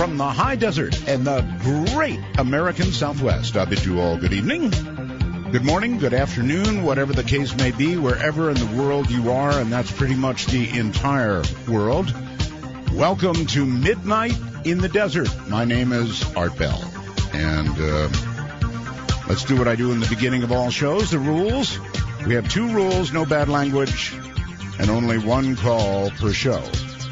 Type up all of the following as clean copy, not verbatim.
from the high desert and the great American Southwest. I bid you all good evening, good morning, good afternoon, whatever the case may be, wherever in the world you are, and that's pretty much the entire world. Welcome to Midnight in the Desert. My name is Art Bell, and let's do what I do in the beginning of all shows. The rules: we have 2 rules, no bad language, and only 1 call per show.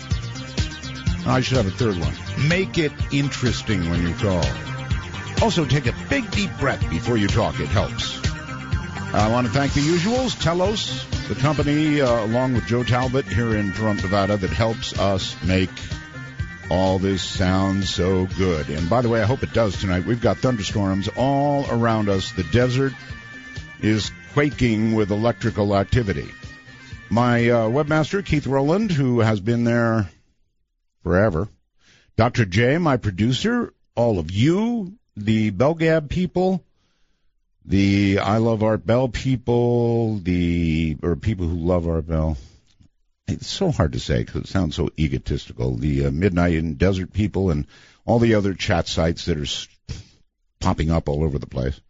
I should have a 3rd one. Make it interesting when you call. Also, take a big, deep breath before you talk. It helps. I want to thank the usuals, Telos, the company, along with Joe Talbot here in Toronto, Nevada, that helps us make all this sound so good. And by the way, I hope it does tonight. We've got thunderstorms all around us. The desert is quaking with electrical activity. My webmaster, Keith Rowland, who has been there forever. Dr. J, my producer, all of you, the Bell Gab people, the I Love Art Bell people, or people who love Art Bell. It's so hard to say because it sounds so egotistical. The Midnight in Desert people and all the other chat sites that are popping up all over the place.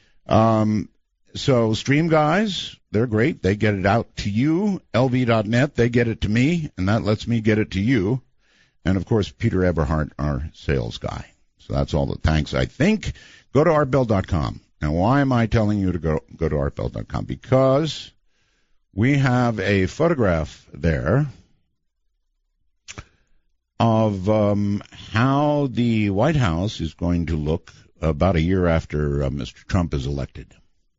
So Stream Guys, they're great. They get it out to you. LV.net, they get it to me, and that lets me get it to you. And, of course, Peter Eberhardt, our sales guy. So that's all the thanks, I think. Go to artbell.com. Now, why am I telling you to go to artbell.com? Because we have a photograph there of how the White House is going to look about a year after Mr. Trump is elected.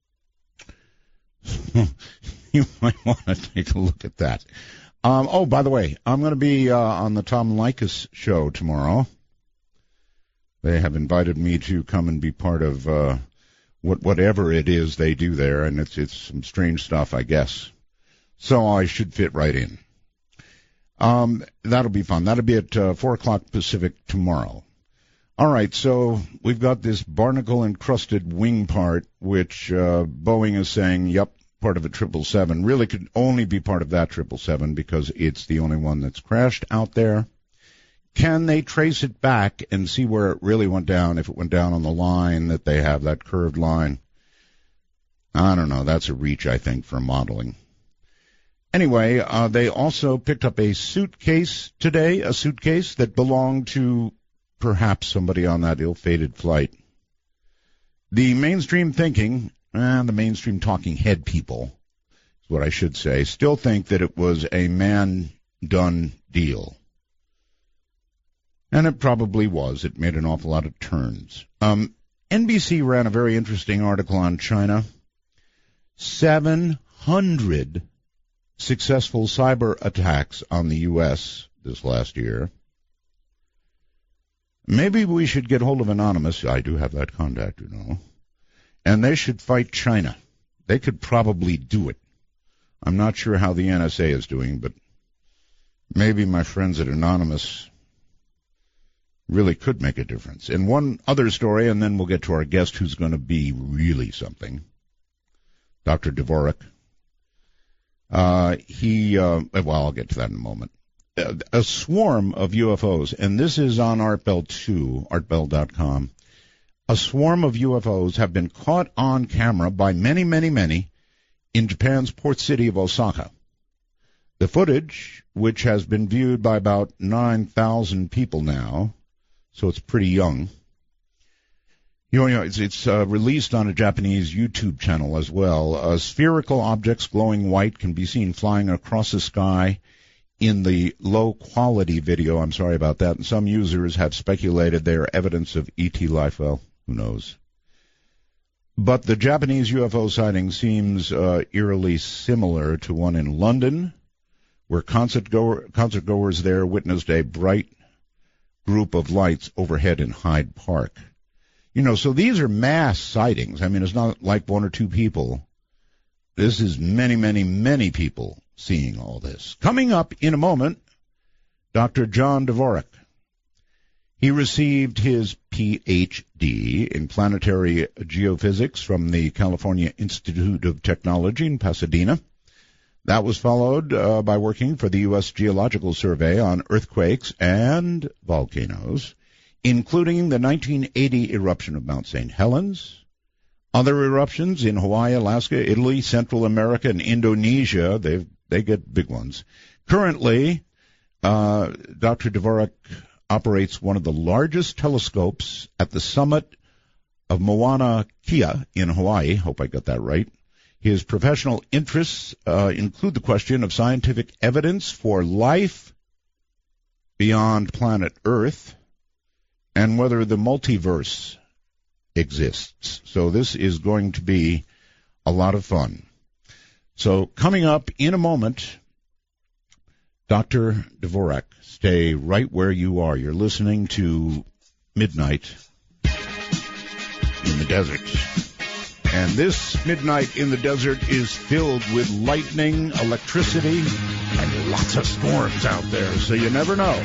You might want to take a look at that. Oh, by the way, I'm going to be on the Tom Leykis show tomorrow. They have invited me to come and be part of whatever it is they do there, and it's some strange stuff, I guess. So I should fit right in. That'll be fun. That'll be at 4 o'clock Pacific tomorrow. All right, so we've got this barnacle-encrusted wing part, which Boeing is saying, yep, part of a 777. Really could only be part of that 777 because it's the only one that's crashed out there. Can they trace it back and see where it really went down, if it went down on the line that they have, that curved line? I don't know. That's a reach, I think, for modeling. Anyway, they also picked up a suitcase today, a suitcase that belonged to perhaps somebody on that ill-fated flight. The mainstream thinking, the mainstream talking head people, is what I should say, still think that it was a man-done deal. And it probably was. It made an awful lot of turns. NBC ran a very interesting article on China. 700 successful cyber attacks on the U.S. this last year. Maybe we should get hold of Anonymous. I do have that contact, you know. And they should fight China. They could probably do it. I'm not sure how the NSA is doing, but maybe my friends at Anonymous really could make a difference. And one other story, and then we'll get to our guest who's going to be really something, Dr. Dvorak. Well, I'll get to that in a moment. A swarm of UFOs, and this is on ArtBell 2, artbell.com. A swarm of UFOs have been caught on camera by many, many, many in Japan's port city of Osaka. The footage, which has been viewed by about 9,000 people now, so it's pretty young. It's released on a Japanese YouTube channel as well. Spherical objects glowing white can be seen flying across the sky in the low-quality video. I'm sorry about that. And some users have speculated they are evidence of ET life. Well, who knows? But the Japanese UFO sighting seems eerily similar to one in London, where concert goers there witnessed a bright group of lights overhead in Hyde Park. So these are mass sightings. I mean, it's not like 1 or 2 people. This is many, many, many people seeing all this. Coming up in a moment, Dr. John Dvorak. He received his Ph.D. in planetary geophysics from the California Institute of Technology in Pasadena. That was followed by working for the U.S. Geological Survey on earthquakes and volcanoes. including the 1980 eruption of Mount St. Helens, other eruptions in Hawaii, Alaska, Italy, Central America, and Indonesia. They get big ones. Currently, Dr. Dvorak operates one of the largest telescopes at the summit of Mauna Kea in Hawaii. Hope I got that right. His professional interests include the question of scientific evidence for life beyond planet Earth and whether the multiverse exists. So this is going to be a lot of fun. So coming up in a moment, Dr. Dvorak, stay right where you are. You're listening to Midnight in the Desert. And this Midnight in the Desert is filled with lightning, electricity, and lots of storms out there, so you never know.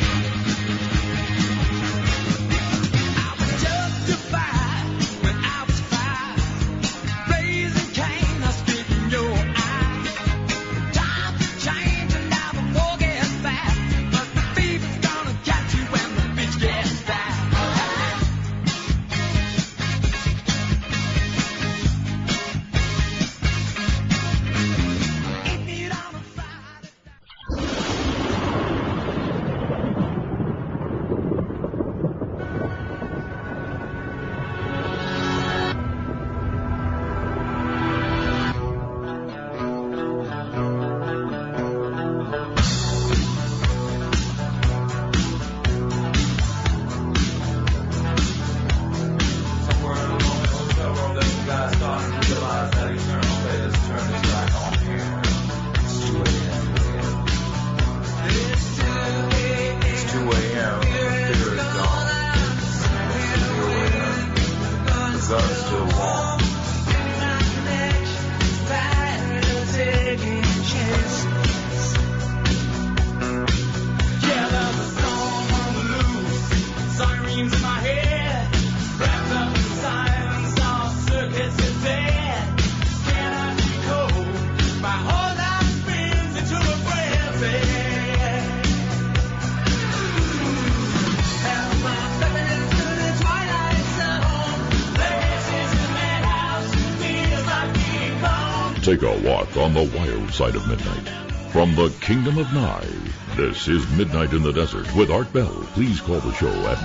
Take a walk on the wild side of midnight. From the Kingdom of Nye, this is Midnight in the Desert with Art Bell. Please call the show at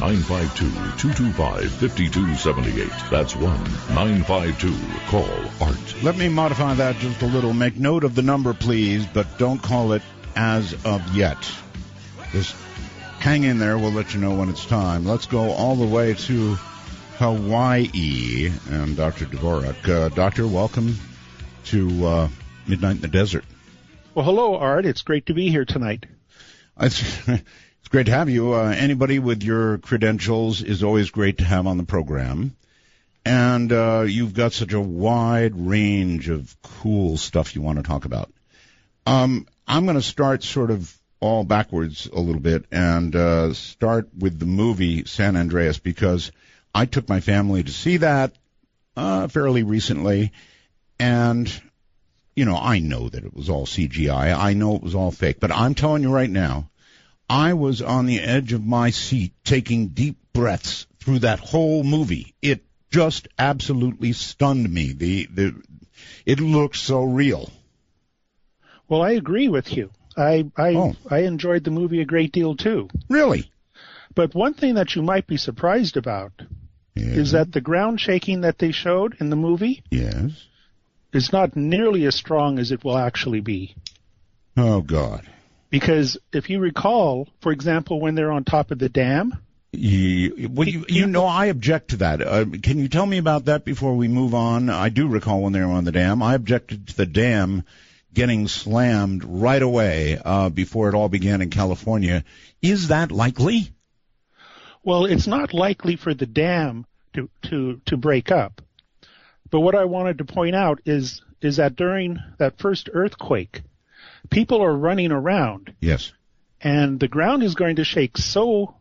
1-952-225-5278. That's 1-952-CALL-ART. Let me modify that just a little. Make note of the number, please, but don't call it as of yet. Just hang in there. We'll let you know when it's time. Let's go all the way to Hawaii and Dr. Dvorak. Doctor, welcome to Midnight in the Desert. Well, hello, Art. It's great to be here tonight. It's great to have you. Anybody with your credentials is always great to have on the program. And you've got such a wide range of cool stuff you want to talk about. I'm going to start sort of all backwards a little bit and start with the movie San Andreas, because I took my family to see that fairly recently. And, you know, I know that it was all CGI. I know it was all fake. But I'm telling you right now, I was on the edge of my seat taking deep breaths through that whole movie. It just absolutely stunned me. It looked so real. Well, I agree with you. I enjoyed the movie a great deal, too. Really? But one thing that you might be surprised about is that the ground shaking that they showed in the movie is not nearly as strong as it will actually be. Oh, God. Because if you recall, for example, when they're on top of the dam. You know, I object to that. Can you tell me about that before we move on? I do recall when they were on the dam. I objected to the dam getting slammed right away before it all began in California. Is that likely? Well, it's not likely for the dam to break up. But what I wanted to point out is that during that first earthquake, people are running around. Yes. And the ground is going to shake so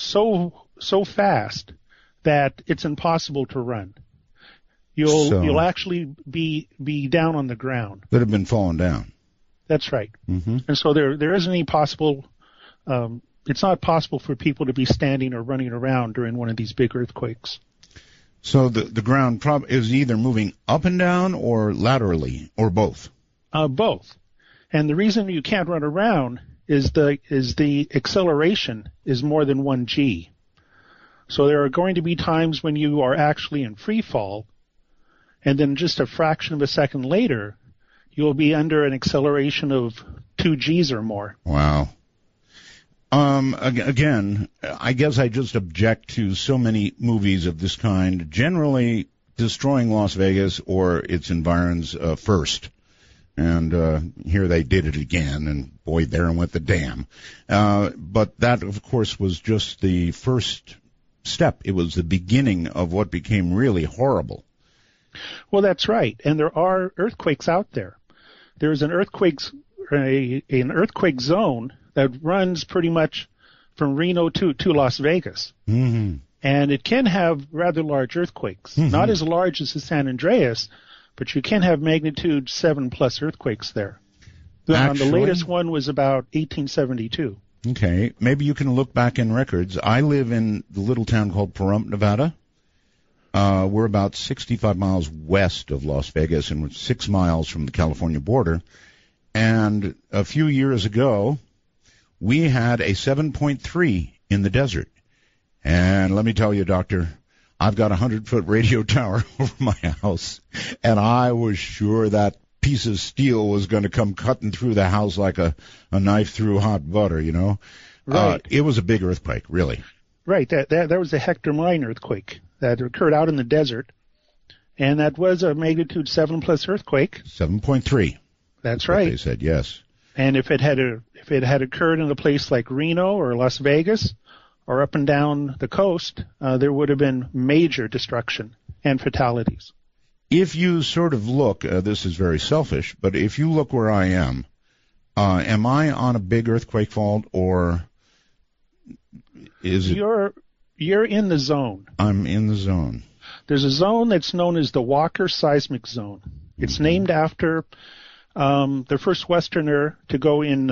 fast that it's impossible to run. You'll actually be down on the ground. That have been falling down. That's right. Mm-hmm. And so there isn't any possible it's not possible for people to be standing or running around during one of these big earthquakes. So the ground is either moving up and down or laterally or both? Both. And the reason you can't run around is the acceleration is more than 1g. So there are going to be times when you are actually in free fall, and then just a fraction of a second later, you'll be under an acceleration of 2Gs or more. Wow. Again, I guess I just object to so many movies of this kind, generally destroying Las Vegas or its environs first. And here they did it again, and boy, there went the dam. But that, of course, was just the first step. It was the beginning of what became really horrible. Well, that's right. And there are earthquakes out there. There's an earthquake zone that runs pretty much from Reno to Las Vegas. Mm-hmm. And it can have rather large earthquakes. Mm-hmm. Not as large as the San Andreas, but you can have magnitude 7+ earthquakes there. The latest one was about 1872. Okay. Maybe you can look back in records. I live in the little town called Pahrump, Nevada. We're about 65 miles west of Las Vegas and we're 6 miles from the California border. And a few years ago, we had a 7.3 in the desert. And let me tell you, Doctor, I've got a 100-foot radio tower over my house, and I was sure that piece of steel was going to come cutting through the house like a knife through hot butter, you know. Right. It was a big earthquake, really. Right. That was the Hector Mine earthquake that occurred out in the desert, and that was a magnitude 7+ earthquake. 7.3. That's right. They said, yes. And if it had occurred in a place like Reno or Las Vegas or up and down the coast, there would have been major destruction and fatalities. If you sort of look, this is very selfish, but if you look where I am I on a big earthquake fault, or is it? You're in the zone. I'm in the zone. There's a zone that's known as the Walker Seismic Zone. It's mm-hmm. named after the first Westerner to go in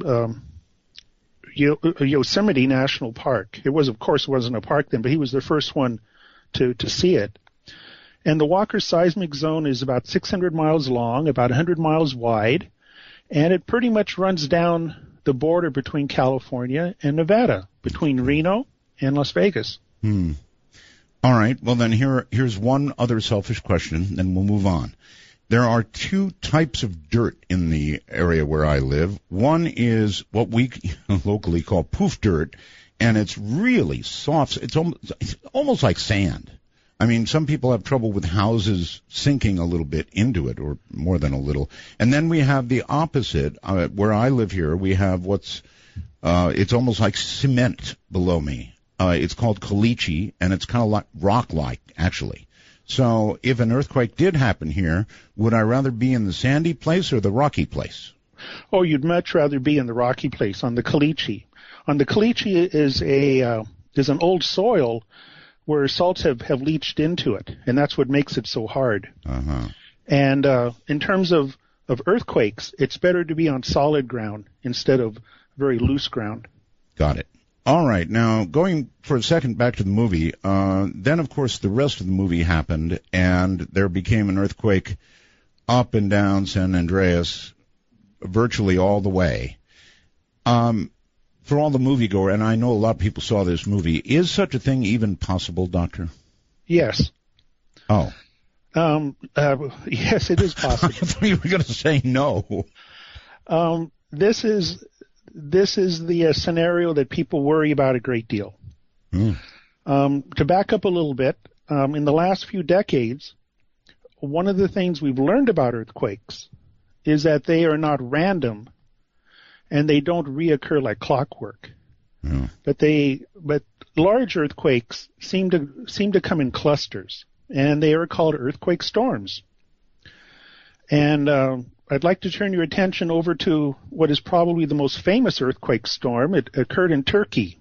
Yosemite National Park. It wasn't a park then, but he was the first one to see it. And the Walker Seismic Zone is about 600 miles long, about 100 miles wide, and it pretty much runs down the border between California and Nevada, between Reno and Las Vegas. All right. Well, then here's one other selfish question, then we'll move on. There are two types of dirt in the area where I live. One is what we locally call poof dirt, and it's really soft. It's almost like sand. I mean, some people have trouble with houses sinking a little bit into it, or more than a little. And then we have the opposite. Where I live here, we have it's almost like cement below me. It's called caliche, and it's kind of like rock-like, actually. So if an earthquake did happen here, would I rather be in the sandy place or the rocky place? Oh, you'd much rather be in the rocky place, on the caliche. On the caliche is an old soil where salts have leached into it, and that's what makes it so hard. Uh-huh. And in terms of earthquakes, it's better to be on solid ground instead of very loose ground. Got it. All right. Now, going for a second back to the movie, then, of course, the rest of the movie happened, and there became an earthquake up and down San Andreas virtually all the way. For all the moviegoer, and I know a lot of people saw this movie, is such a thing even possible, Doctor? Yes. Oh. Yes, it is possible. I thought you were going to say no. This is the scenario that people worry about a great deal. To back up a little bit, in the last few decades, one of the things we've learned about earthquakes is that they are not random, and they don't reoccur like clockwork. Yeah. But large earthquakes seem to come in clusters, and they are called earthquake storms. And I'd like to turn your attention over to what is probably the most famous earthquake storm. It occurred in Turkey.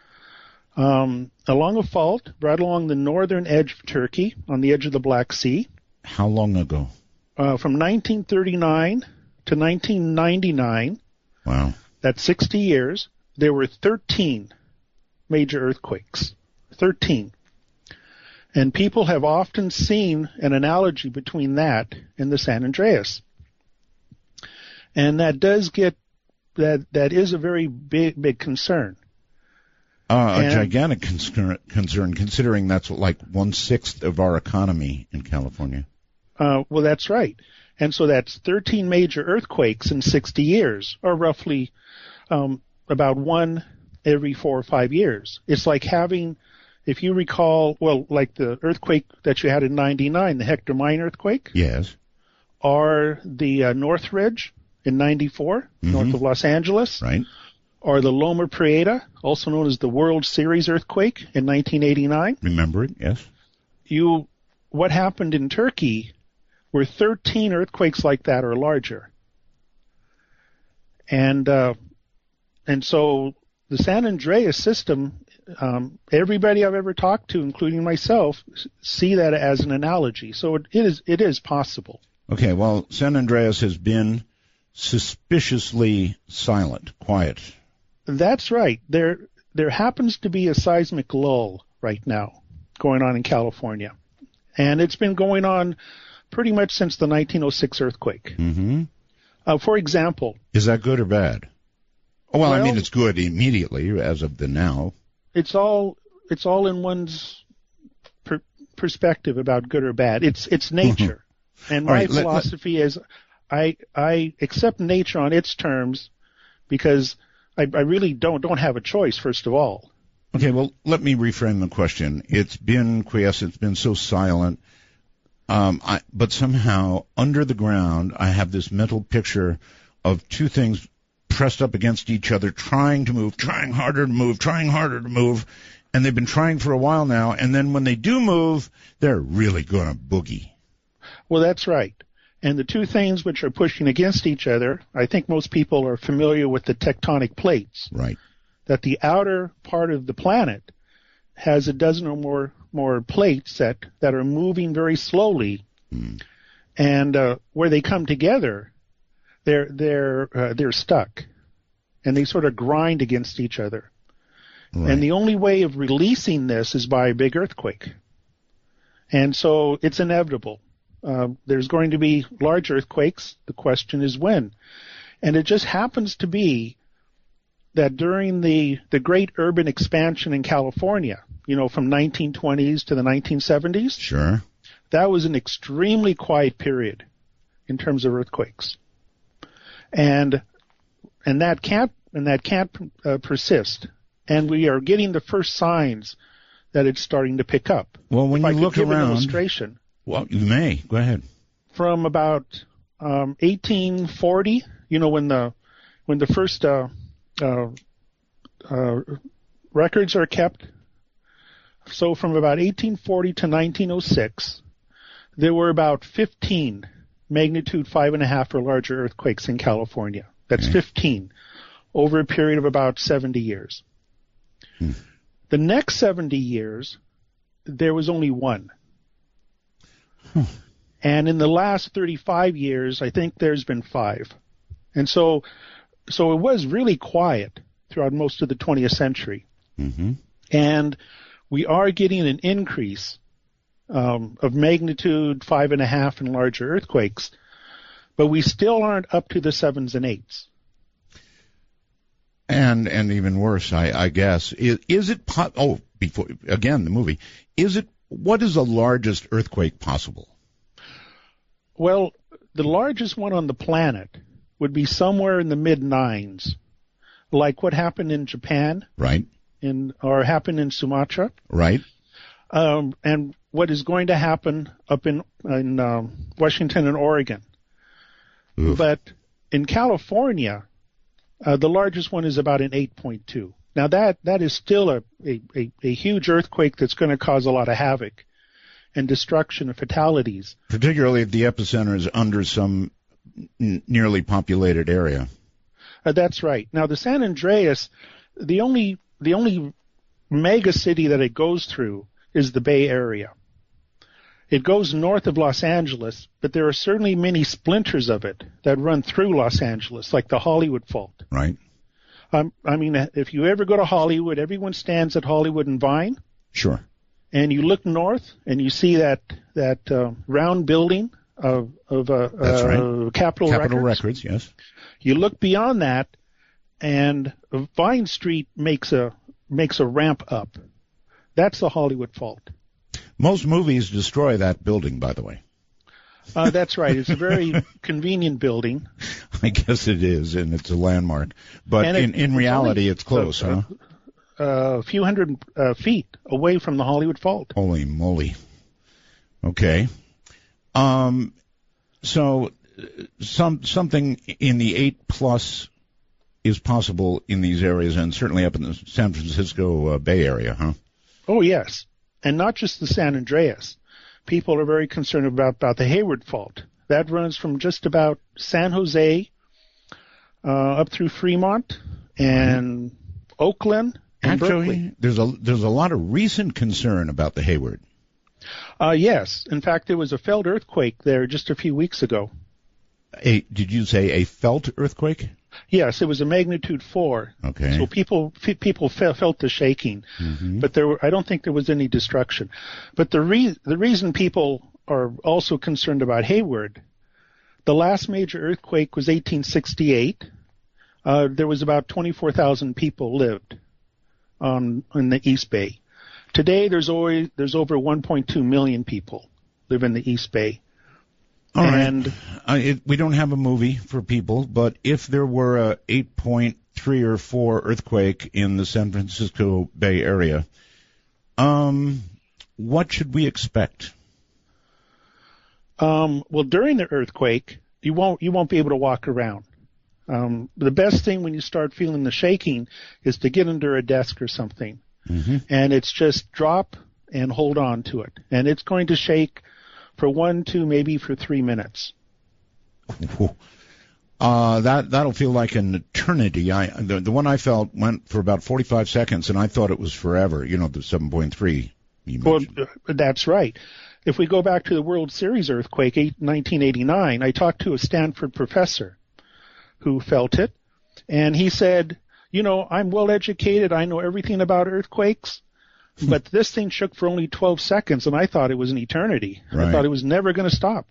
Along a fault right along the northern edge of Turkey, on the edge of the Black Sea. How long ago? From 1939 to 1999. Wow. That's 60 years. there were 13 major earthquakes. 13. And people have often seen an analogy between that and the San Andreas. And that that is a very big concern. A gigantic concern, considering that's like 1/6 of our economy in California. Well, that's right. And so that's 13 major earthquakes in 60 years, or roughly about one every 4 or 5 years. It's like having, if you recall, well, like the earthquake that you had in 99, the Hector Mine earthquake. Yes. Or the Northridge in 94, north of Los Angeles. Right. Or the Loma Prieta, also known as the World Series earthquake in 1989. Remember it, yes. What happened in Turkey were 13 earthquakes like that or larger. And so the San Andreas system, everybody I've ever talked to, including myself, see that as an analogy. So it is possible. Okay, well, San Andreas has been suspiciously silent, quiet. That's right. There happens to be a seismic lull right now going on in California. And it's been going on pretty much since the 1906 earthquake. Mm-hmm. For example. Is that good or bad? Well, I mean, it's good immediately as of the now. It's all in one's perspective about good or bad. It's nature. And my philosophy is I accept nature on its terms because I really don't have a choice, first of all. Okay, well, let me reframe the question. It's been quiescent, it's been so silent, but somehow under the ground I have this mental picture of two things pressed up against each other, trying to move, trying harder to move, and they've been trying for a while now, and then when they do move, they're really going to boogie. Well, that's right. And the two things which are pushing against each other, I think most people are familiar with the tectonic plates. Right. That the outer part of the planet has a dozen or more plates that are moving very slowly. And where they come together, they're stuck. And they sort of grind against each other. Right. And the only way of releasing this is by a big earthquake. And so it's inevitable. There's going to be large earthquakes. The question is when. And it just happens to be that during the great urban expansion in California, from 1920s to the 1970s. Sure. That was an extremely quiet period in terms of earthquakes. And that can't persist. And we are getting the first signs that it's starting to pick up. Well, when you look around, an illustration. Well, you may. Go ahead. From about 1840, when the first records are kept. So from about 1840 to 1906, there were about 15 magnitude 5.5 or larger earthquakes in California. That's 15 over a period of about 70 years. The next 70 years, there was only one. And in the last 35 years, I think there's been 5. And so it was really quiet throughout most of the 20th century. Mm-hmm. And we are getting an increase of magnitude 5.5 and larger earthquakes, but we still aren't up to the 7s and 8s. And even worse, I guess, is it before again the movie, what is the largest earthquake possible? Well, the largest one on the planet would be somewhere in the mid-9s, like what happened in Japan, right? Or happened in Sumatra, right? And what is going to happen up in Washington and Oregon. Oof. But in California, the largest one is about an 8.2. Now that is still a huge earthquake that's going to cause a lot of havoc and destruction and fatalities. Particularly if the epicenter is under some nearly populated area. That's right. Now the San Andreas, the only mega city that it goes through is the Bay Area. It goes north of Los Angeles, but there are certainly many splinters of it that run through Los Angeles, like the Hollywood Fault. Right. I mean, if you ever go to Hollywood, everyone stands at Hollywood and Vine. Sure. And you look north, and you see that round building of That's right. Capitol Records, yes. You look beyond that, and Vine Street makes a ramp up. That's the Hollywood fault. Most movies destroy that building, by the way. That's right. It's a very convenient building. I guess it is, and it's a landmark. But in reality, it's close, huh? A few hundred feet away from the Hollywood fault. Holy moly. Okay. So something in the 8+ is possible in these areas, and certainly up in the San Francisco Bay Area, huh? Oh, yes. And not just the San Andreas. People are very concerned about the Hayward Fault. That runs from just about San Jose up through Fremont and Oakland and Berkeley. There's a lot of recent concern about the Hayward. Yes. In fact, there was a felt earthquake there just a few weeks ago. Did you say a felt earthquake? Yes, it was a magnitude 4. Okay. So people felt the shaking, but I don't think there was any destruction. But the reason people are also concerned about Hayward, the last major earthquake was 1868. There was about 24,000 people lived in the East Bay. Today, there's over 1.2 million people live in the East Bay. All right. We don't have a movie for people, but if there were a 8.3 or 4 earthquake in the San Francisco Bay Area, what should we expect? Well, during the earthquake, you won't be able to walk around. The best thing when you start feeling the shaking is to get under a desk or something, and it's just drop and hold on to it, and it's going to shake for 1, 2, maybe for 3 minutes. That'll feel like an eternity. The one I felt went for about 45 seconds, and I thought it was forever. You know, the 7.3. Well, that's right. If we go back to the World Series earthquake, 1989, I talked to a Stanford professor who felt it, and he said, I'm well educated. I know everything about earthquakes. But this thing shook for only 12 seconds, and I thought it was an eternity. Right. I thought it was never going to stop.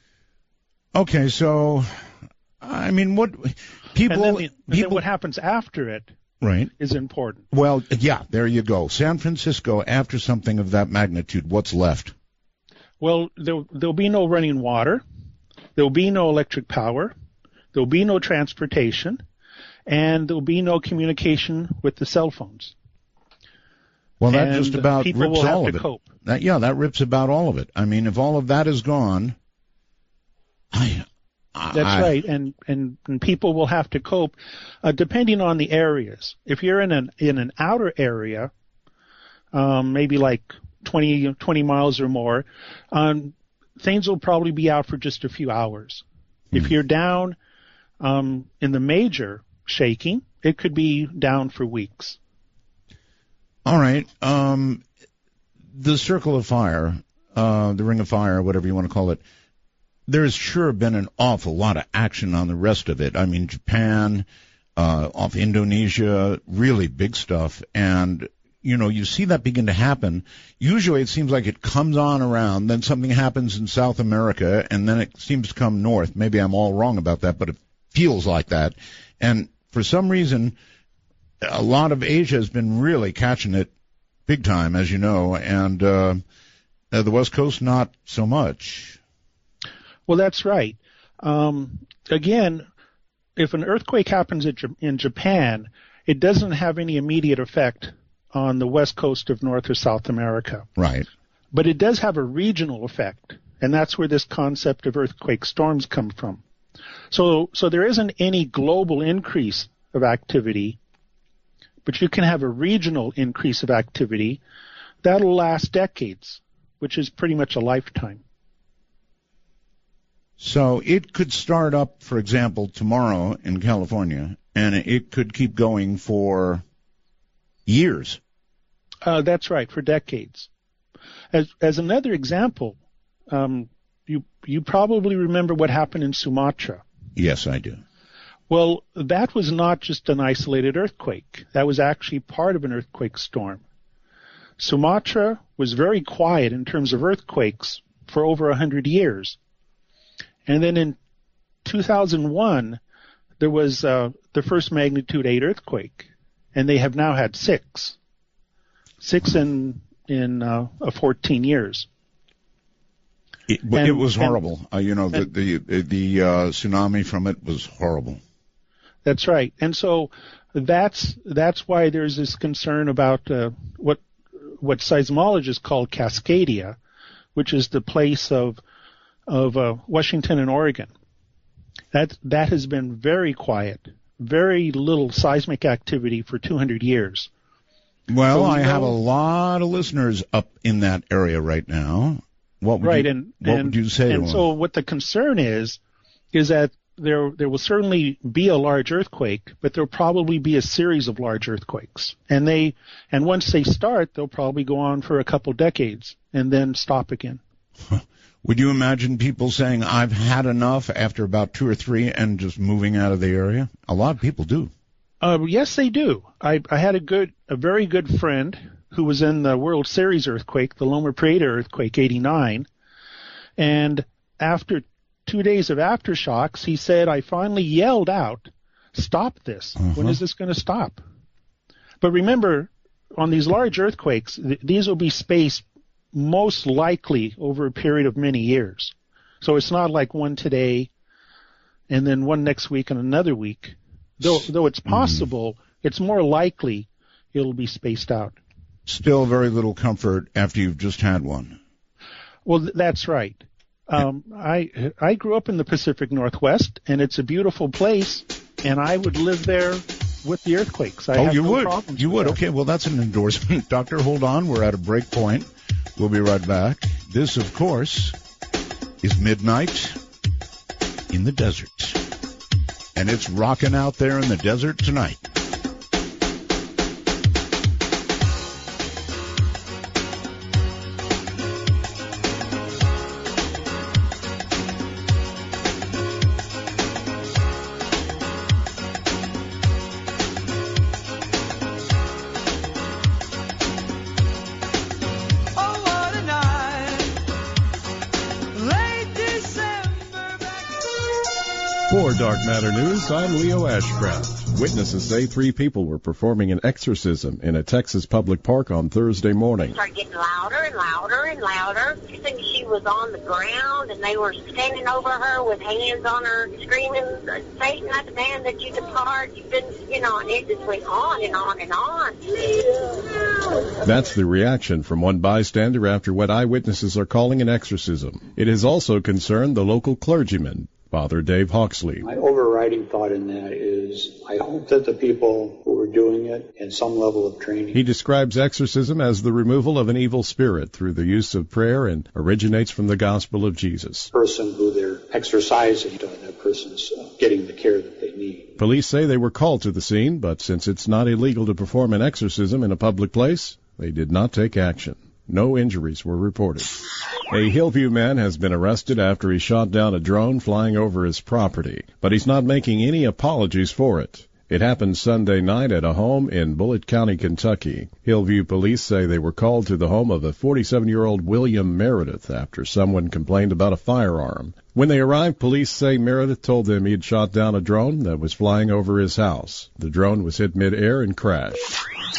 Okay, so, I mean, what people... And then what happens after it is important. Well, yeah, there you go. San Francisco, after something of that magnitude, what's left? Well, there'll be no running water. There'll be no electric power. There'll be no transportation. And there'll be no communication with the cell phones. Well, that just about rips all of it. Cope. That rips about all of it. I mean, if all of that is gone, that's right, and people will have to cope, depending on the areas. If you're in an outer area, maybe like 20 miles or more, things will probably be out for just a few hours. If you're down in the major shaking, it could be down for weeks. All right. The Circle of Fire, the Ring of Fire, whatever you want to call it, there's sure been an awful lot of action on the rest of it. I mean, Japan, off Indonesia, really big stuff. And, you see that begin to happen. Usually it seems like it comes on around, then something happens in South America, and then it seems to come north. Maybe I'm all wrong about that, but it feels like that. And for some reason, a lot of Asia has been really catching it big time, as you know, and the West Coast not so much. Well, that's right. Again, if an earthquake happens in Japan, it doesn't have any immediate effect on the west coast of North or South America. Right. But it does have a regional effect, and that's where this concept of earthquake storms come from. So there isn't any global increase of activity, but you can have a regional increase of activity that'll last decades, which is pretty much a lifetime. So it could start up, for example, tomorrow in California, and it could keep going for years. That's right, for decades. As another example, you probably remember what happened in Sumatra. Yes, I do. Well, that was not just an isolated earthquake. That was actually part of an earthquake storm. Sumatra was very quiet in terms of earthquakes for over 100 years. And then in 2001, there was the first magnitude 8 earthquake, and they have now had 6 in 14 years. It was horrible. The tsunami from it was horrible. That's right. And so that's why there's this concern about what seismologists call Cascadia, which is the place of Washington and Oregon. That has been very quiet, very little seismic activity for 200 years. Well, I have a lot of listeners up in that area right now. What would you say to them? And so what the concern is that there will certainly be a large earthquake, but there'll probably be a series of large earthquakes. And once they start, they'll probably go on for a couple decades and then stop again. Would you imagine people saying, I've had enough after about 2 or 3 and just moving out of the area? A lot of people do. Yes, they do. I had a very good friend who was in the World Series earthquake, the Loma Prieta earthquake, 89. And after 2 days of aftershocks, he said, I finally yelled out, stop this. When is this going to stop? But remember, on these large earthquakes, these will be spaced most likely over a period of many years. So it's not like one today and then one next week and another week. Though it's possible, it's more likely it'll be spaced out. Still very little comfort after you've just had one. Well, that's right. I grew up in the Pacific Northwest, and it's a beautiful place, and I would live there with the earthquakes. You would. Okay, well, that's an endorsement. Doctor, hold on. We're at a break point. We'll be right back. This, of course, is Midnight in the Desert. And it's rocking out there in the desert tonight. For Dark Matter News, I'm Leo Ashcraft. Witnesses say 3 people were performing an exorcism in a Texas public park on Thursday morning. It started getting louder and louder and louder. I think she was on the ground, and they were standing over her with hands on her, screaming, Satan, I demand that you depart. You've been, and it just went on and on and on. That's the reaction from one bystander after what eyewitnesses are calling an exorcism. It has also concerned the local clergyman, Father Dave Hawksley. My overriding thought in that is I hope that the people who are doing it in some level of training. He describes exorcism as the removal of an evil spirit through the use of prayer and originates from the gospel of Jesus. The person who they're exorcising, that person's getting the care that they need. Police say they were called to the scene, but since it's not illegal to perform an exorcism in a public place, they did not take action. No injuries were reported. A Hillview man has been arrested after he shot down a drone flying over his property, but he's not making any apologies for it. It happened Sunday night at a home in Bullitt County, Kentucky. Hillview police say they were called to the home of a 47-year-old William Meredith after someone complained about a firearm. When they arrived, police say Meredith told them he had shot down a drone that was flying over his house. The drone was hit mid-air and crashed.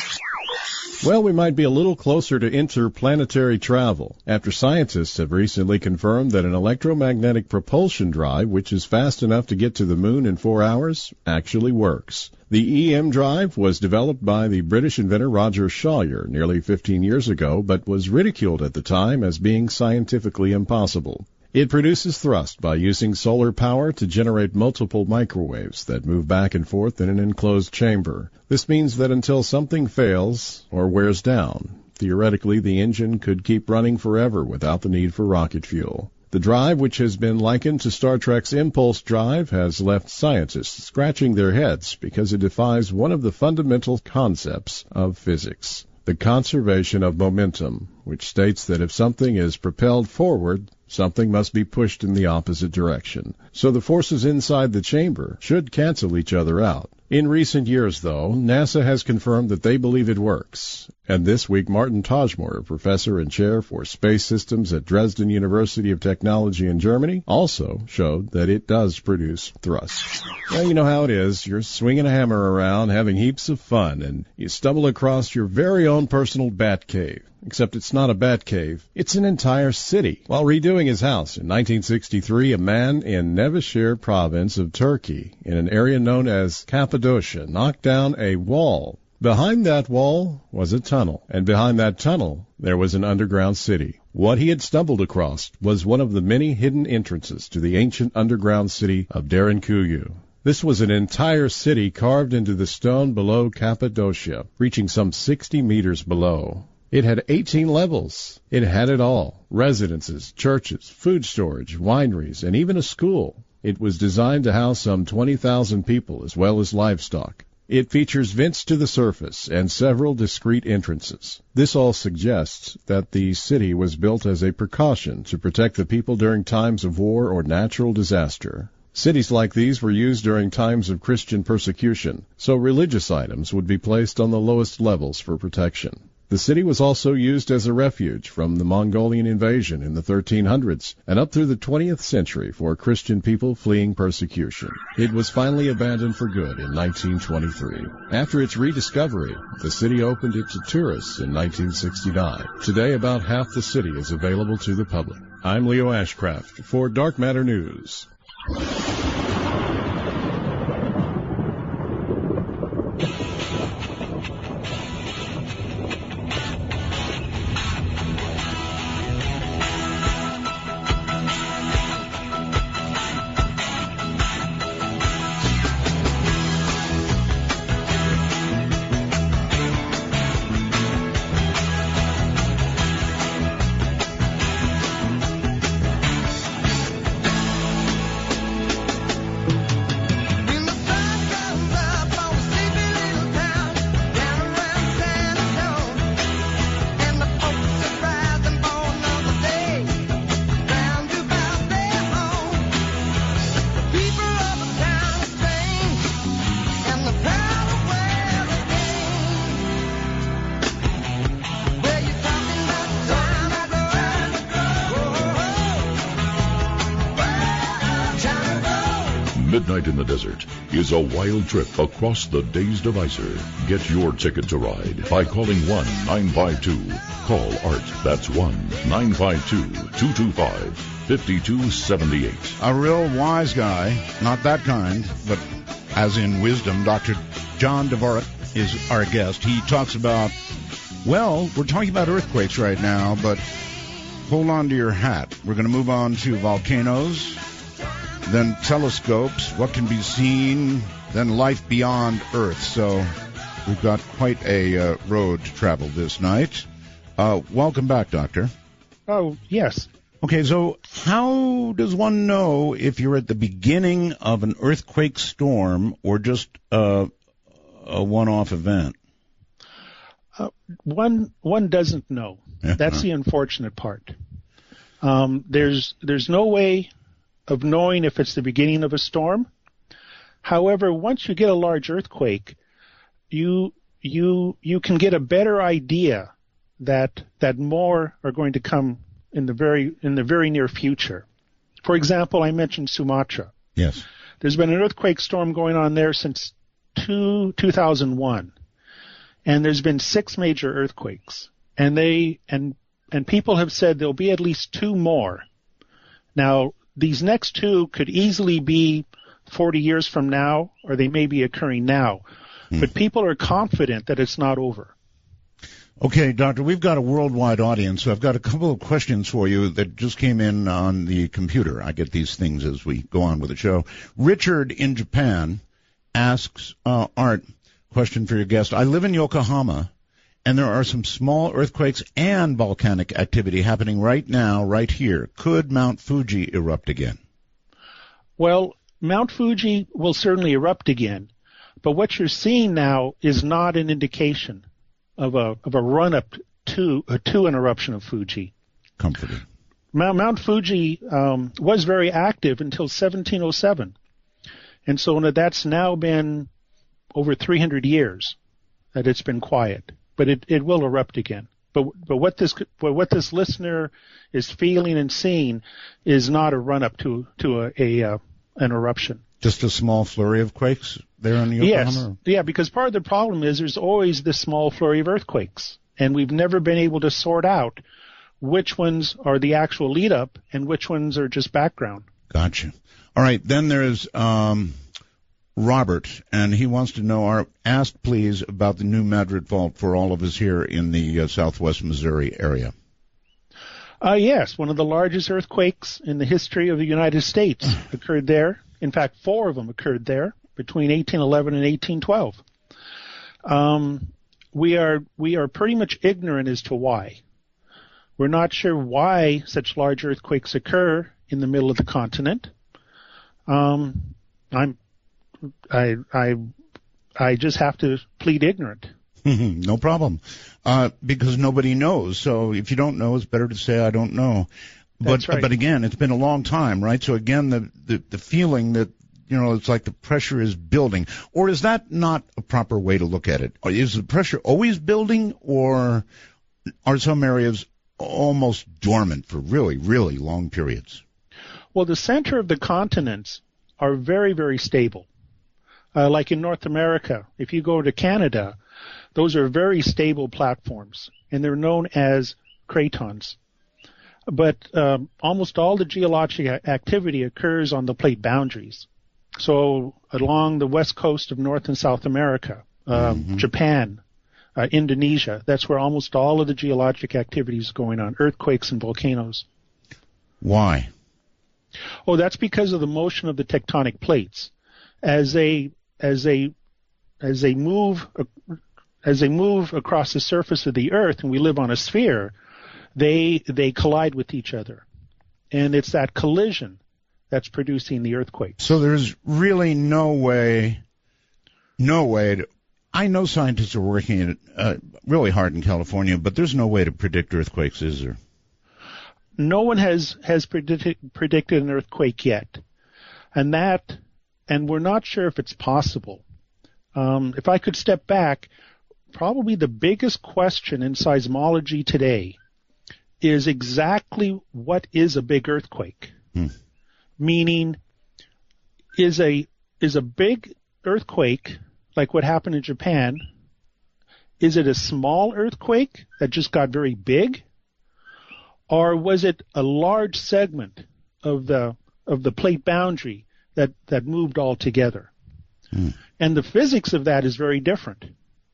Well, we might be a little closer to interplanetary travel after scientists have recently confirmed that an electromagnetic propulsion drive, which is fast enough to get to the moon in 4 hours, actually works. The EM drive was developed by the British inventor Roger Shawyer nearly 15 years ago, but was ridiculed at the time as being scientifically impossible. It produces thrust by using solar power to generate multiple microwaves that move back and forth in an enclosed chamber. This means that until something fails or wears down, theoretically the engine could keep running forever without the need for rocket fuel. The drive, which has been likened to Star Trek's Impulse drive, has left scientists scratching their heads because it defies one of the fundamental concepts of physics, the conservation of momentum, which states that if something is propelled forward, something must be pushed in the opposite direction. So the forces inside the chamber should cancel each other out. In recent years, though, NASA has confirmed that they believe it works. And this week, Martin Tajmor, professor and chair for space systems at Dresden University of Technology in Germany, also showed that it does produce thrust. Well, you know how it is. You're swinging a hammer around, having heaps of fun, and you stumble across your very own personal bat cave. Except it's not a bat cave. It's an entire city. While redoing his house in 1963, a man in Nevşehir province of Turkey, in an area known as Cappadocia, knocked down a wall. Behind that wall was a tunnel, and behind that tunnel there was an underground city. What he had stumbled across was one of the many hidden entrances to the ancient underground city of Derinkuyu. This was an entire city carved into the stone below Cappadocia, reaching some 60 meters below. It had 18 levels. It had it all. Residences, churches, food storage, wineries, and even a school. It was designed to house some 20,000 people as well as livestock. It features vents to the surface and several discrete entrances. This all suggests that the city was built as a precaution to protect the people during times of war or natural disaster. Cities like these were used during times of Christian persecution, so religious items would be placed on the lowest levels for protection. The city was also used as a refuge from the Mongolian invasion in the 1300s and up through the 20th century for Christian people fleeing persecution. It was finally abandoned for good in 1923. After its rediscovery, the city opened it to tourists in 1969. Today, about half the city is available to the public. I'm Leo Ashcraft for Dark Matter News. Midnight in the Desert is a wild trip across the Days Divisor. Get your ticket to ride by calling 1-952-CALL ART. That's 1-952-225-5278. A real wise guy, not that kind, but as in wisdom, Dr. John Dvorak is our guest. He talks about, well, we're talking about earthquakes right now, but hold on to your hat. We're going to move on to volcanoes, then telescopes, what can be seen, then life beyond Earth. So we've got quite a road to travel this night. Welcome back, Doctor. Oh, yes. Okay, so how does one know if you're at the beginning of an earthquake storm or just a one-off event? One doesn't know. That's the unfortunate part. There's no way of knowing if it's the beginning of a storm. However, once you get a large earthquake, you can get a better idea that more are going to come in the very near future. For example, I mentioned Sumatra. Yes. There's been an earthquake storm going on there since 2001. And there's been 6 major earthquakes. And people have said there'll be at least 2 more. Now, these next 2 could easily be 40 years from now, or they may be occurring now. But people are confident that it's not over. Okay, Doctor, we've got a worldwide audience, so I've got a couple of questions for you that just came in on the computer. I get these things as we go on with the show. Richard in Japan asks, Art, question for your guest. I live in Yokohama, and there are some small earthquakes and volcanic activity happening right now, right here. Could Mount Fuji erupt again? Well, Mount Fuji will certainly erupt again, but what you're seeing now is not an indication of a run-up to an eruption of Fuji. Comforting. Mount Fuji was very active until 1707. And so that's now been over 300 years that it's been quiet. But it will erupt again. But what this listener is feeling and seeing is not a run-up to an eruption. Just a small flurry of quakes there in Yokohama? Yes. Yeah, because part of the problem is there's always this small flurry of earthquakes. And we've never been able to sort out which ones are the actual lead-up and which ones are just background. Gotcha. All right, then there's Robert, and he wants to know, ask please about the New Madrid Fault for all of us here in the southwest Missouri area. Yes, one of the largest earthquakes in the history of the United States occurred there. In fact, 4 of them occurred there between 1811 and 1812. We are pretty much ignorant as to why. We're not sure why such large earthquakes occur in the middle of the continent. I just have to plead ignorant. No problem. Because nobody knows. So if you don't know, it's better to say I don't know. That's right. But again, it's been a long time, right? So again, the feeling that, it's like the pressure is building. Or is that not a proper way to look at it? Is the pressure always building, or are some areas almost dormant for really, really long periods? Well, the center of the continents are very, very stable. Like in North America, if you go to Canada, those are very stable platforms, and they're known as cratons. But almost all the geologic activity occurs on the plate boundaries. So along the west coast of North and South America, Japan, Indonesia, that's where almost all of the geologic activity is going on, earthquakes and volcanoes. Why? Oh, that's because of the motion of the tectonic plates. As they move across the surface of the Earth, and we live on a sphere, they collide with each other, and it's that collision that's producing the earthquake. So there's really no way to. I know scientists are working really hard in California, but there's no way to predict earthquakes, is there? No one has predicted an earthquake yet, and we're not sure if it's possible. If I could step back, probably the biggest question in seismology today is exactly what is a big earthquake? Meaning, is a big earthquake like what happened in Japan? Is it a small earthquake that just got very big, or was it a large segment of the plate boundary that moved all together? And the physics of that is very different.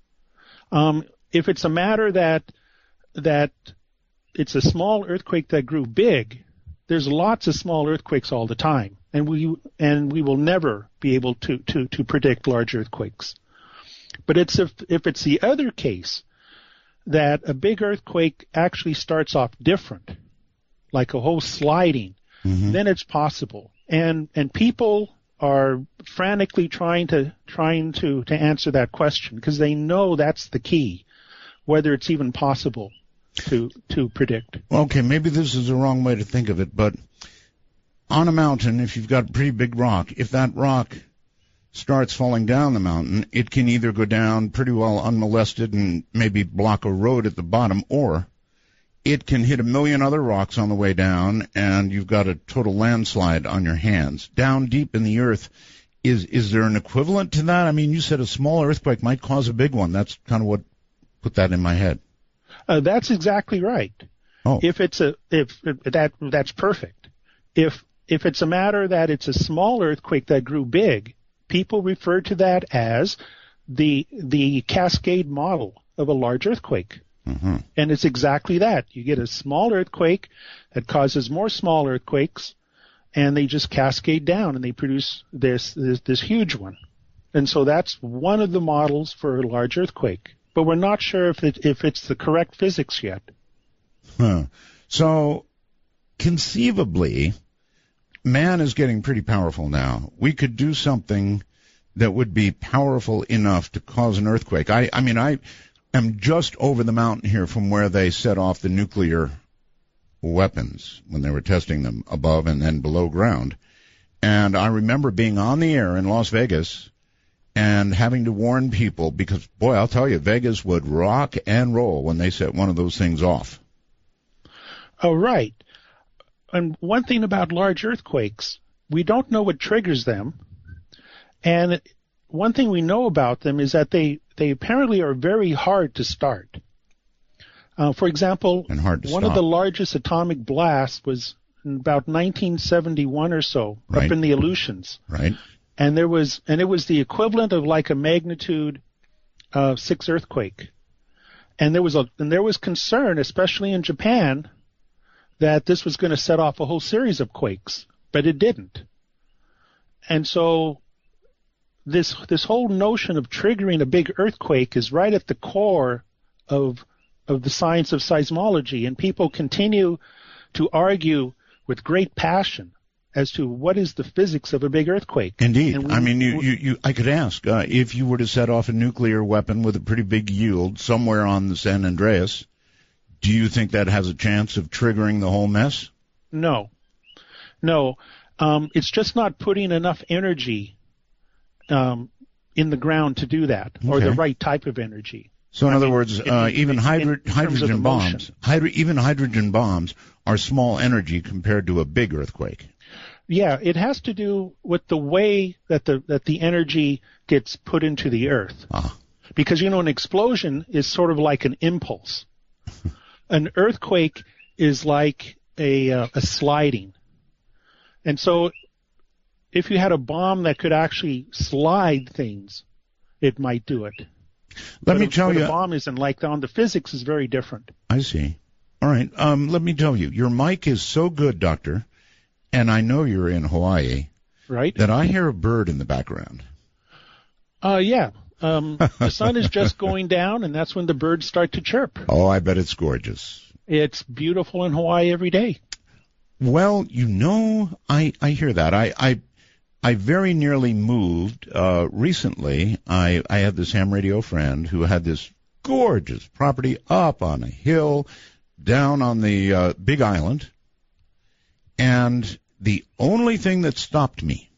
If it's a matter that it's a small earthquake that grew big, there's lots of small earthquakes all the time, and we will never be able to predict large earthquakes. But if it's the other case, that a big earthquake actually starts off different, like a whole sliding, then it's possible. And people are frantically trying to answer that question, because they know that's the key, whether it's even possible to predict. Okay, maybe this is the wrong way to think of it, but on a mountain, if you've got a pretty big rock, if that rock starts falling down the mountain, it can either go down pretty well unmolested and maybe block a road at the bottom, or it can hit a million other rocks on the way down, and you've got a total landslide on your hands. Down deep in the earth, is there an equivalent to that? I mean, you said a small earthquake might cause a big one. That's kind of what put that in my head. That's exactly right. Oh. That's perfect. If it's a matter that it's a small earthquake that grew big, people refer to that as the cascade model of a large earthquake. And it's exactly that. You get a small earthquake that causes more small earthquakes, and they just cascade down, and they produce this huge one. And so that's one of the models for a large earthquake. But we're not sure if it's the correct physics yet. So conceivably, man is getting pretty powerful now. We could do something that would be powerful enough to cause an earthquake. I am just over the mountain here from where they set off the nuclear weapons when they were testing them above and then below ground. And I remember being on the air in Las Vegas and having to warn people because, boy, I'll tell you, Vegas would rock and roll when they set one of those things off. Oh, right. And one thing about large earthquakes, we don't know what triggers them. And one thing we know about them is that they apparently are very hard to start. For example, one of the largest atomic blasts was in about 1971 or so, right, up in the Aleutians. Right. And it was the equivalent of like a magnitude 6 earthquake. And there was concern, especially in Japan, that this was going to set off a whole series of quakes, but it didn't. And so this whole notion of triggering a big earthquake is right at the core of the science of seismology, and people continue to argue with great passion as to what is the physics of a big earthquake. Indeed. I could ask, if you were to set off a nuclear weapon with a pretty big yield somewhere on the San Andreas, do you think that has a chance of triggering the whole mess? No. It's just not putting enough energy in the ground to do that, or the right type of energy. So in other words, even hydrogen bombs are small energy compared to a big earthquake. Yeah, it has to do with the way that the energy gets put into the earth. Because, an explosion is sort of like an impulse. An earthquake is like a sliding. And so if you had a bomb that could actually slide things, it might do it. Let me tell you. A bomb isn't like that. The physics is very different. I see. All right. Let me tell you. Your mic is so good, Doctor, and I know you're in Hawaii. Right. That I hear a bird in the background. Yeah. The sun is just going down, and that's when the birds start to chirp. Oh, I bet it's gorgeous. It's beautiful in Hawaii every day. Well, I hear that. I very nearly moved recently. I had this ham radio friend who had this gorgeous property up on a hill down on the Big Island, and the only thing that stopped me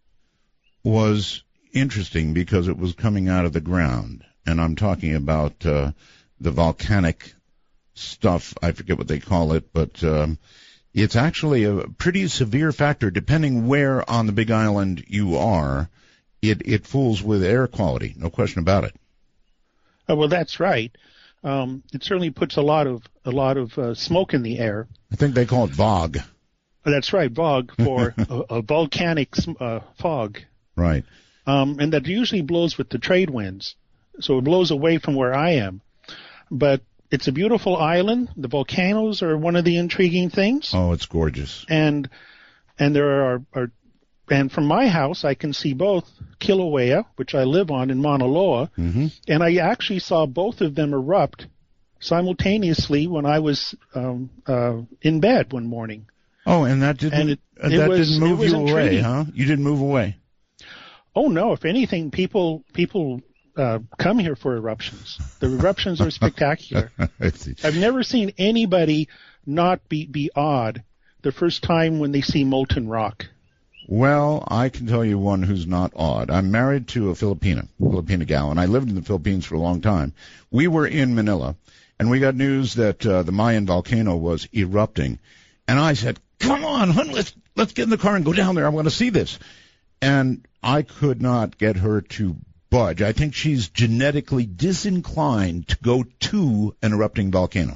was interesting because it was coming out of the ground, and I'm talking about the volcanic stuff. I forget what they call it, but it's actually a pretty severe factor. Depending where on the Big Island you are, it fools with air quality, no question about it. Well, that's right. It certainly puts a lot of smoke in the air. I think they call it VOG. That's right, VOG, for a volcanic fog. Right. And that usually blows with the trade winds, so it blows away from where I am. But it's a beautiful island. The volcanoes are one of the intriguing things. Oh, it's gorgeous. And there are and from my house I can see both Kilauea, which I live on in Mauna Loa, and I actually saw both of them erupt simultaneously when I was in bed one morning. Oh, and that didn't move you away, huh? You didn't move away. Oh no! If anything, people come here for eruptions. The eruptions are spectacular. I've never seen anybody not be awed the first time when they see molten rock. Well, I can tell you one who's not awed. I'm married to a Filipina gal, and I lived in the Philippines for a long time. We were in Manila, and we got news that the Mayan volcano was erupting. And I said, come on, hon, let's get in the car and go down there. I want to see this. And I could not get her to budge. I think she's genetically disinclined to go to an erupting volcano.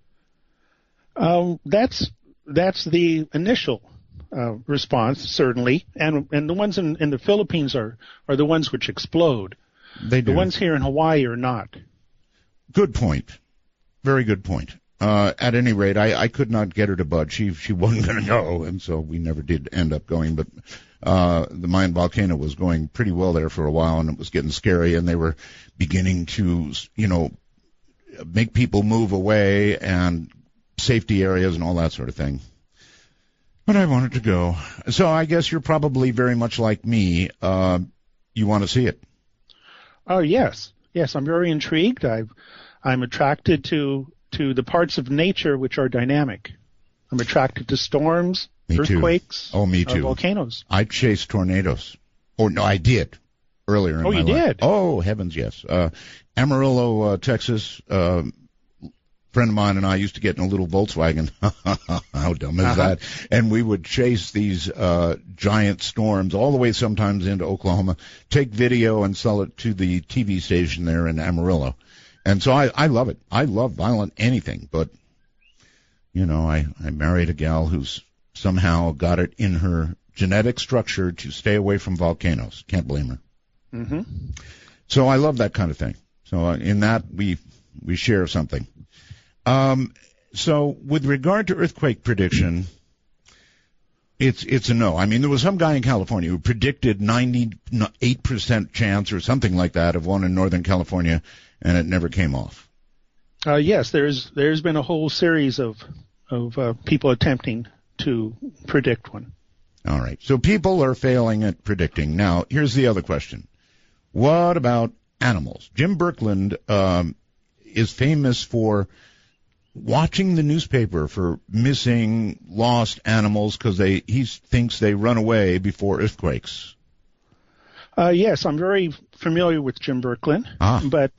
That's the initial response, certainly, and the ones in the Philippines are the ones which explode. They do. The ones here in Hawaii are not. Good point. Very good point. At any rate, I could not get her to budge. She wasn't going to go, and so we never did end up going. But the Mayan volcano was going pretty well there for a while, and it was getting scary, and they were beginning to, make people move away and safety areas and all that sort of thing. But I wanted to go. So I guess you're probably very much like me. You want to see it? Oh, yes. Yes, I'm very intrigued. I'm attracted to the parts of nature which are dynamic. I'm attracted to storms, Me too. earthquakes, Oh, me too. volcanoes. I chase tornadoes. Or no, I did earlier in my life. Oh, you did? Oh, heavens, yes. Amarillo, Texas, friend of mine and I used to get in a little Volkswagen. How dumb is that? And we would chase these giant storms all the way sometimes into Oklahoma, take video and sell it to the TV station there in Amarillo. And so I love it. I love violent anything. But, you know, I married a gal who's somehow got it in her genetic structure to stay away from volcanoes. Can't blame her. Mm-hmm. So I love that kind of thing. So in that, we share something. So with regard to earthquake prediction, it's a no. I mean, there was some guy in California who predicted 98% chance or something like that of one in Northern California, and it never came off. Yes, there's been a whole series of people attempting to predict one. All right. So people are failing at predicting. Now, here's the other question. What about animals? Jim Birkeland is famous for watching the newspaper for missing, lost animals because he thinks they run away before earthquakes. Yes, I'm very familiar with Jim Birkeland, but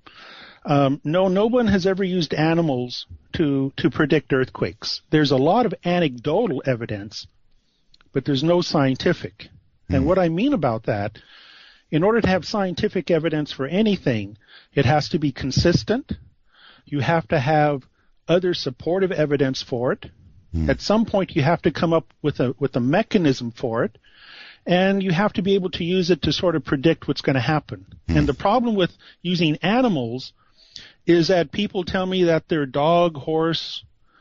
no one has ever used animals to predict earthquakes. There's a lot of anecdotal evidence, but there's no scientific. And what I mean about that, in order to have scientific evidence for anything, it has to be consistent. You have to have other supportive evidence for it. At some point, you have to come up with a mechanism for it, and you have to be able to use it to sort of predict what's going to happen. And the problem with using animals is that people tell me that their dog, horse,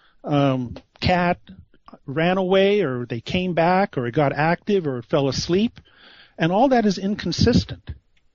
cat ran away, or they came back, or it got active, or it fell asleep, and all that is inconsistent.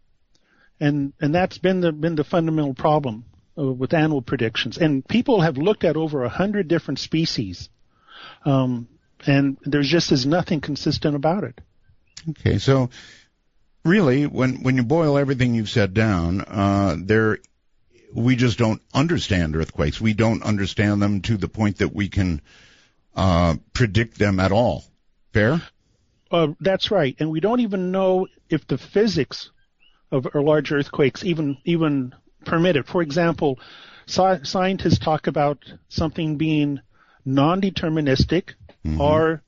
And that's been the fundamental problem with animal predictions. And people have looked at over 100 different species, and there's just is nothing consistent about it. Okay, so really, when you boil everything you've said down, we just don't understand earthquakes. We don't understand them to the point that we can predict them at all. Fair? That's right, and we don't even know if the physics of large earthquakes even permit it. For example, scientists talk about something being non-deterministic, or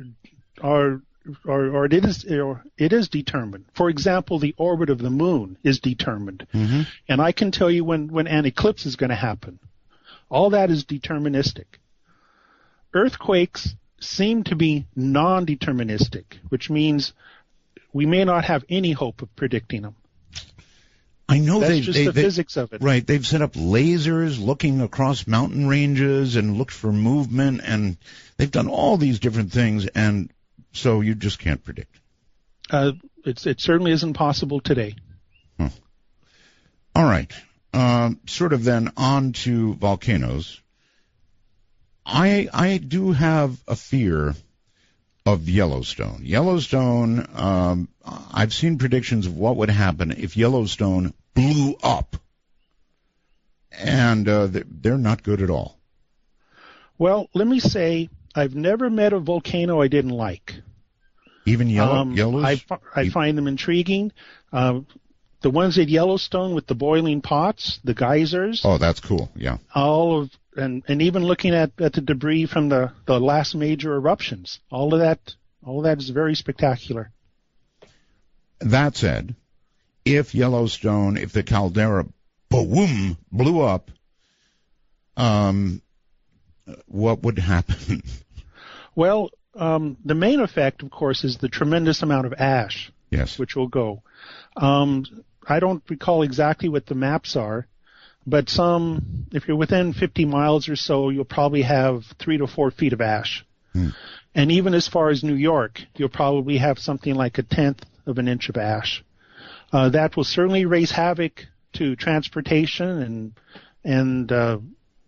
it is determined. For example, the orbit of the moon is determined, and I can tell you when an eclipse is going to happen. All that is deterministic. Earthquakes seem to be non-deterministic, which means we may not have any hope of predicting them. I know that's just the physics of it. Right. They've set up lasers looking across mountain ranges and looked for movement, and they've done all these different things, and so you just can't predict. It certainly isn't possible today. All right. Sort of then on to volcanoes. I do have a fear of Yellowstone. Yellowstone, I've seen predictions of what would happen if Yellowstone blew up, and they're not good at all. Well, let me say I've never met a volcano I didn't like. Even Yellowstone? I find them intriguing. The ones at Yellowstone with the boiling pots, the geysers. Oh, that's cool. Yeah. And even looking at the debris from the last major eruptions, all of that is very spectacular. That said, if the caldera, boom, blew up, what would happen? Well, the main effect, of course, is the tremendous amount of ash. Yes. Which will go. I don't recall exactly what the maps are, but if you're within 50 miles or so, you'll probably have 3 to 4 feet of ash. And even as far as New York, you'll probably have something like 1/10 of an inch of ash. That will certainly raise havoc to transportation and the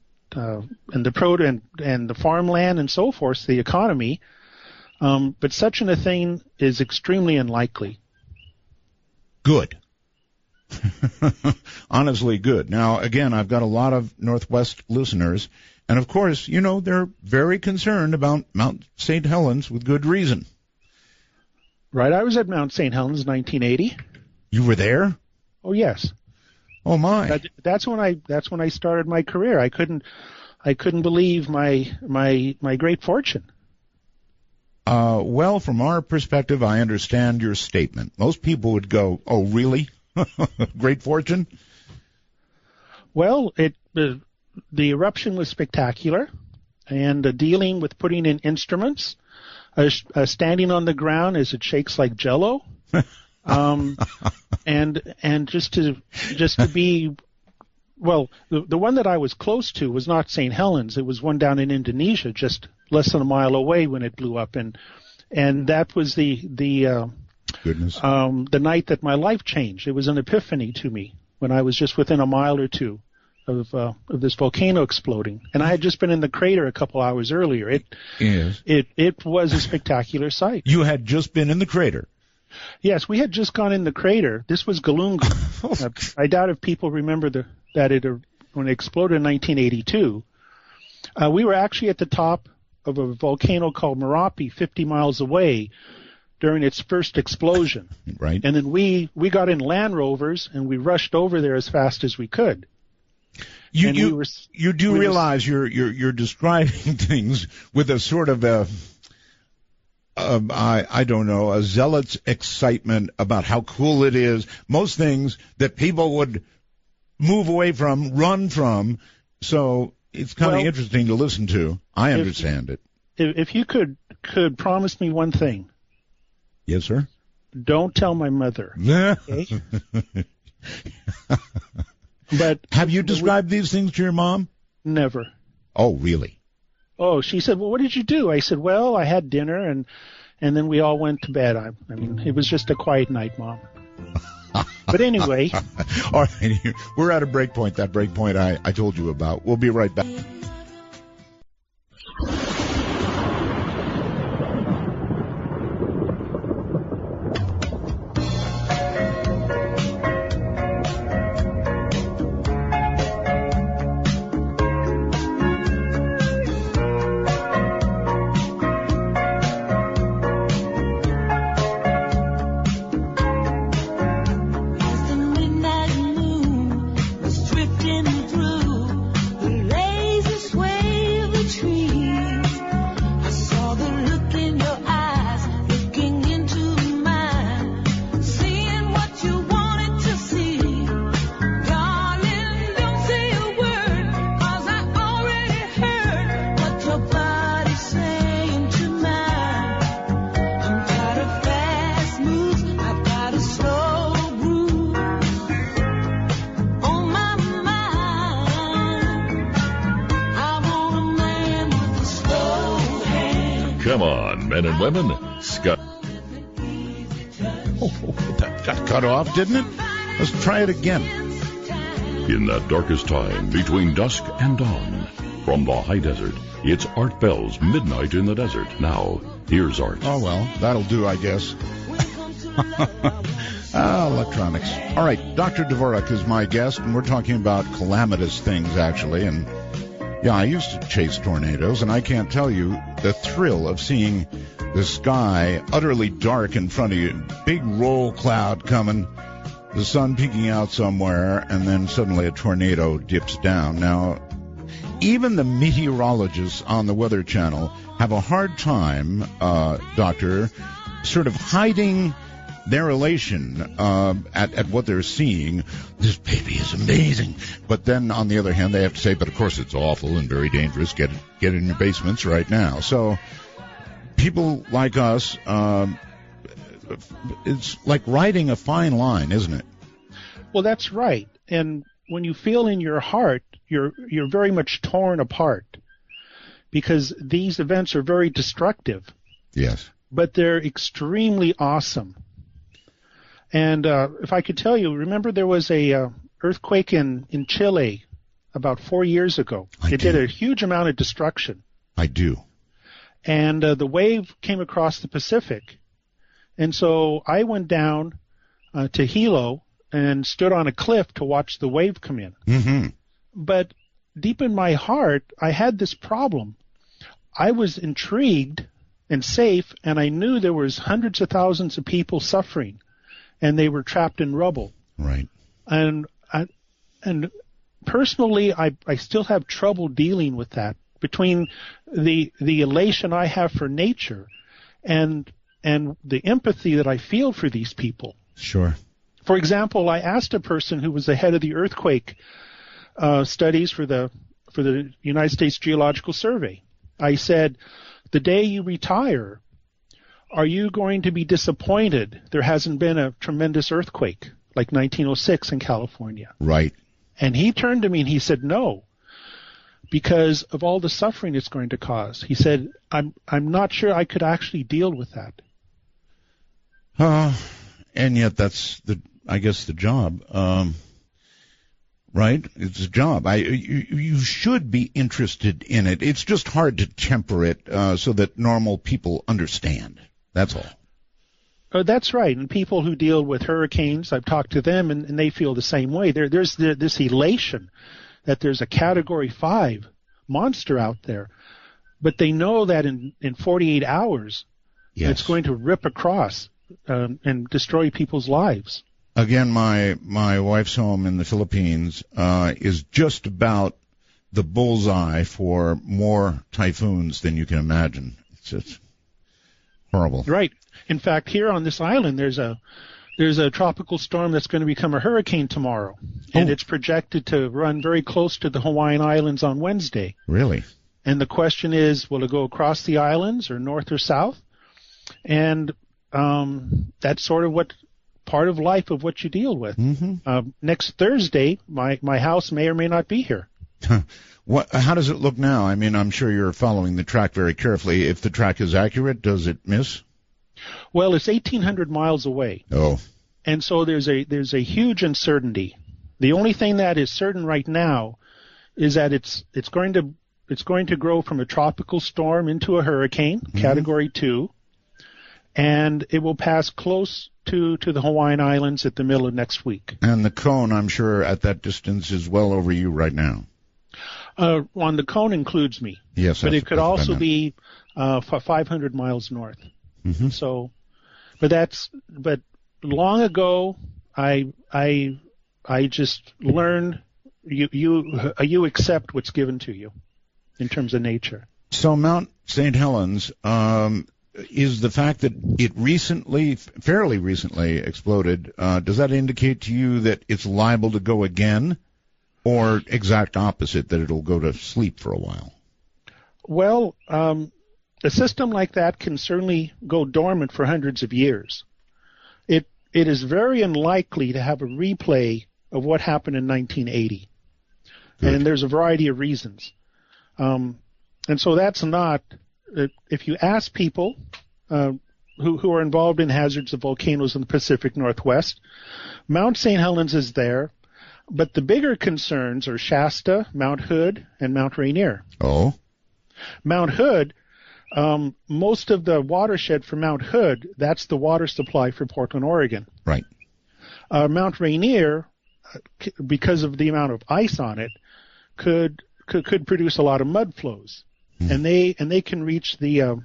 and the farmland and so forth, the economy. But such a thing is extremely unlikely. Good. Honestly, good. Now, again, I've got a lot of Northwest listeners, and of course, you know, they're very concerned about Mount St. Helens with good reason. Right, I was at Mount St. Helens in 1980. You were there? Oh, yes. Oh, my. That's when I started my career. I couldn't believe my great fortune. Well, from our perspective, I understand your statement. Most people would go, "Oh, really? Great fortune?" Well, the eruption was spectacular, and dealing with putting in instruments, standing on the ground as it shakes like Jell-O, and just to be. Well, the one that I was close to was not St. Helens. It was one down in Indonesia, just less than a mile away when it blew up, and that was the goodness. The night that my life changed. It was an epiphany to me when I was just within a mile or two of this volcano exploding, and I had just been in the crater a couple hours earlier. It was a spectacular sight. You had just been in the crater. Yes, we had just gone in the crater. This was Galungu. I doubt if people remember when it exploded in 1982. We were actually at the top of a volcano called Merapi, 50 miles away, during its first explosion. Right. And then we got in Land Rovers and we rushed over there as fast as we could. You do realize you're describing things with a sort of I don't know, a zealot's excitement about how cool it is. Most things that people would move away from, run from. So it's kind of interesting to listen to. I understand it. If you could promise me one thing. Yes, sir. Don't tell my mother. Okay? But have you described these things to your mom? Never. Oh, really? Oh, she said, "Well, what did you do?" I said, "Well, I had dinner and then we all went to bed." I mean, it was just a quiet night, Mom. But anyway. All right, we're at a break point. That break point I told you about. We'll be right back. Come on, men and women. Scott. That got cut off, didn't it? Let's try it again. In that darkest time between dusk and dawn, from the high desert, it's Art Bell's Midnight in the Desert. Now, here's Art. Oh, well, that'll do, I guess. Electronics. All right, Dr. Dvorak is my guest, and we're talking about calamitous things, actually, and yeah, I used to chase tornadoes, and I can't tell you the thrill of seeing the sky utterly dark in front of you, big roll cloud coming, the sun peeking out somewhere, and then suddenly a tornado dips down. Now, even the meteorologists on the Weather Channel have a hard time, Doctor, sort of hiding their elation at what they're seeing. This baby is amazing. But then, on the other hand, they have to say, but of course it's awful and very dangerous. Get in your basements right now. So people like us, it's like riding a fine line, isn't it? Well, that's right. And when you feel in your heart, you're very much torn apart because these events are very destructive. Yes. But they're extremely awesome. And if I could tell you, remember there was a earthquake in Chile about 4 years ago. It did a huge amount of destruction. I do. And the wave came across the Pacific. And so I went down to Hilo and stood on a cliff to watch the wave come in. Mm-hmm. But deep in my heart, I had this problem. I was intrigued and safe, and I knew there was hundreds of thousands of people suffering, and they were trapped in rubble. Right. And personally, I still have trouble dealing with that, between the elation I have for nature and the empathy that I feel for these people. Sure. For example, I asked a person who was the head of the earthquake studies for the United States Geological Survey. I said, the day you retire, are you going to be disappointed there hasn't been a tremendous earthquake like 1906 in California? Right. And he turned to me and he said, no, because of all the suffering it's going to cause. He said, I'm not sure I could actually deal with that. And yet that's I guess the job. Right? It's a job. You should be interested in it. It's just hard to temper it so that normal people understand. That's all. That's right. And people who deal with hurricanes, I've talked to them, and they feel the same way. There's this elation that there's a Category 5 monster out there, but they know that in 48 hours, yes, it's going to rip across and destroy people's lives. Again, my wife's home in the Philippines is just about the bullseye for more typhoons than you can imagine. It's just horrible. Right. In fact, here on this island, there's a tropical storm that's going to become a hurricane tomorrow, and it's projected to run very close to the Hawaiian Islands on Wednesday. Really? And the question is, will it go across the islands or north or south? And that's sort of part of life of what you deal with. Mm-hmm. Next Thursday, my house may or may not be here. How does it look now? I mean, I'm sure you're following the track very carefully. If the track is accurate, does it miss? Well, it's 1,800 miles away. Oh. And so there's a huge uncertainty. The only thing that is certain right now is that it's going to grow from a tropical storm into a hurricane, mm-hmm, Category 2, and it will pass close to the Hawaiian Islands at the middle of next week. And the cone, I'm sure, at that distance is well over you right now. On the cone includes me. Yes, but it could also be 500 miles north. Mm-hmm. So, but long ago, I just learned you accept what's given to you in terms of nature. So Mount St. Helens, is the fact that it fairly recently exploded, does that indicate to you that it's liable to go again, or exact opposite, that it'll go to sleep for a while? Well, a system like that can certainly go dormant for hundreds of years. It is very unlikely to have a replay of what happened in 1980. Good. And there's a variety of reasons. And so that's not, if you ask people who are involved in hazards of volcanoes in the Pacific Northwest, Mount St. Helens is there, but the bigger concerns are Shasta, Mount Hood, and Mount Rainier. Oh. Mount Hood, most of the watershed for Mount Hood, that's the water supply for Portland, Oregon. Right. Mount Rainier, because of the amount of ice on it, could produce a lot of mud flows, and they can reach the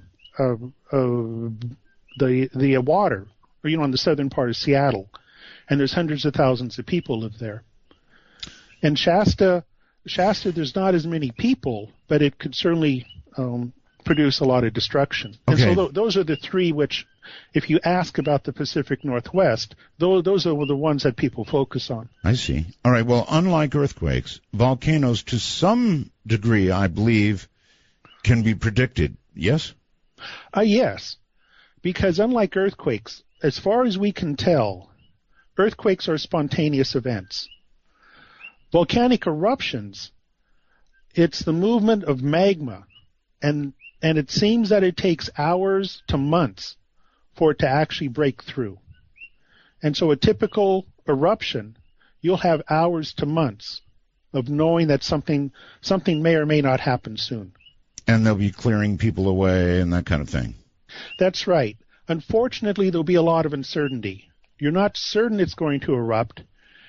water, or on the southern part of Seattle, and there's hundreds of thousands of people live there. And Shasta, there's not as many people, but it could certainly produce a lot of destruction. Okay. And so those are the three which, if you ask about the Pacific Northwest, those are the ones that people focus on. I see. All right. Well, unlike earthquakes, volcanoes to some degree, I believe, can be predicted. Yes? Yes. Because unlike earthquakes, as far as we can tell, earthquakes are spontaneous events. Volcanic eruptions, it's the movement of magma, and it seems that it takes hours to months for it to actually break through. And so a typical eruption, you'll have hours to months of knowing that something may or may not happen soon. And they'll be clearing people away and that kind of thing. That's right. Unfortunately, there'll be a lot of uncertainty. You're not certain it's going to erupt.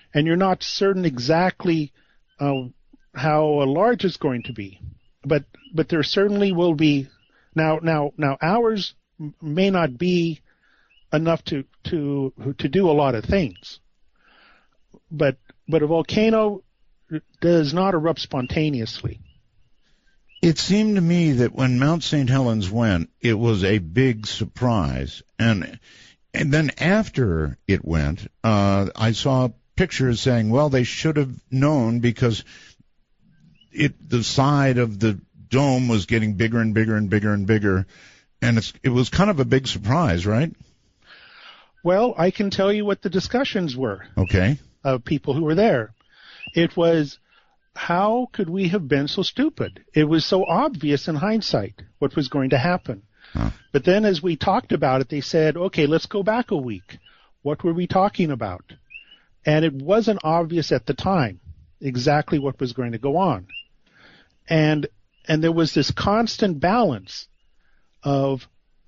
and you're not certain exactly how large it's going to be. But there certainly will be. Now ours may not be enough to do a lot of things. But a volcano does not erupt spontaneously. It seemed to me that when Mount St. Helens went, it was a big surprise. And then after it went, I saw pictures saying, well, they should have known because the side of the dome was getting bigger and bigger and bigger and bigger. And it was kind of a big surprise, right? Well, I can tell you what the discussions were. Okay. Of people who were there. It was, how could we have been so stupid? It was so obvious in hindsight what was going to happen. Huh. But then as we talked about it, they said, okay, let's go back a week. What were we talking about? And it wasn't obvious at the time exactly what was going to go on. And there was this constant balance of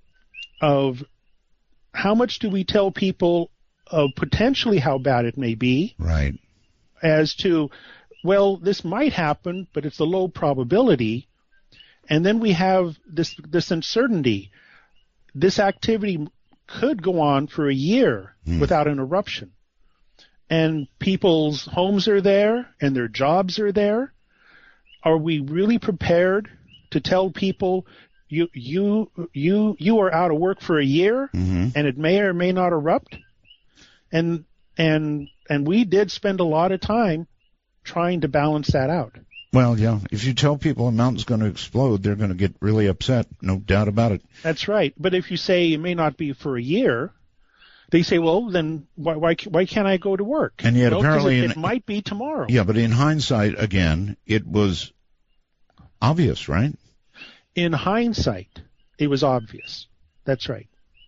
how much do we tell people of potentially how bad it may be, right? As to, well, this might happen, but it's a low probability. And then we have this uncertainty. This activity could go on for a year without an eruption. And people's homes are there and their jobs are there. Are we really prepared to tell people you are out of work for a year and it may or may not erupt? And we did spend a lot of time trying to balance that out. Well, yeah, if you tell people a mountain's going to explode, they're going to get really upset, no doubt about it. That's right. But if you say it may not be for a year, they say, well, then why can't I go to work? And yet apparently it might be tomorrow. Yeah, but in hindsight, again, it was obvious, right? In hindsight, it was obvious. That's right.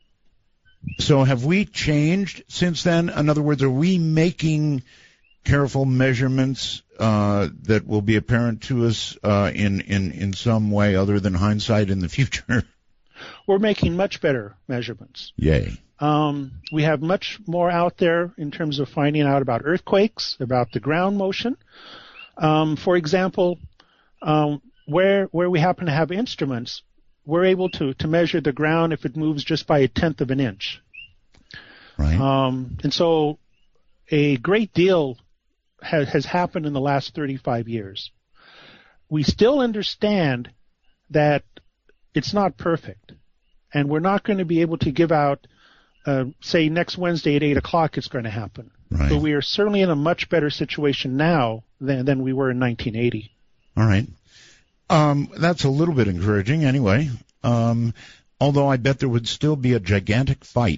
So have we changed since then? In other words, are we making careful measurements that will be apparent to us in some way other than hindsight in the future? We're making much better measurements. Yay. We have much more out there in terms of finding out about earthquakes, about the ground motion. For example, where we happen to have instruments, we're able to measure the ground if it moves just by 1/10 of an inch. Right. And so a great deal has happened in the last 35 years. We still understand that it's not perfect, and we're not going to be able to give out, say, next Wednesday at 8 o'clock it's going to happen. Right. But we are certainly in a much better situation now than we were in 1980. All right. That's a little bit encouraging anyway. Although I bet there would still be a gigantic fight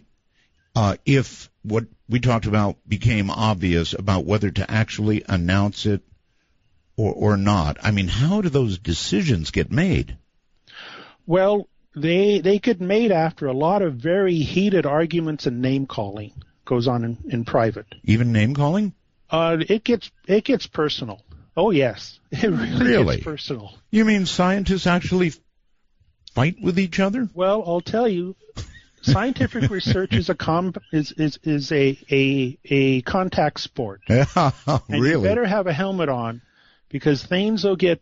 if what we talked about became obvious about whether to actually announce it or not. I mean, how do those decisions get made? Well, they get made after a lot of very heated arguments and name calling goes on in private. Even name calling? It gets personal. Oh yes, it really gets personal. You mean scientists actually fight with each other? Well, I'll tell you, scientific research is a contact sport. And really? You better have a helmet on, because things will get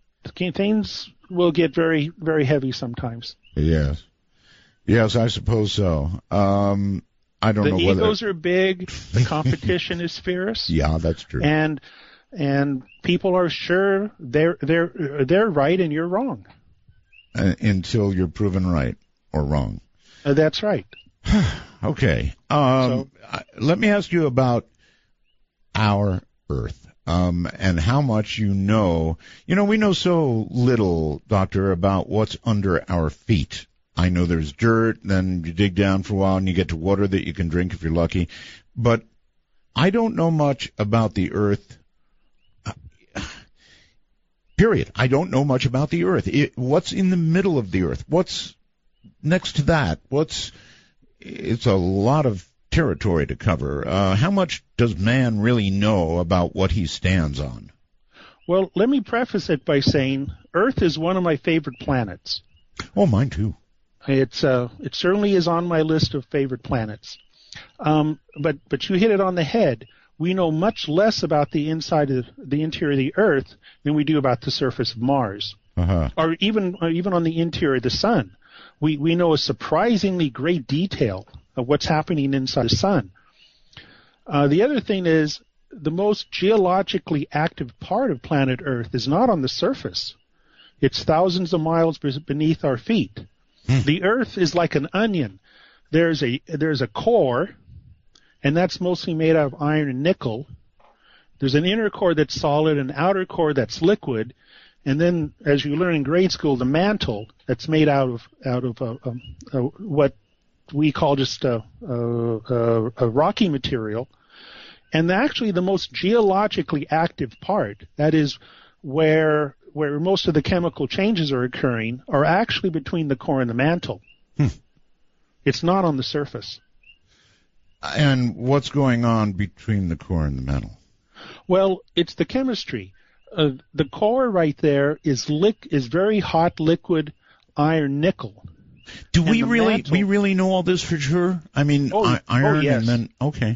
very, very heavy sometimes. Yes, I suppose so. I don't know whether the egos are big, the competition is fierce. Yeah, that's true. And people are sure they're right and you're wrong. Until you're proven right or wrong. That's right. Okay. Let me ask you about our Earth and how much you know. You know, we know so little, Doctor, about what's under our feet. I know there's dirt, then you dig down for a while and you get to water that you can drink if you're lucky. But I don't know much about the Earth. Period. I don't know much about the Earth. What's in the middle of the Earth? What's next to that? It's a lot of territory to cover. How much does man really know about what he stands on? Well, let me preface it by saying Earth is one of my favorite planets. Oh, mine too. It certainly is on my list of favorite planets. But you hit it on the head. we know much less about the inside of the interior of the Earth than we do about the surface of Mars, or even on the interior of the Sun. We know a surprisingly great detail of what's happening inside the Sun. The other thing is the most geologically active part of planet Earth is not on the surface. It's thousands of miles beneath our feet. The Earth is like an onion. There's a core, and that's mostly made out of iron and nickel. There's an inner core that's solid, an outer core that's liquid, and then, as you learn in grade school, the mantle that's made out of what we call just a rocky material. And actually, the most geologically active part, that is where most of the chemical changes are occurring, are actually between the core and the mantle. It's not on the surface. And what's going on between the core and the mantle? Well, it's the chemistry. The core right there is very hot liquid iron nickel. Do we really know all this for sure? I mean, iron yes. and then okay.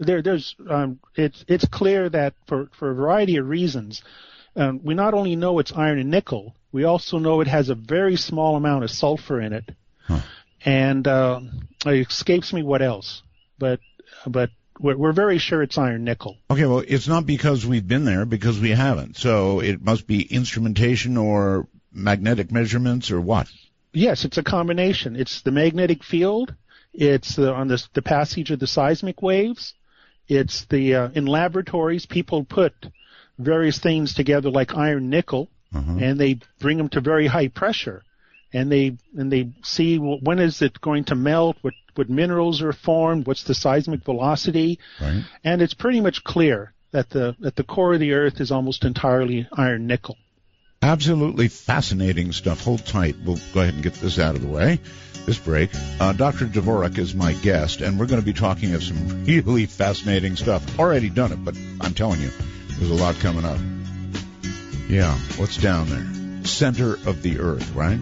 It's clear that for a variety of reasons, we not only know it's iron and nickel, we also know it has a very small amount of sulfur in it, and it escapes me what else, but we're very sure it's iron nickel. Okay, well, it's not because we've been there, because we haven't. So it must be instrumentation or magnetic measurements or what? Yes, it's a combination. It's the magnetic field. It's on the passage of the seismic waves. It's in laboratories, people put various things together like iron nickel, and they bring them to very high pressure, and they see when is it going to melt, what minerals are formed, what's the seismic velocity, right. And it's pretty much clear that the core of the Earth is almost entirely iron nickel. Absolutely fascinating stuff. Hold tight. We'll go ahead and get this out of the way. This break. Dr. Dvorak is my guest, and we're going to be talking of some really fascinating stuff. Already done it, but I'm telling you, there's a lot coming up. Yeah, what's down there? Center of the Earth, right?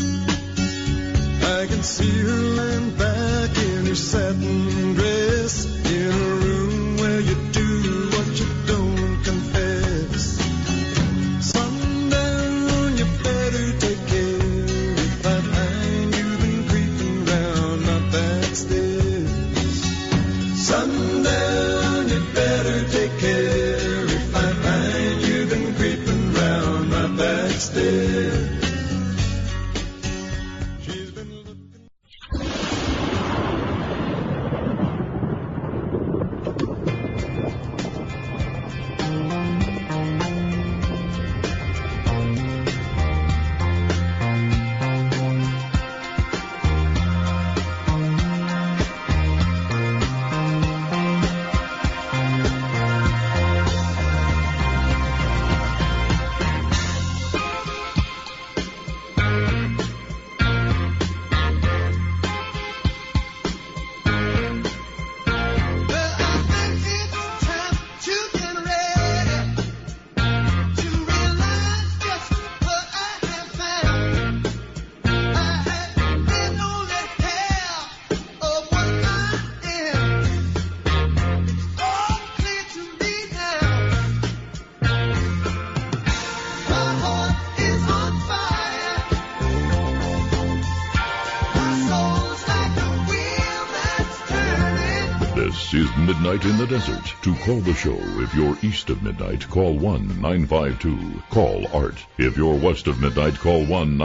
I can see her laying back in her satin dress in a room where you do what you don't confess. Sundown, you better take care if I find you've been creeping round my back stairs. Sundown, you better take care if I find you've been creeping round my back stairs. This is Midnight in the Desert. To call the show, if you're east of midnight, call 1-952. Call Art. If you're west of midnight, call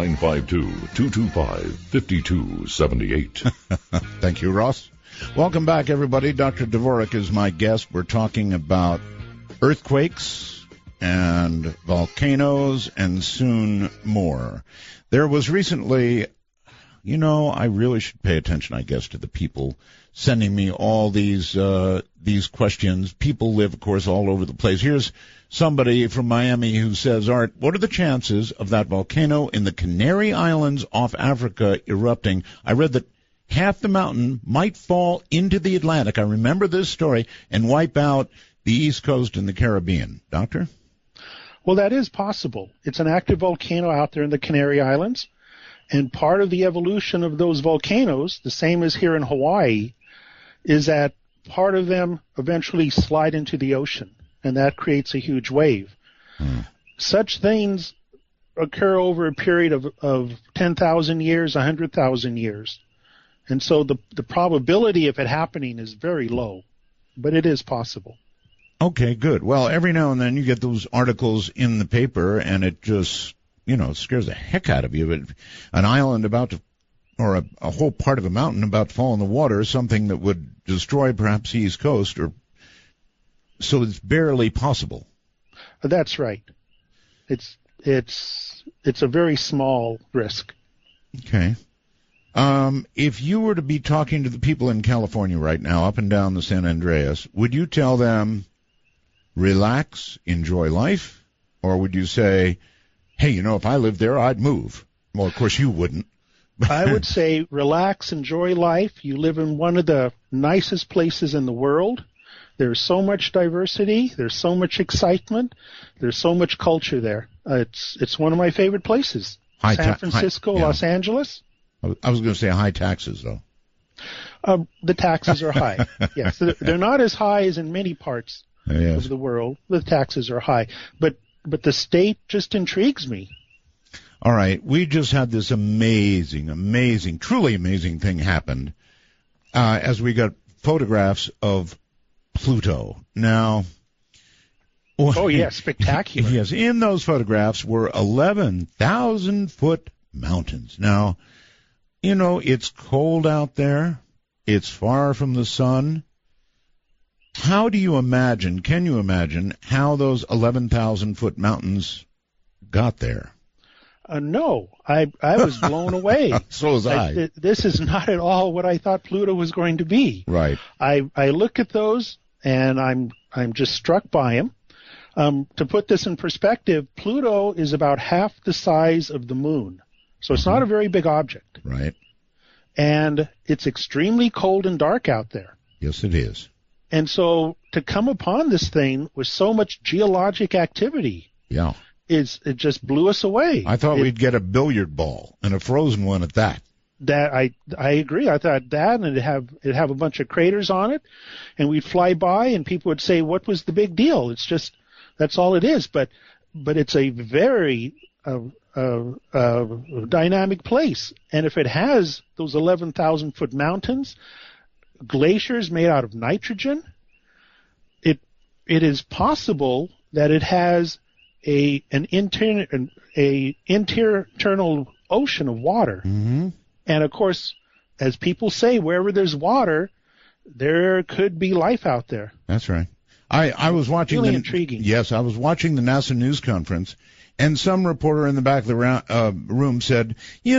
1-952-225-5278. Thank you, Ross. Welcome back, everybody. Dr. Dvorak is my guest. We're talking about earthquakes and volcanoes and soon more. There was recently, I really should pay attention, I guess, to the people sending me all these questions. People live, of course, all over the place. Here's somebody from Miami who says, Art, what are the chances of that volcano in the Canary Islands off Africa erupting? I read that half the mountain might fall into the Atlantic. I remember this story, and wipe out the East Coast and the Caribbean. Doctor? Well, that is possible. It's an active volcano out there in the Canary Islands, and part of the evolution of those volcanoes, the same as here in Hawaii, is that part of them eventually slide into the ocean, and that creates a huge wave. Such things occur over a period of 10,000 years, 100,000 years. And so the probability of it happening is very low, but it is possible. Okay, good. Well, every now and then you get those articles in the paper, and it just, it scares the heck out of you. An island about to, or a whole part of a mountain about to fall in the water, something that would destroy perhaps the East Coast, so it's barely possible. That's right. It's a very small risk. Okay. If you were to be talking to the people in California right now, up and down the San Andreas, would you tell them, relax, enjoy life? Or would you say, hey, if I lived there, I'd move? Well, of course you wouldn't. I would say, relax, enjoy life. You live in one of the nicest places in the world. There's so much diversity. There's so much excitement. There's so much culture there. It's one of my favorite places. San Francisco, Los Angeles. I was going to say high taxes, though. The taxes are high. Yes, they're not as high as in many parts of the world. The taxes are high, but the state just intrigues me. All right, we just had this amazing, truly amazing thing happen as we got photographs of Pluto. Now, oh yeah, spectacular. Yes, in those photographs were 11,000-foot mountains. Now, it's cold out there. It's far from the sun. Can you imagine how those 11,000-foot mountains got there? No, I was blown away. So was I. This is not at all what I thought Pluto was going to be. Right. I look at those, and I'm just struck by them. To put this in perspective, Pluto is about half the size of the moon. So it's not a very big object. Right. And it's extremely cold and dark out there. Yes, it is. And so to come upon this thing with so much geologic activity, it just blew us away. I thought we'd get a billiard ball, and a frozen one at that. That I agree. I thought that, and it'd have a bunch of craters on it, and we'd fly by, and people would say, "What was the big deal?" It's just that's all it is. But it's a very dynamic place, and if it has those 11,000-foot mountains, glaciers made out of nitrogen, it is possible that it has an internal ocean of water. Mm-hmm. And of course, as people say, wherever there's water, there could be life out there. That's right. I was watching really intriguing. Yes, I was watching the NASA news conference, and some reporter in the back of the room said,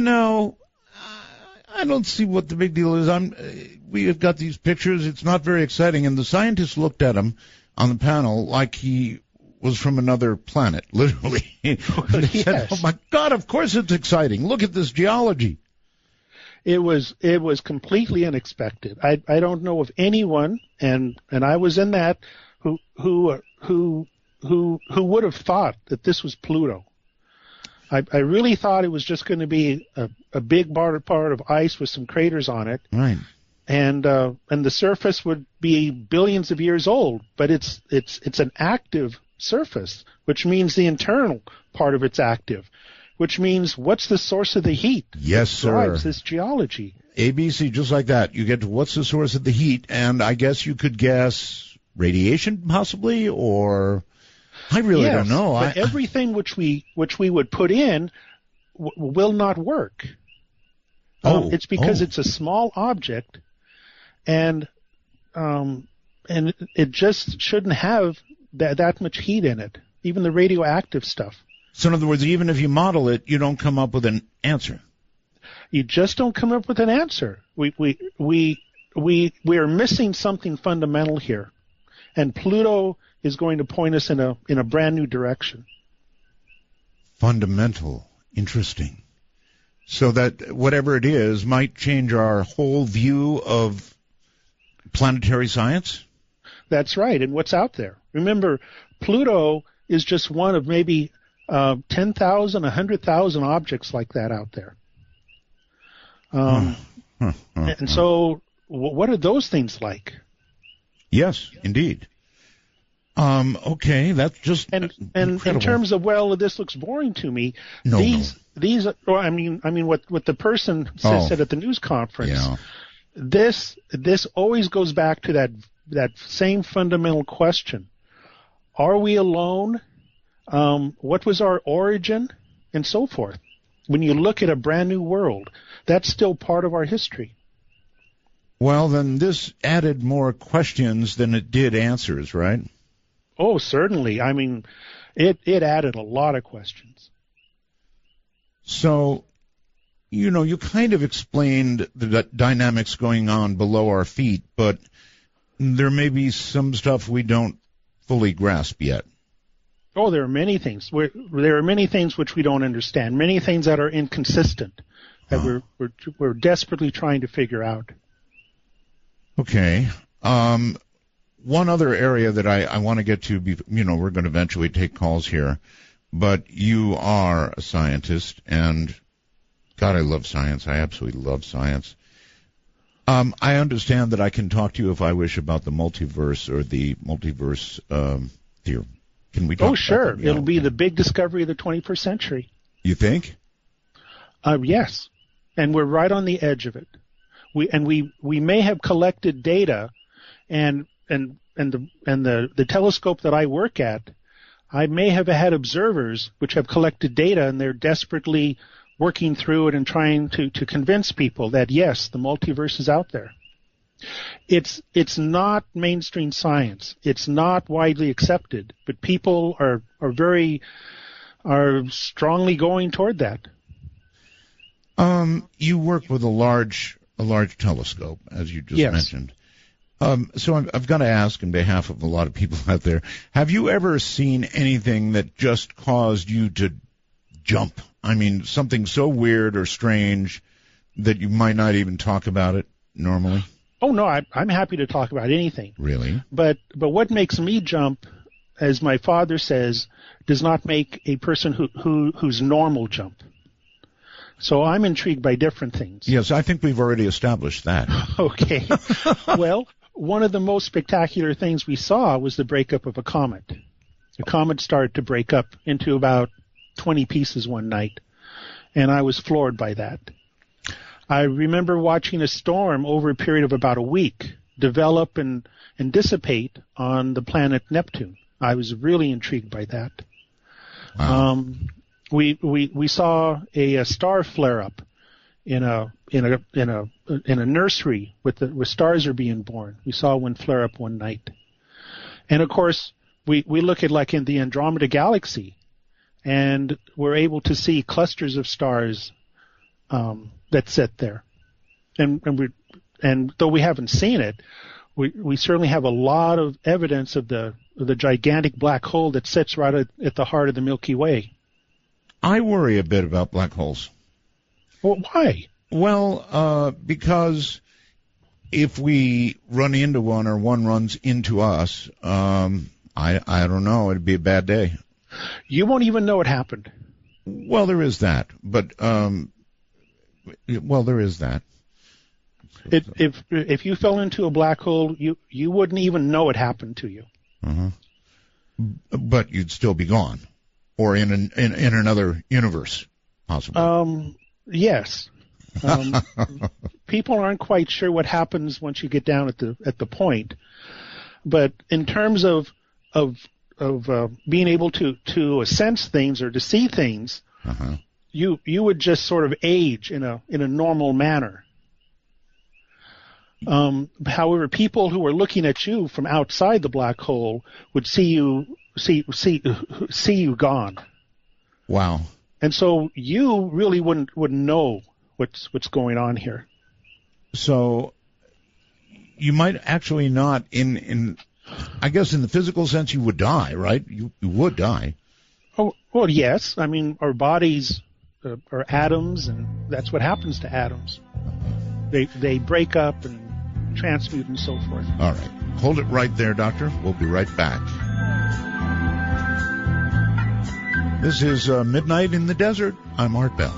I don't see what the big deal is. We have got these pictures. It's not very exciting. And the scientists looked at him on the panel like he was from another planet, literally. They said, oh, my God, of course it's exciting. Look at this geology. It was completely unexpected. I don't know of anyone, and I was in that, who would have thought that this was Pluto. I really thought it was just going to be a big part of ice with some craters on it. Right. And the surface would be billions of years old, but it's an active surface, which means the internal part of it's active, which means what's the source of the heat? Yes, sir. Drives this geology. ABC, just like that. You get to what's the source of the heat, and I guess you could guess radiation possibly, or I really don't know. But everything which we would put in will not work. It's because it's a small object, and it just shouldn't have that much heat in it, even the radioactive stuff. So in other words, even if you model it, you don't come up with an answer. You just don't come up with an answer. We are missing something fundamental here, and Pluto is going to point us in a brand new direction. Fundamental, interesting. So that whatever it is might change our whole view of planetary science? That's right, and what's out there. Remember, Pluto is just one of maybe 10,000, 100,000 objects like that out there. And so what are those things like? Yes, indeed. Okay, that's just And incredible. in terms of, well, this looks boring to me. No, these, or I mean, what the person said at the news conference. Yeah. This always goes back to that same fundamental question: are we alone? What was our origin, and so forth? When you look at a brand new world, that's still part of our history. Well, then this added more questions than it did answers, right? Oh, certainly. I mean, it added a lot of questions. So, you kind of explained the dynamics going on below our feet, but there may be some stuff we don't fully grasp yet. Oh, there are many things. There are many things which we don't understand. Many things that are inconsistent that we're desperately trying to figure out. Okay. One other area that I want to get to, we're going to eventually take calls here, but you are a scientist, and God, I love science. I absolutely love science. I understand that I can talk to you if I wish about the multiverse or the multiverse theory. Can we talk about sure. that? Yeah. It'll be the big discovery of the 21st century. You think? Yes. And we're right on the edge of it. We may have collected data, and the telescope that I work at, I may have had observers which have collected data, and they're desperately working through it and trying to convince people that yes, the multiverse is out there. It's not mainstream science. It's not widely accepted, but people are strongly going toward that. You work with a large telescope, as you just mentioned. So I've got to ask on behalf of a lot of people out there, have you ever seen anything that just caused you to jump? I mean, something so weird or strange that you might not even talk about it normally? Oh, no, I'm happy to talk about anything. Really? But what makes me jump, as my father says, does not make a person who's normal jump. So I'm intrigued by different things. Yes, I think we've already established that. Okay. Well, one of the most spectacular things we saw was the breakup of a comet. The comet started to break up into about 20 pieces one night, and I was floored by that. I remember watching a storm over a period of about a week develop and dissipate on the planet Neptune. I was really intrigued by that. Wow. We saw a star flare up in a nursery where stars are being born. We saw one flare up one night, and of course we look at like in the Andromeda Galaxy, and we're able to see clusters of stars that sit there, and though we haven't seen it, we certainly have a lot of evidence of the gigantic black hole that sits right at the heart of the Milky Way. I worry a bit about black holes. Well, why? Well, because if we run into one or one runs into us, I don't know, it'd be a bad day. You won't even know it happened. Well, there is that, but there is that. If you fell into a black hole, you wouldn't even know it happened to you. Uh-huh. But you'd still be gone, or in another universe, possibly. Yes. People aren't quite sure what happens once you get down at the point, but in terms of being able to sense things or to see things, uh-huh. you would just sort of age in a normal manner. However, people who are looking at you from outside the black hole would see you gone. Wow. And so you really wouldn't know what's going on here. So you might actually not I guess in the physical sense you would die, right? You would die. Oh, well, yes. I mean, our bodies are atoms, and that's what happens to atoms. They break up and transmute and so forth. All right. Hold it right there, Doctor. We'll be right back. This is Midnight in the Desert. I'm Art Bell.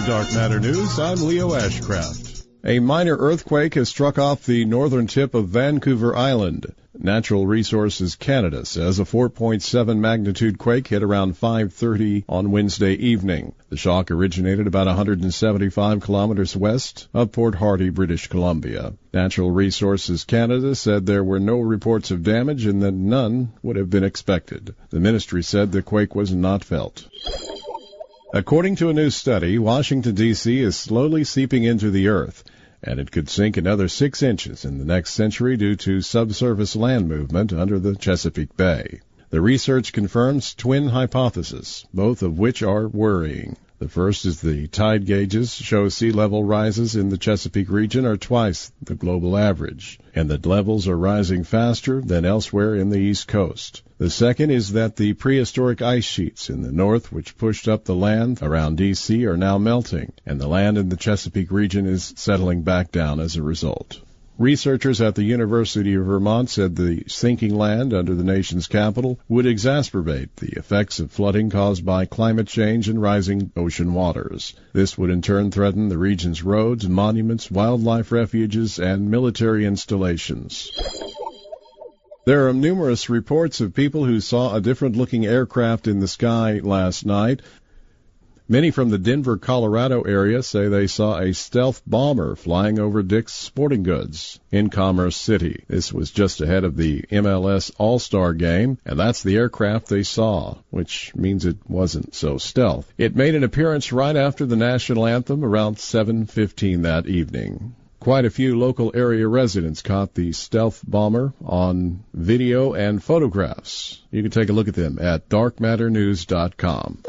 For Dark Matter News, I'm Leo Ashcraft. A minor earthquake has struck off the northern tip of Vancouver Island. Natural Resources Canada says a 4.7 magnitude quake hit around 5:30 on Wednesday evening. The shock originated about 175 kilometers west of Port Hardy, British Columbia. Natural Resources Canada said there were no reports of damage and that none would have been expected. The ministry said the quake was not felt. According to a new study, Washington, D.C. is slowly seeping into the earth, and it could sink another 6 inches in the next century due to subsurface land movement under the Chesapeake Bay. The research confirms twin hypotheses, both of which are worrying. The first is the tide gauges show sea level rises in the Chesapeake region are twice the global average, and that levels are rising faster than elsewhere in the East Coast. The second is that the prehistoric ice sheets in the north, which pushed up the land around D.C., are now melting, and the land in the Chesapeake region is settling back down as a result. Researchers at the University of Vermont said the sinking land under the nation's capital would exacerbate the effects of flooding caused by climate change and rising ocean waters. This would in turn threaten the region's roads, monuments, wildlife refuges, and military installations. There are numerous reports of people who saw a different-looking aircraft in the sky last night. Many from the Denver, Colorado area say they saw a stealth bomber flying over Dick's Sporting Goods in Commerce City. This was just ahead of the MLS All-Star game, and that's the aircraft they saw, which means it wasn't so stealth. It made an appearance right after the national anthem around 7:15 that evening. Quite a few local area residents caught the stealth bomber on video and photographs. You can take a look at them at darkmatternews.com.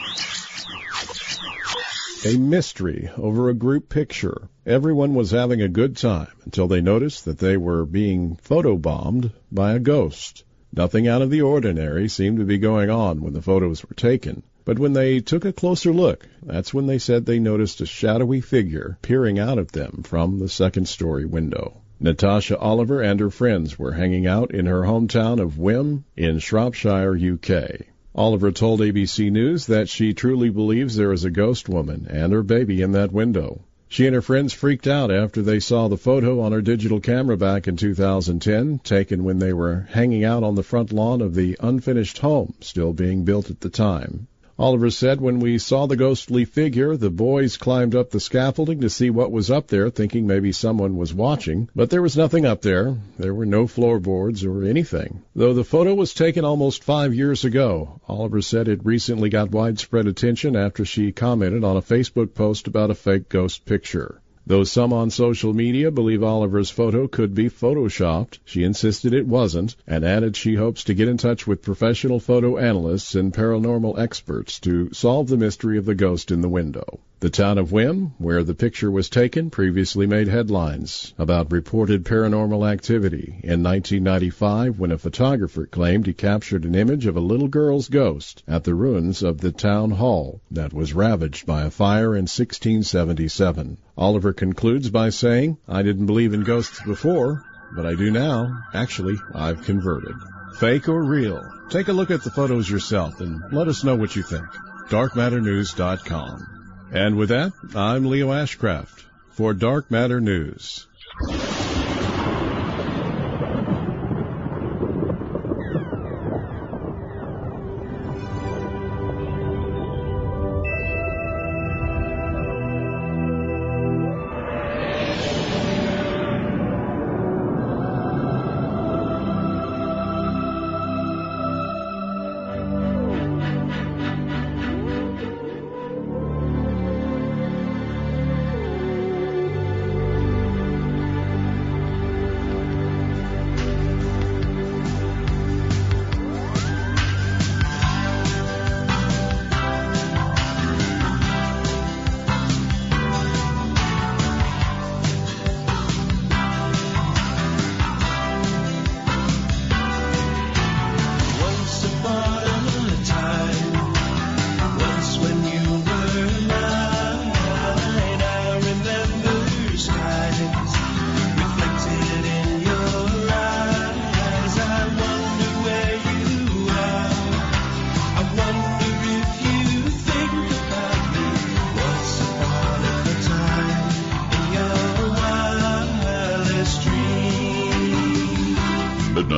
A mystery over a group picture. Everyone was having a good time until they noticed that they were being photobombed by a ghost. Nothing out of the ordinary seemed to be going on when the photos were taken. But when they took a closer look, that's when they said they noticed a shadowy figure peering out at them from the second-story window. Natasha Oliver and her friends were hanging out in her hometown of Wim in Shropshire, UK. Oliver told ABC News that she truly believes there is a ghost woman and her baby in that window. She and her friends freaked out after they saw the photo on her digital camera back in 2010, taken when they were hanging out on the front lawn of the unfinished home still being built at the time. Oliver said, "When we saw the ghostly figure, the boys climbed up the scaffolding to see what was up there, thinking maybe someone was watching. But there was nothing up there. There were no floorboards or anything." Though the photo was taken almost 5 years ago, Oliver said it recently got widespread attention after she commented on a Facebook post about a fake ghost picture. Though some on social media believe Oliver's photo could be photoshopped, she insisted it wasn't, and added she hopes to get in touch with professional photo analysts and paranormal experts to solve the mystery of the ghost in the window. The town of Wim, where the picture was taken, previously made headlines about reported paranormal activity in 1995 when a photographer claimed he captured an image of a little girl's ghost at the ruins of the town hall that was ravaged by a fire in 1677. Oliver concludes by saying, "I didn't believe in ghosts before, but I do now. Actually, I've converted." Fake or real? Take a look at the photos yourself and let us know what you think. darkmatternews.com. And with that, I'm Leo Ashcraft for Dark Matter News.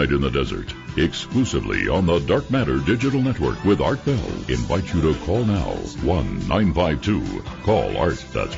Midnight in the Desert, exclusively on the Dark Matter Digital Network with Art Bell. Invite you to call now. 1-952-CALL ART. That's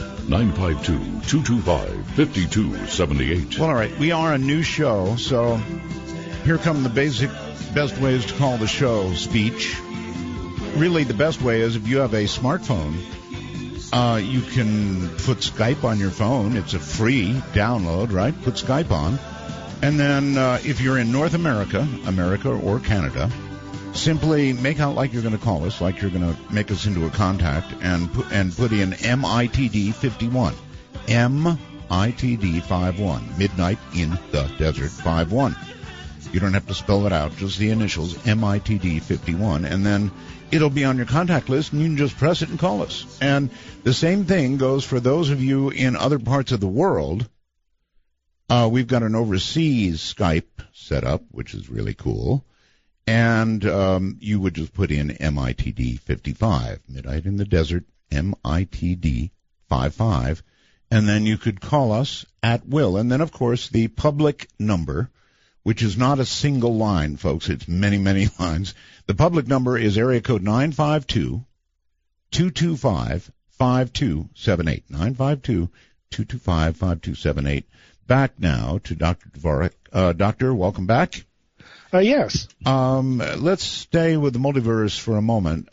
1-952-225-5278. Well, all right. We are a new show, so here come the best ways to call the show speech. Really, the best way is if you have a smartphone, you can put Skype on your phone. It's a free download, right? Put Skype on. And then if you're in North America or Canada, simply make out like you're going to call us, like you're going to make us into a contact, and put in MITD 51. MITD 51. Midnight in the Desert 51. You don't have to spell it out, just the initials, MITD 51, and then it'll be on your contact list, and you can just press it and call us. And the same thing goes for those of you in other parts of the world. We've got an overseas Skype set up, which is really cool. And you would just put in MITD 55, Midnight in the Desert, MITD 55, and then you could call us at will. And then, of course, the public number, which is not a single line, folks. It's many, many lines. The public number is area code 952-225-5278. 952-225-5278. Back now to Dr. Dvorak. Doctor, welcome back. Yes. Let's stay with the multiverse for a moment.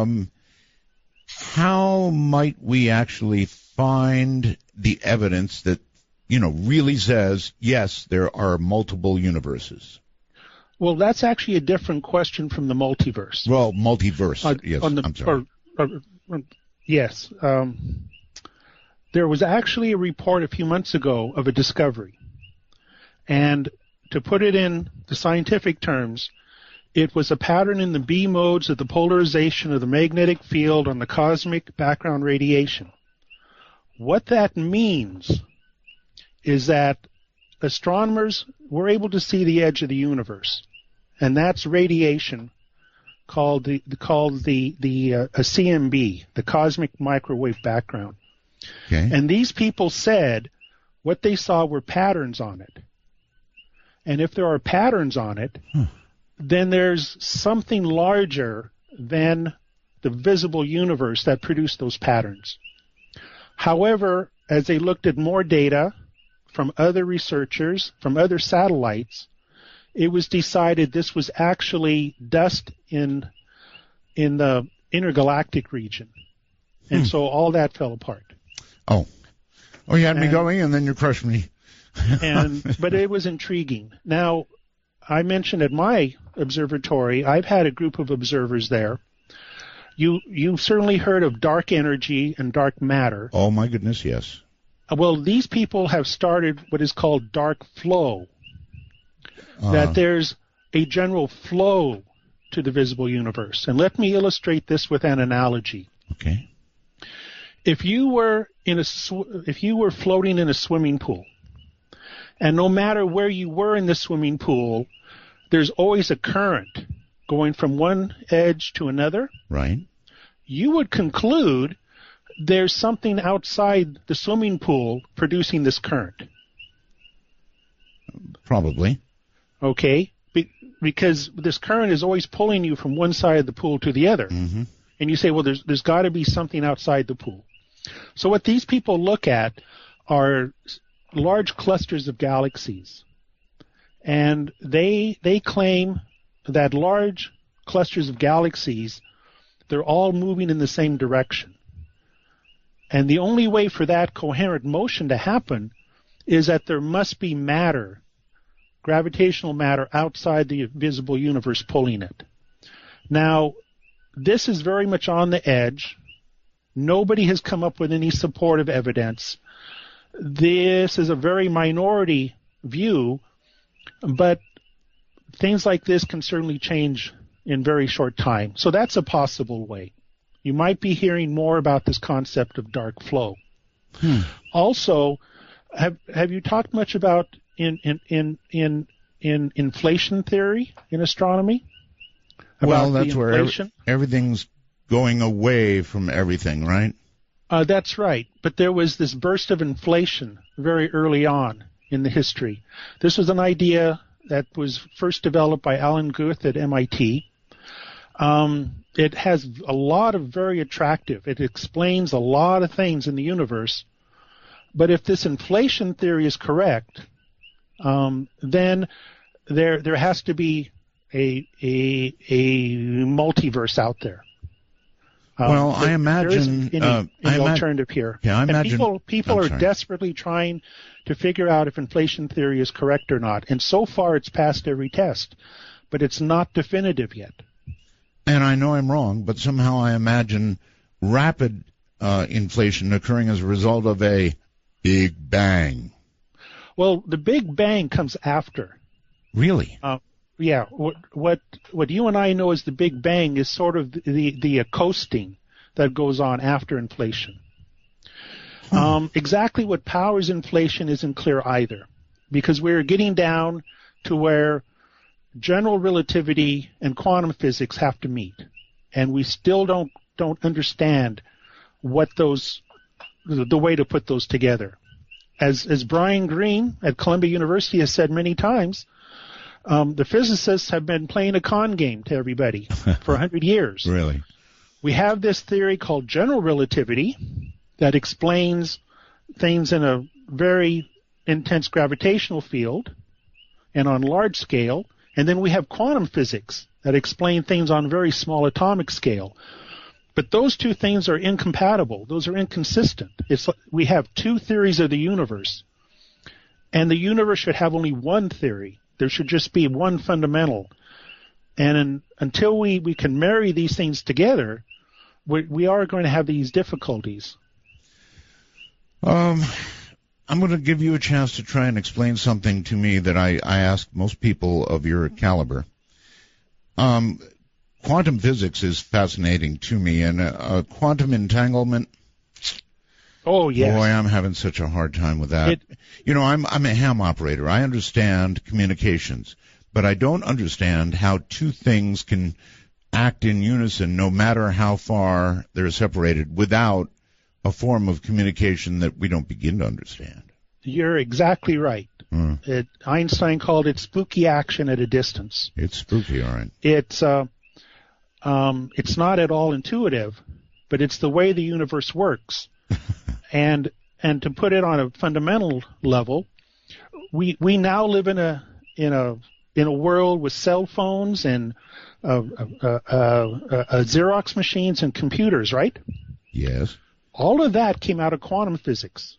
How might we actually find the evidence that, really says, yes, there are multiple universes? Well, that's actually a different question from the multiverse. Well, multiverse, yes, I'm sorry. Yes. There was actually a report a few months ago of a discovery. And to put it in the scientific terms, it was a pattern in the B modes of the polarization of the magnetic field on the cosmic background radiation. What that means is that astronomers were able to see the edge of the universe, and that's radiation called a CMB, the cosmic microwave background. Okay. And these people said what they saw were patterns on it. And if there are patterns on it, then there's something larger than the visible universe that produced those patterns. However, as they looked at more data from other researchers, from other satellites, it was decided this was actually dust in the intergalactic region. And so all that fell apart. Oh, you had me going, and then you crushed me. But it was intriguing. Now, I mentioned at my observatory, I've had a group of observers there. You've certainly heard of dark energy and dark matter. Oh, my goodness, yes. Well, these people have started what is called dark flow, that there's a general flow to the visible universe. And let me illustrate this with an analogy. Okay. If you were floating in a swimming pool, and no matter where you were in the swimming pool, there's always a current going from one edge to another. Right. You would conclude there's something outside the swimming pool producing this current. Probably. Okay. Because this current is always pulling you from one side of the pool to the other. Mm-hmm. And you say, well, there's got to be something outside the pool. So what these people look at are large clusters of galaxies. And they claim that large clusters of galaxies, they're all moving in the same direction. And the only way for that coherent motion to happen is that there must be matter, gravitational matter, outside the visible universe pulling it. Now, this is very much on the edge. Nobody has come up with any supportive evidence. This is a very minority view, but things like this can certainly change in very short time. So that's a possible way. You might be hearing more about this concept of dark flow. Also, have you talked much about in inflation theory in astronomy? Well, that's where everything's going away from everything, right? That's right. But there was this burst of inflation very early on in the history. This was an idea that was first developed by Alan Guth at MIT. It has a lot of very attractive. It explains a lot of things in the universe. But if this inflation theory is correct, then there has to be a multiverse out there. Well, I imagine there is any alternative here. Yeah, I imagine people are desperately trying to figure out if inflation theory is correct or not, and so far it's passed every test, but it's not definitive yet. And I know I'm wrong, but somehow I imagine rapid inflation occurring as a result of a Big Bang. Well, the Big Bang comes after. Really? Yeah. What you and I know as the Big Bang is sort of the coasting that goes on after inflation. Exactly what powers inflation isn't clear either, because we're getting down to where general relativity and quantum physics have to meet, and we still don't understand what the way to put those together. As Brian Greene at Columbia University has said many times, the physicists have been playing a con game to everybody for 100 years. Really? We have this theory called general relativity that explains things in a very intense gravitational field and on large scale. And then we have quantum physics that explain things on very small atomic scale. But those two things are incompatible. Those are inconsistent. We have two theories of the universe. And the universe should have only one theory. There should just be one fundamental. And until we can marry these things together, we are going to have these difficulties. I'm going to give you a chance to try and explain something to me that I ask most people of your caliber. Quantum physics is fascinating to me, and quantum entanglement. Oh, yes. Boy, I'm having such a hard time with that. I'm a ham operator. I understand communications, but I don't understand how two things can act in unison no matter how far they're separated without a form of communication that we don't begin to understand. You're exactly right. Einstein called it spooky action at a distance. It's spooky, all right. It's not at all intuitive, but it's the way the universe works. and to put it on a fundamental level, we now live in a world with cell phones and Xerox machines and computers, right? Yes. All of that came out of quantum physics.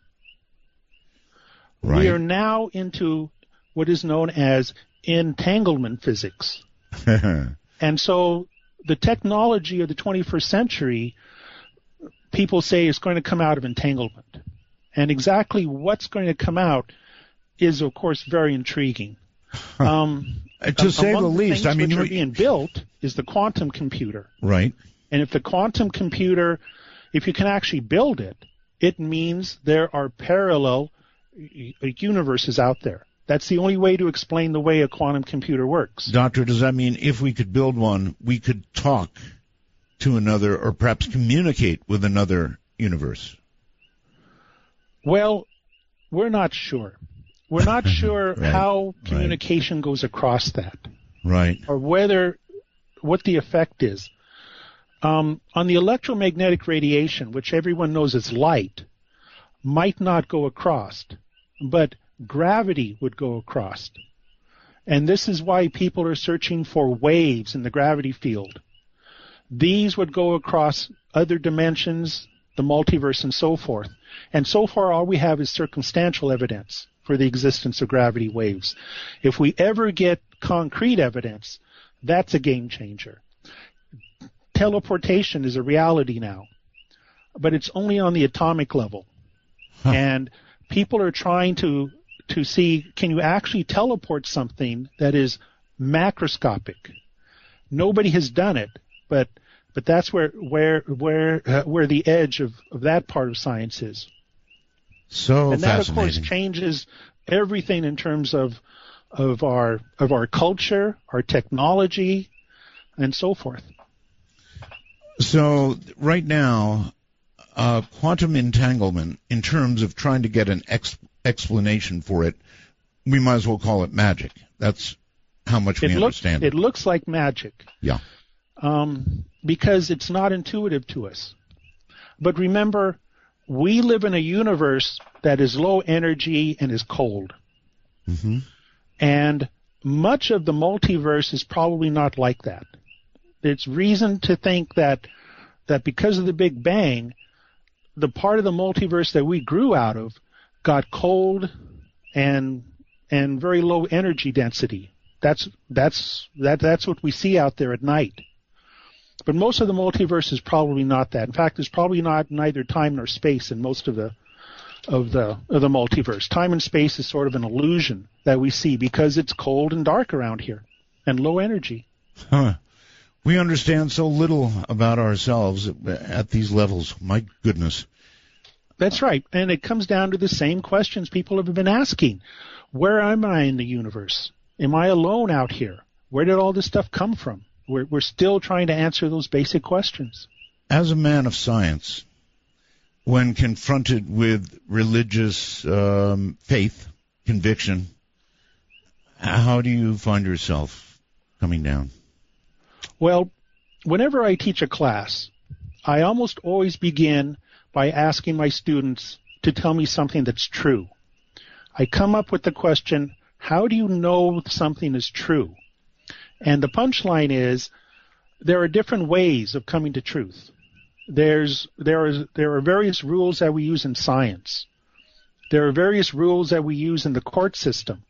Right. We are now into what is known as entanglement physics. And so the technology of the 21st century, people say, is going to come out of entanglement. And exactly what's going to come out is, of course, very intriguing. To say the least, I mean, which are being built is the quantum computer. Right. And if the quantum computer, if you can actually build it, it means there are parallel universes out there. That's the only way to explain the way a quantum computer works. Doctor, does that mean if we could build one, we could talk to another or perhaps communicate with another universe? Well, we're not sure. We're not sure Right. how communication goes across that. Right. Or what the effect is. On the electromagnetic radiation, which everyone knows is light, might not go across, but gravity would go across. And this is why people are searching for waves in the gravity field. These would go across other dimensions, the multiverse, and so forth. And so far, all we have is circumstantial evidence for the existence of gravity waves. If we ever get concrete evidence, that's a game changer. Teleportation is a reality now, but it's only on the atomic level. And people are trying to see, can you actually teleport something that is macroscopic? Nobody has done it, but that's where the edge of that part of science is. So and that, fascinating. of course, changes everything in terms of our culture, our technology, and so forth. So right now, quantum entanglement, in terms of trying to get an explanation for it, we might as well call it magic. That's how much we understand it. It looks like magic. Yeah. Because it's not intuitive to us. But remember, we live in a universe that is low energy and is cold. Mm-hmm. And much of the multiverse is probably not like that. There's reason to think that because of the Big Bang, the part of the multiverse that we grew out of got cold and very low energy density. That's what we see out there at night. But most of the multiverse is probably not that. In fact, there's probably neither time nor space in most of the multiverse. Time and space is sort of an illusion that we see because it's cold and dark around here and low energy. Huh. We understand so little about ourselves at these levels. My goodness. That's right. And it comes down to the same questions people have been asking. Where am I in the universe? Am I alone out here? Where did all this stuff come from? We're still trying to answer those basic questions. As a man of science, when confronted with religious faith, conviction, how do you find yourself coming down? Well, whenever I teach a class, I almost always begin by asking my students to tell me something that's true. I come up with the question, how do you know something is true? And the punchline is, there are different ways of coming to truth. There are various rules that we use in science. There are various rules that we use in the court system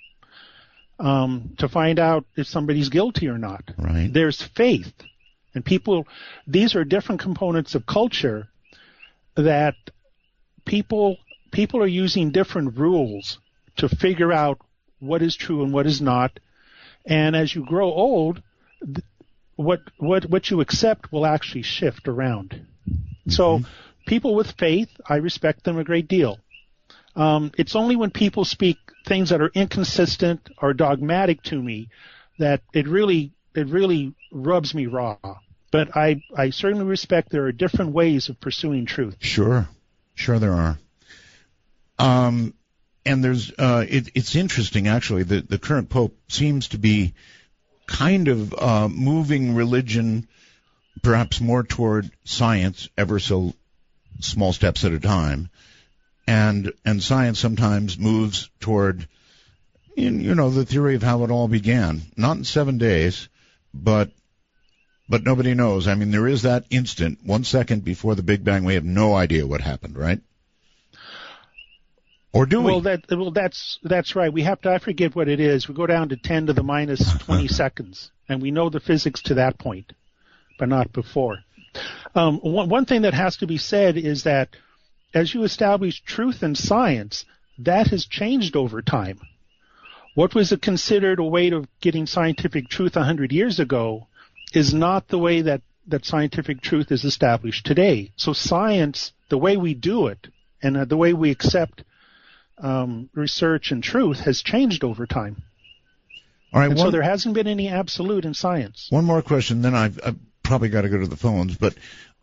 to find out if somebody's guilty or not. Right. There's faith. And these are different components of culture that people are using different rules to figure out what is true and what is not. And as you grow old, what you accept will actually shift around. Mm-hmm. So people with faith, I respect them a great deal. It's only when people speak things that are inconsistent or dogmatic to me that it really rubs me raw. But I certainly respect there are different ways of pursuing truth. Sure there are. And there's it's interesting actually. The current Pope seems to be kind of moving religion perhaps more toward science, ever so small steps at a time, and science sometimes moves toward the theory of how it all began. Not in 7 days, but nobody knows. I mean, there is that instant, 1 second before the Big Bang. We have no idea what happened, right? Or do we? Well, that's right. We have to, I forget what it is. We go down to 10 to the minus 20 seconds, and we know the physics to that point, but not before. One thing that has to be said is that as you establish truth in science, that has changed over time. What was considered a way of getting scientific truth 100 years ago is not the way that scientific truth is established today. So science, the way we do it, and the way we accept research and truth has changed over time. All right. So there hasn't been any absolute in science. One more question, then I've probably got to go to the phones. But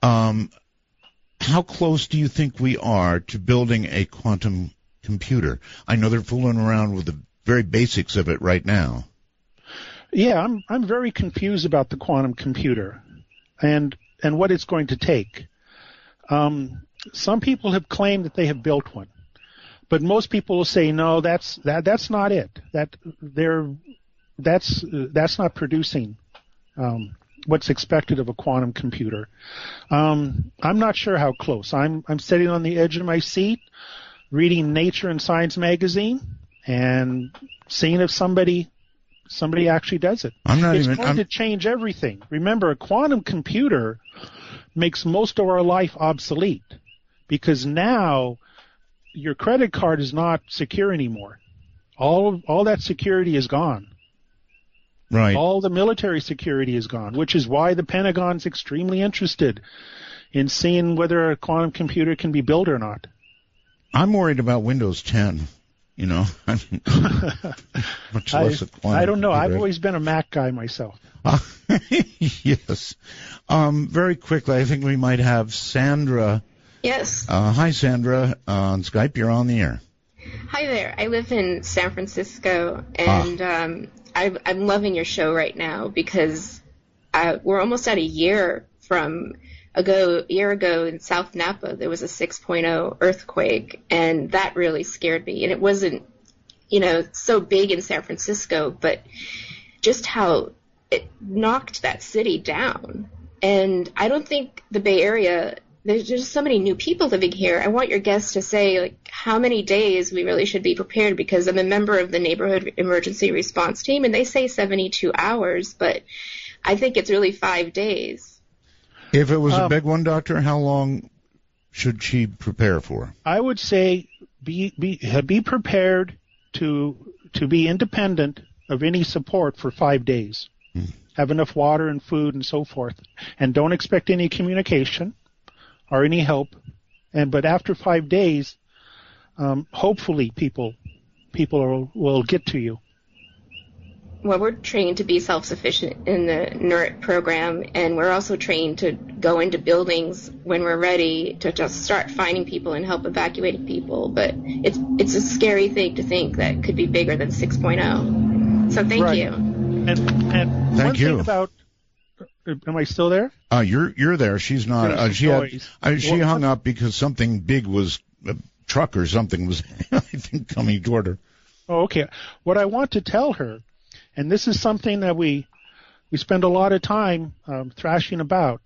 how close do you think we are to building a quantum computer? I know they're fooling around with the very basics of it right now. Yeah, I'm very confused about the quantum computer and what it's going to take. Some people have claimed that they have built one. But most people will say, no, that's not it. That's not producing what's expected of a quantum computer. I'm not sure how close. I'm sitting on the edge of my seat, reading Nature and Science magazine, and seeing if somebody actually does it. It's going to change everything. Remember, a quantum computer makes most of our life obsolete because now your credit card is not secure anymore. All that security is gone. Right. All the military security is gone, which is why the Pentagon's extremely interested in seeing whether a quantum computer can be built or not. I'm worried about Windows 10. Much less a quantum I don't know. computer. I've always been a Mac guy myself. Yes. Very quickly, I think we might have Sandra. Yes. Hi, Sandra. On Skype, you're on the air. Hi there. I live in San Francisco, and I'm loving your show right now because we're almost at a year ago in South Napa, there was a 6.0 earthquake, and that really scared me. And it wasn't, so big in San Francisco, but just how it knocked that city down. And I don't think the Bay Area, there's just so many new people living here. I want your guests to say, like, how many days we really should be prepared, because I'm a member of the Neighborhood Emergency Response Team, and they say 72 hours, but I think it's really 5 days. If it was a big one, Doctor, how long should she prepare for? I would say be prepared to be independent of any support for 5 days. Have enough water and food and so forth, and don't expect any communication or any help. But after 5 days, hopefully people will get to you. Well, we're trained to be self-sufficient in the NERT program, and we're also trained to go into buildings when we're ready to just start finding people and help evacuating people. But it's a scary thing to think that could be bigger than 6.0. So thank you. And thank one you. Thing about, am I still there? You're there. She's not. She hung up because something big was a truck or something was I think coming toward her. Oh, okay. What I want to tell her, and this is something that we spend a lot of time thrashing about.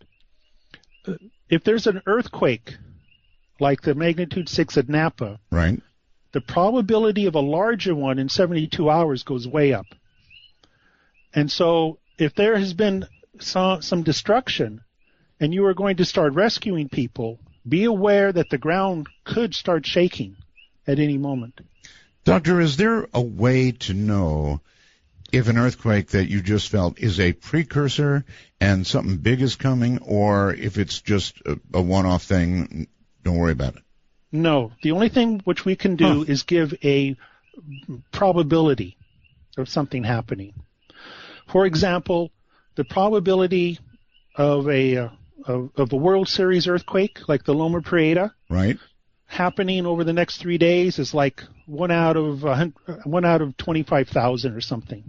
If there's an earthquake, like the magnitude 6 at Napa, right, the probability of a larger one in 72 hours goes way up. And so if there has been some destruction and you are going to start rescuing people, be aware that the ground could start shaking at any moment. Doctor, is there a way to know if an earthquake that you just felt is a precursor and something big is coming, or if it's just a one-off thing, don't worry about it? No. The only thing which we can do is give a probability of something happening. For example, the probability of a World Series earthquake, like the Loma Prieta, right, happening over the next 3 days is like 1 out of 25,000 or something.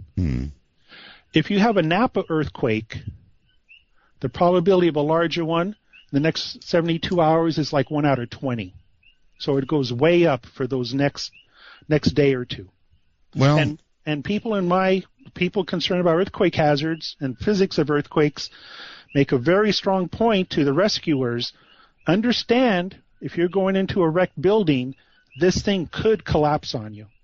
If you have a Napa earthquake, the probability of a larger one in the next 72 hours is like 1 out of 20. So it goes way up for those next day or two. Well, and people concerned about earthquake hazards and physics of earthquakes make a very strong point to the rescuers. Understand, if you're going into a wrecked building, this thing could collapse on you.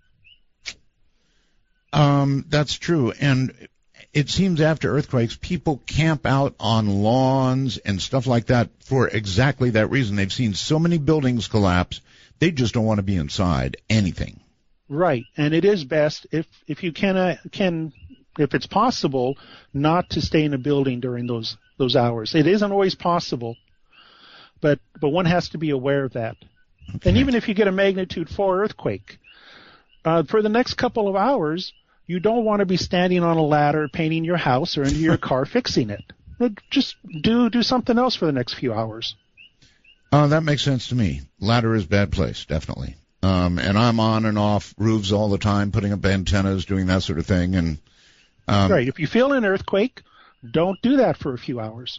That's true. And it seems after earthquakes, people camp out on lawns and stuff like that for exactly that reason. They've seen so many buildings collapse, they just don't want to be inside anything. Right. And it is best if you can if it's possible, not to stay in a building during those hours. It isn't always possible. But one has to be aware of that. Okay. And even if you get a magnitude 4 earthquake, for the next couple of hours, you don't want to be standing on a ladder painting your house or into your car fixing it. Just do something else for the next few hours. That makes sense to me. Ladder is a bad place, definitely. And I'm on and off roofs all the time, putting up antennas, doing that sort of thing. And right. If you feel an earthquake, don't do that for a few hours.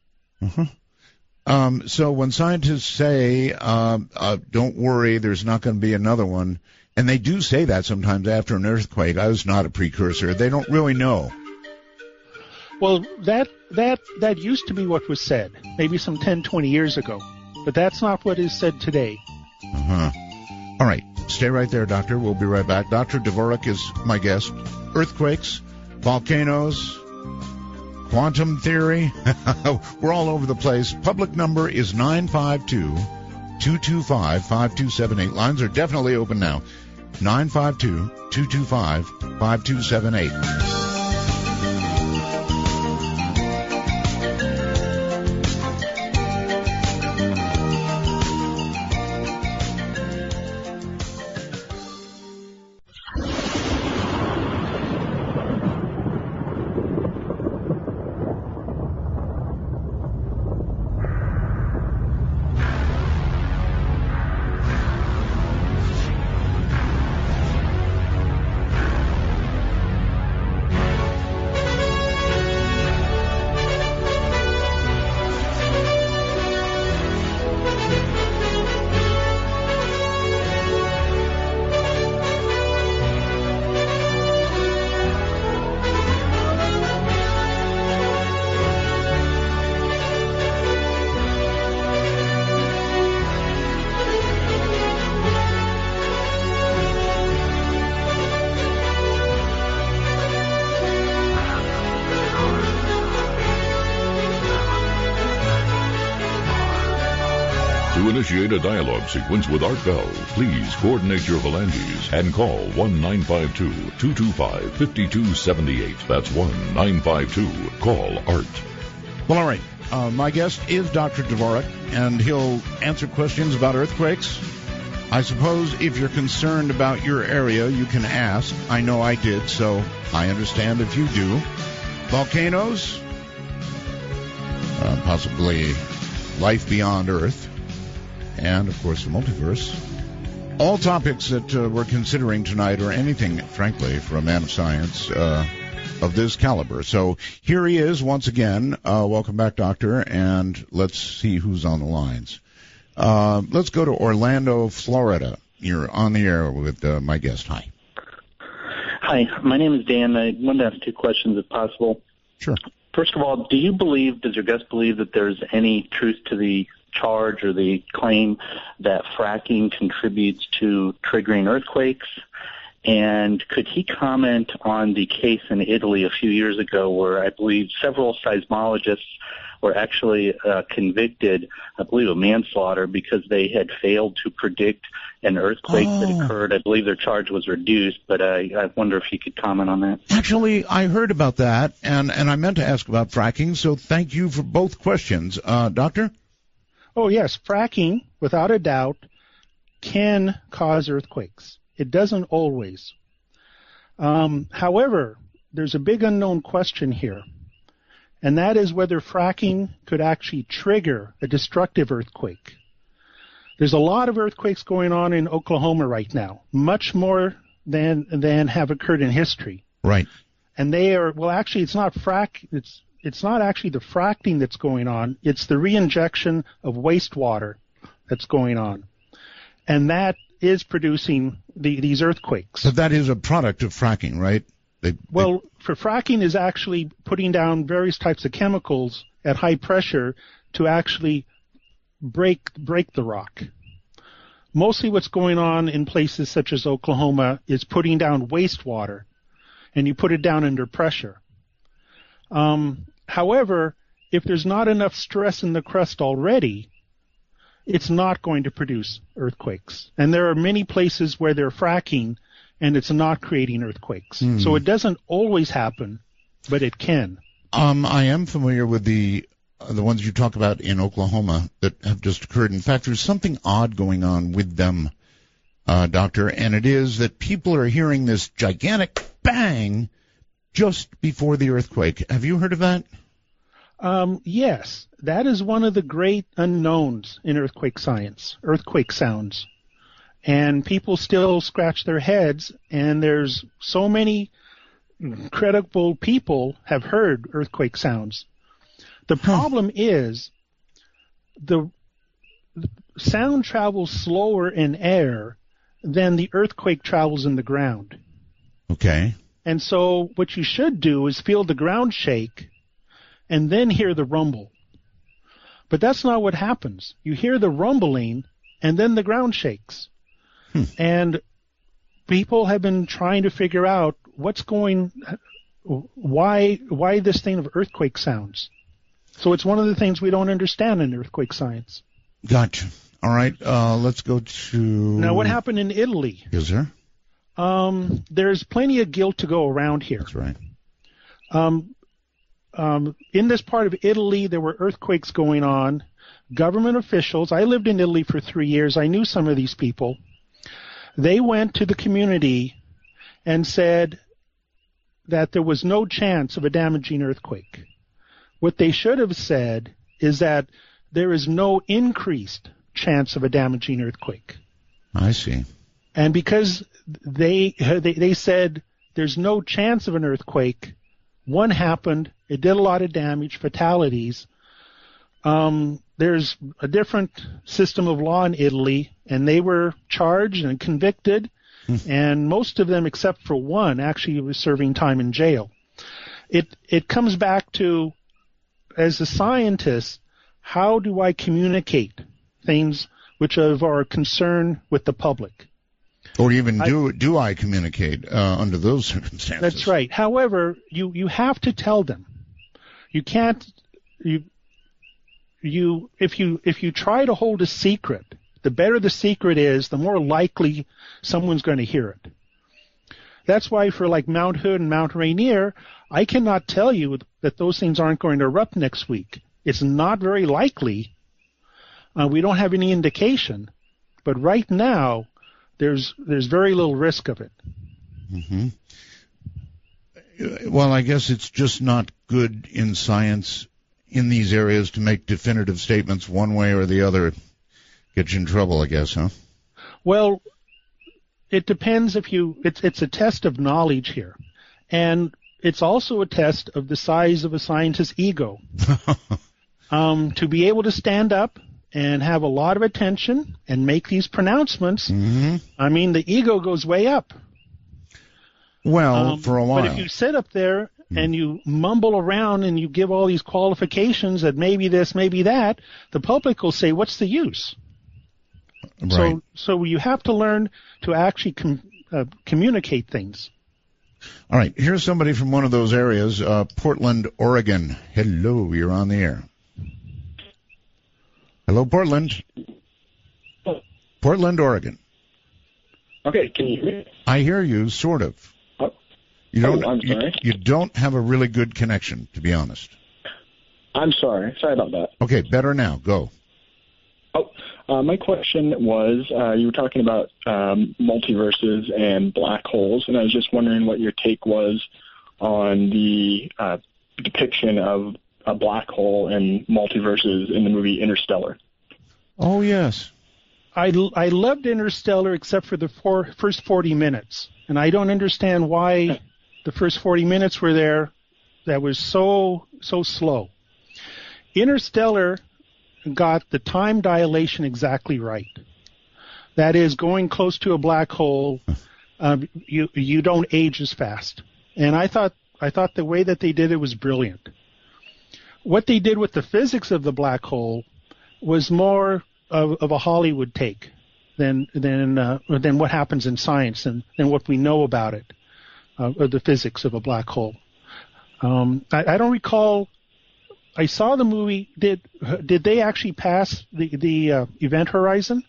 So when scientists say, don't worry, there's not going to be another one, and they do say that sometimes after an earthquake, I was not a precursor. They don't really know. Well, that used to be what was said, maybe some 10, 20 years ago. But that's not what is said today. All right. Stay right there, Doctor. We'll be right back. Dr. Dvorak is my guest. Earthquakes, volcanoes, quantum theory. We're all over the place. Public number is 952-225-5278. Lines are definitely open now. 952-225-5278. initiate a dialogue sequence with Art Bell, please coordinate your phalanges and call 1-952-225-5278. That's 1-952-CALL-ART. Well, all right. My guest is Dr. Dvorak, and he'll answer questions about earthquakes. I suppose if you're concerned about your area, you can ask. I know I did, so I understand if you do. Volcanoes, possibly life beyond Earth, and, of course, the multiverse. All topics that we're considering tonight, or anything, frankly, for a man of science of this caliber. So here he is once again. Welcome back, Doctor, and let's see who's on the lines. Let's go to Orlando, Florida. You're on the air with my guest. Hi. Hi, my name is Dan. I wanted to ask two questions if possible. Sure. First of all, does your guest believe that there's any truth to the charge or the claim that fracking contributes to triggering earthquakes? And could he comment on the case in Italy a few years ago where I believe several seismologists were actually convicted, I believe, of manslaughter because they had failed to predict an earthquake that occurred. I believe their charge was reduced, but I wonder if you could comment on that. Actually, I heard about that, and I meant to ask about fracking, so thank you for both questions. Doctor? Oh, yes. Fracking, without a doubt, can cause earthquakes. It doesn't always. However, there's a big unknown question here, and that is whether fracking could actually trigger a destructive earthquake. There's a lot of earthquakes going on in Oklahoma right now, much more than have occurred in history. Right. And they are, well, actually, it's not it's not actually the fracking that's going on, it's the reinjection of wastewater that's going on. And that is producing these earthquakes. So that is a product of fracking, right? For fracking is actually putting down various types of chemicals at high pressure to actually break the rock. Mostly what's going on in places such as Oklahoma is putting down wastewater, and you put it down under pressure. However, if there's not enough stress in the crust already, it's not going to produce earthquakes. And there are many places where they're fracking and it's not creating earthquakes. So it doesn't always happen, but it can. I am familiar with the ones you talk about in Oklahoma that have just occurred. In fact, there's something odd going on with them, Doctor, and it is that people are hearing this gigantic bang just before the earthquake. Have you heard of that? Yes, that is one of the great unknowns in earthquake science, earthquake sounds. And people still scratch their heads, and there's so many credible people have heard earthquake sounds. The problem is the sound travels slower in air than the earthquake travels in the ground. Okay. And so what you should do is feel the ground shake and then hear the rumble. But that's not what happens. You hear the rumbling, and then the ground shakes. And people have been trying to figure out why this thing of earthquake sounds. So it's one of the things we don't understand in earthquake science. Gotcha. All right, let's go to... Now, what happened in Italy? Is there? There's plenty of guilt to go around here. That's right. In this part of Italy, there were earthquakes going on. Government officials, I lived in Italy for 3 years. I knew some of these people. They went to the community and said that there was no chance of a damaging earthquake. What they should have said is that there is no increased chance of a damaging earthquake. I see. And because they said there's no chance of an earthquake, one happened, it did a lot of damage, fatalities. There's a different system of law in Italy, and they were charged and convicted, and most of them, except for one, actually was serving time in jail. It comes back to, as a scientist, how do I communicate things which are a concern with the public? Or even do I communicate under those circumstances? That's right. However, you have to tell them. You can't if you try to hold a secret the better the secret is, the more likely someone's going to hear it. That's why for like Mount Hood and Mount Rainier, I cannot tell you that those things aren't going to erupt next week. It's not very likely. We don't have any indication. But right now, there's very little risk of it. Mm-hmm. Well, I guess it's just not good in science in these areas to make definitive statements one way or the other. Get you in trouble, I guess, huh? Well, it depends it's a test of knowledge here. And it's also a test of the size of a scientist's ego. To be able to stand up and have a lot of attention and make these pronouncements, I mean, the ego goes way up. Well, for a while. But if you sit up there and you mumble around and you give all these qualifications that maybe this, maybe that, the public will say, what's the use? Right. So you have to learn to actually communicate things. All right, here's somebody from one of those areas, Portland, Oregon. Hello, you're on the air. Hello, Portland. Portland, Oregon. Okay, can you hear me? I hear you, sort of. I'm sorry. You don't have a really good connection, to be honest. I'm sorry. Sorry about that. Okay, better now. Go. My question was, you were talking about multiverses and black holes, and I was just wondering what your take was on the depiction of a black hole and multiverses in the movie Interstellar. Oh, yes. I loved Interstellar except for the first 40 minutes, and I don't understand why the first 40 minutes were there. That was so slow. Interstellar got the time dilation exactly right. That is, going close to a black hole, you don't age as fast. And I thought the way that they did it was brilliant. What they did with the physics of the black hole was more of a Hollywood take than what happens in science and what we know about it, of the physics of a black hole. I don't recall. I saw the movie. Did they actually pass the event horizon?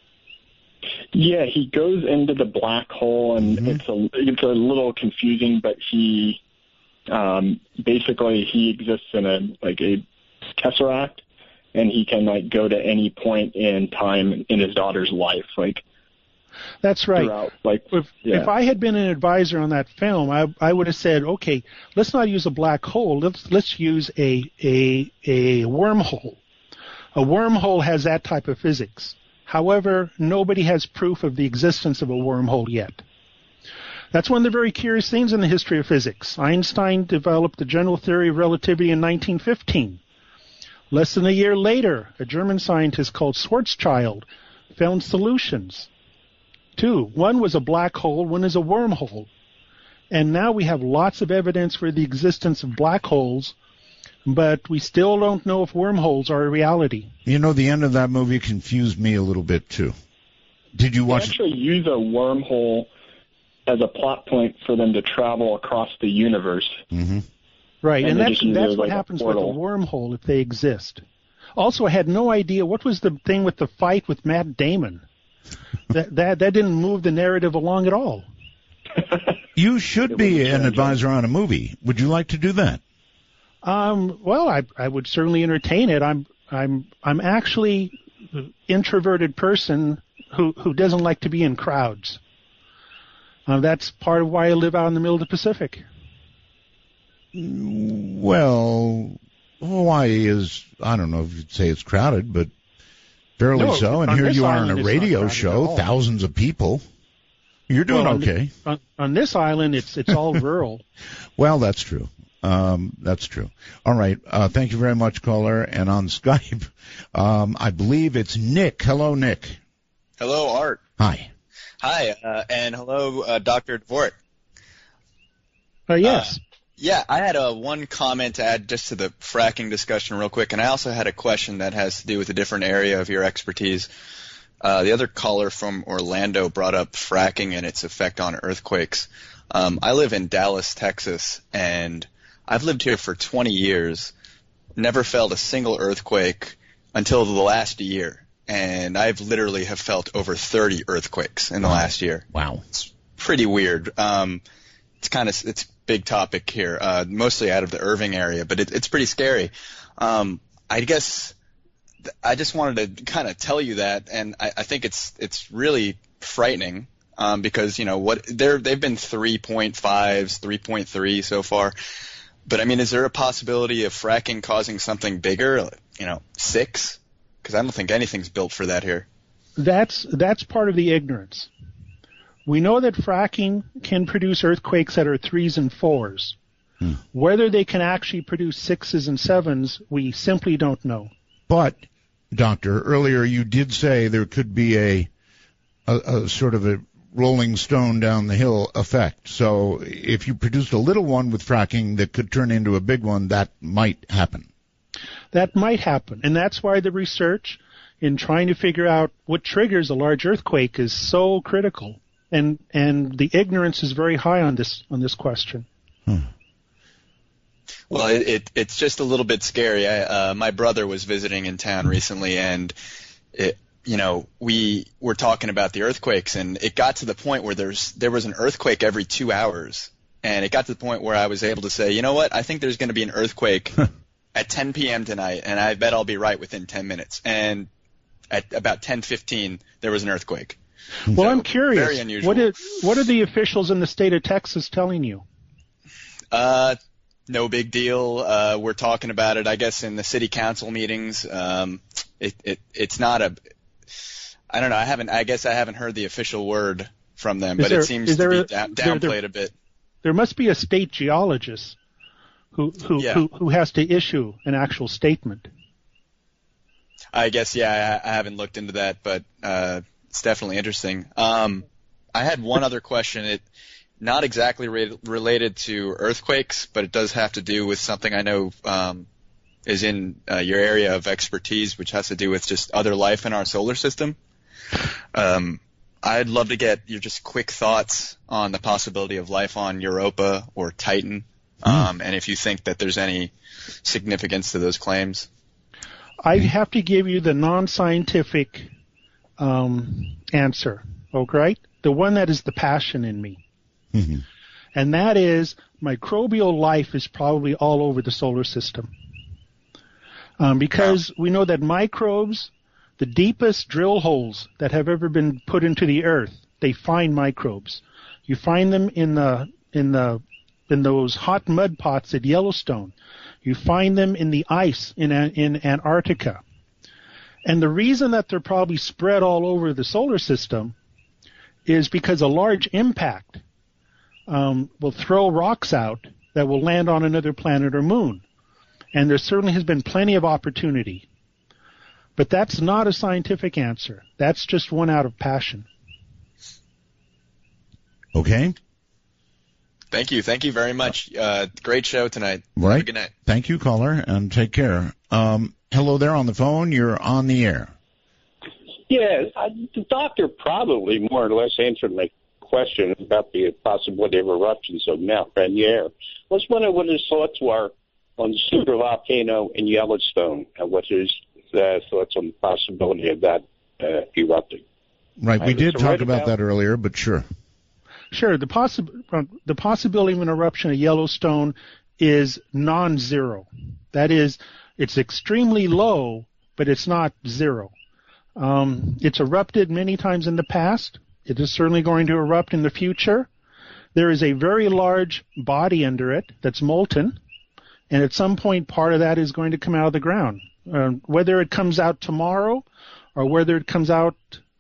Yeah, he goes into the black hole, and it's a little confusing, but he basically he exists in a tesseract, and he can go to any point in time in his daughter's life, That's right. Throughout, if I had been an advisor on that film, I would have said, okay, let's not use a black hole. Let's use a wormhole. A wormhole has that type of physics. However, nobody has proof of the existence of a wormhole yet. That's one of the very curious things in the history of physics. Einstein developed the general theory of relativity in 1915. Less than a year later, a German scientist called Schwarzschild found solutions. Two. One was a black hole, one is a wormhole. And now we have lots of evidence for the existence of black holes, but we still don't know if wormholes are a reality. You know, the end of that movie confused me a little bit, too. Did you watch? They actually use a wormhole as a plot point for them to travel across the universe. Mm-hmm. Right, and that's what happens with a wormhole if they exist. Also, I had no idea, what was the thing with the fight with Matt Damon? That didn't move the narrative along at all. You should be an advisor on a movie. Would you like to do that? Well, I would certainly entertain it. I'm actually an introverted person who doesn't like to be in crowds. That's part of why I live out in the middle of the Pacific. Well, Hawaii is, I don't know if you'd say it's crowded, but fairly so. And here you are on a radio show, thousands of people. You're doing okay. On this island, it's all rural. Well, that's true. That's true. All right. Thank you very much, caller. And on Skype, I believe it's Nick. Hello, Nick. Hello, Art. Hi. Hi, and hello, Dr. Dvorak. Yes. Yeah, I had one comment to add just to the fracking discussion real quick, and I also had a question that has to do with a different area of your expertise. The other caller from Orlando brought up fracking and its effect on earthquakes. I live in Dallas, Texas, and I've lived here for 20 years, never felt a single earthquake until the last year. and I've literally have felt over 30 earthquakes in the last year. Wow. It's pretty weird. It's big topic here, mostly out of the Irving area, but it's pretty scary. I guess I just wanted to kind of tell you that, and I think it's really frightening, because, you know, they've been 3.5s, 3.3 so far. But I mean, is there a possibility of fracking causing something bigger, 6? Because I don't think anything's built for that here. That's part of the ignorance. We know that fracking can produce earthquakes that are 3s and 4s. Whether they can actually produce 6s and 7s, we simply don't know. But, Doctor, earlier you did say there could be a sort of a rolling stone down the hill effect. So if you produced a little one with fracking that could turn into a big one, that might happen. That might happen. And that's why the research in trying to figure out what triggers a large earthquake is so critical. And the ignorance is very high on this question. Well, it's just a little bit scary. My brother was visiting in town recently, and we were talking about the earthquakes, and it got to the point where there was an earthquake every 2 hours, and it got to the point where I was able to say, you know what, I think there's going to be an earthquake at 10 p.m. tonight, and I bet I'll be right within 10 minutes. And at about 10:15, there was an earthquake. Well, so, I'm curious. Very unusual. What are the officials in the state of Texas telling you? No big deal. We're talking about it, I guess, in the city council meetings. It's not I don't know. I guess I haven't heard the official word from them, but it seems to be downplayed a bit. There must be a state geologist who has to issue an actual statement. I guess, yeah, I haven't looked into that, but it's definitely interesting. I had one other question. Not exactly related to earthquakes, but it does have to do with something I know is in your area of expertise, which has to do with just other life in our solar system. I'd love to get your just quick thoughts on the possibility of life on Europa or Titan, and if you think that there's any significance to those claims. I have to give you the non-scientific answer, okay? The one that is the passion in me. Mm-hmm. And that is microbial life is probably all over the solar system. Because we know that microbes, the deepest drill holes that have ever been put into the earth, they find microbes. You find them in those hot mud pots at Yellowstone. You find them in the ice in Antarctica. And the reason that they're probably spread all over the solar system is because a large impact will throw rocks out that will land on another planet or moon. And there certainly has been plenty of opportunity. But that's not a scientific answer. That's just one out of passion. Okay. Thank you. Thank you very much. Great show tonight. Right. Have a good night. Thank you, caller, and take care. Hello there on the phone. You're on the air. Yeah, the doctor probably more or less answered my question about the possibility of eruptions of Mount Rainier. I was wondering what his thoughts were on the supervolcano in Yellowstone and what his thoughts on the possibility of that erupting. Right, we did talk about that earlier, but sure. Sure, the possibility of an eruption of Yellowstone is non-zero. That is, it's extremely low, but it's not zero. It's erupted many times in the past. It is certainly going to erupt in the future. There is a very large body under it that's molten, and at some point part of that is going to come out of the ground. Whether it comes out tomorrow or whether it comes out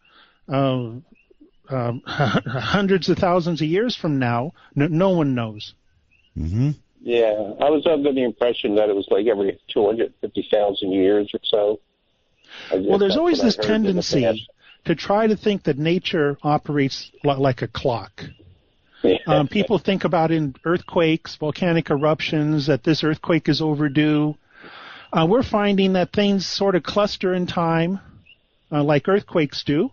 hundreds of thousands of years from now, no one knows. Mm-hmm. Yeah, I was under the impression that it was like every 250,000 years or so. Well, there's always this tendency to try to think that nature operates like a clock. People think about in earthquakes, volcanic eruptions, that this earthquake is overdue. We're finding that things sort of cluster in time, like earthquakes do.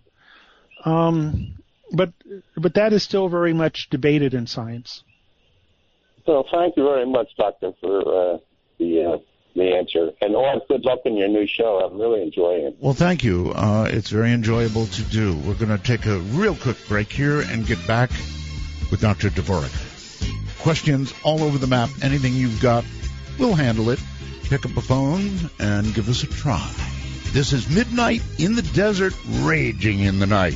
But that is still very much debated in science. Well, thank you very much, Doctor, for the the answer. And Art, good luck in your new show. I'm really enjoying it. Well, thank you. It's very enjoyable to do. We're going to take a real quick break here and get back with Dr. Dvorak. Questions all over the map. Anything you've got, we'll handle it. Pick up a phone and give us a try. This is Midnight in the Desert, raging in the night.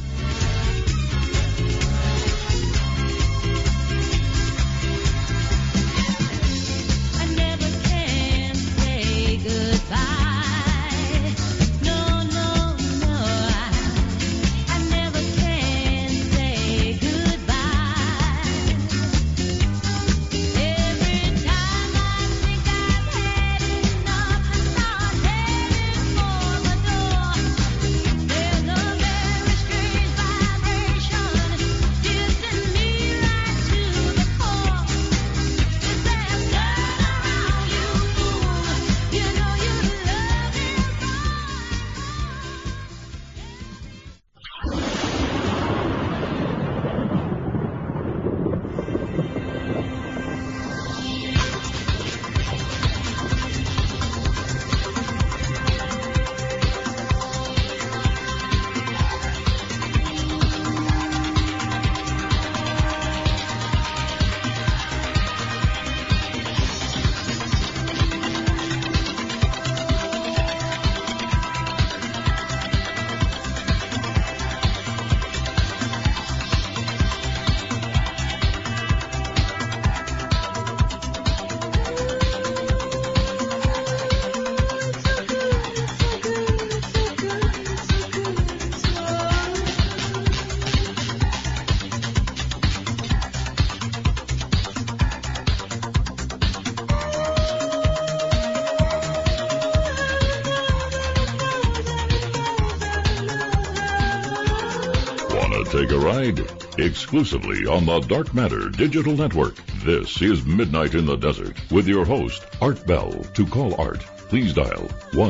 Take a ride exclusively on the Dark Matter Digital Network. This is Midnight in the Desert with your host, Art Bell. To call Art, please dial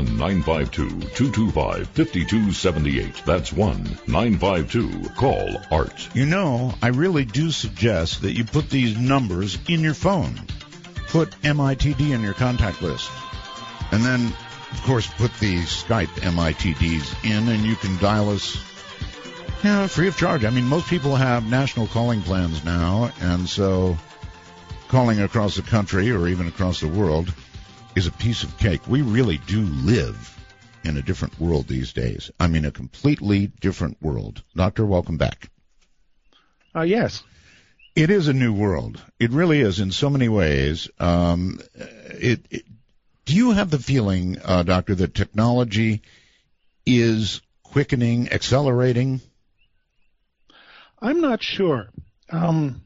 1-952-225-5278. That's 1-952-CALL-ART. You know, I really do suggest that you put these numbers in your phone. Put MITD in your contact list. And then, of course, put the Skype MITDs in, and you can dial us free of charge. I mean, most people have national calling plans now, and so calling across the country or even across the world is a piece of cake. We really do live in a different world these days. I mean, a completely different world. Doctor, welcome back. Yes. It is a new world. It really is in so many ways. Do you have the feeling, Doctor, that technology is quickening, accelerating? I'm not sure. I'm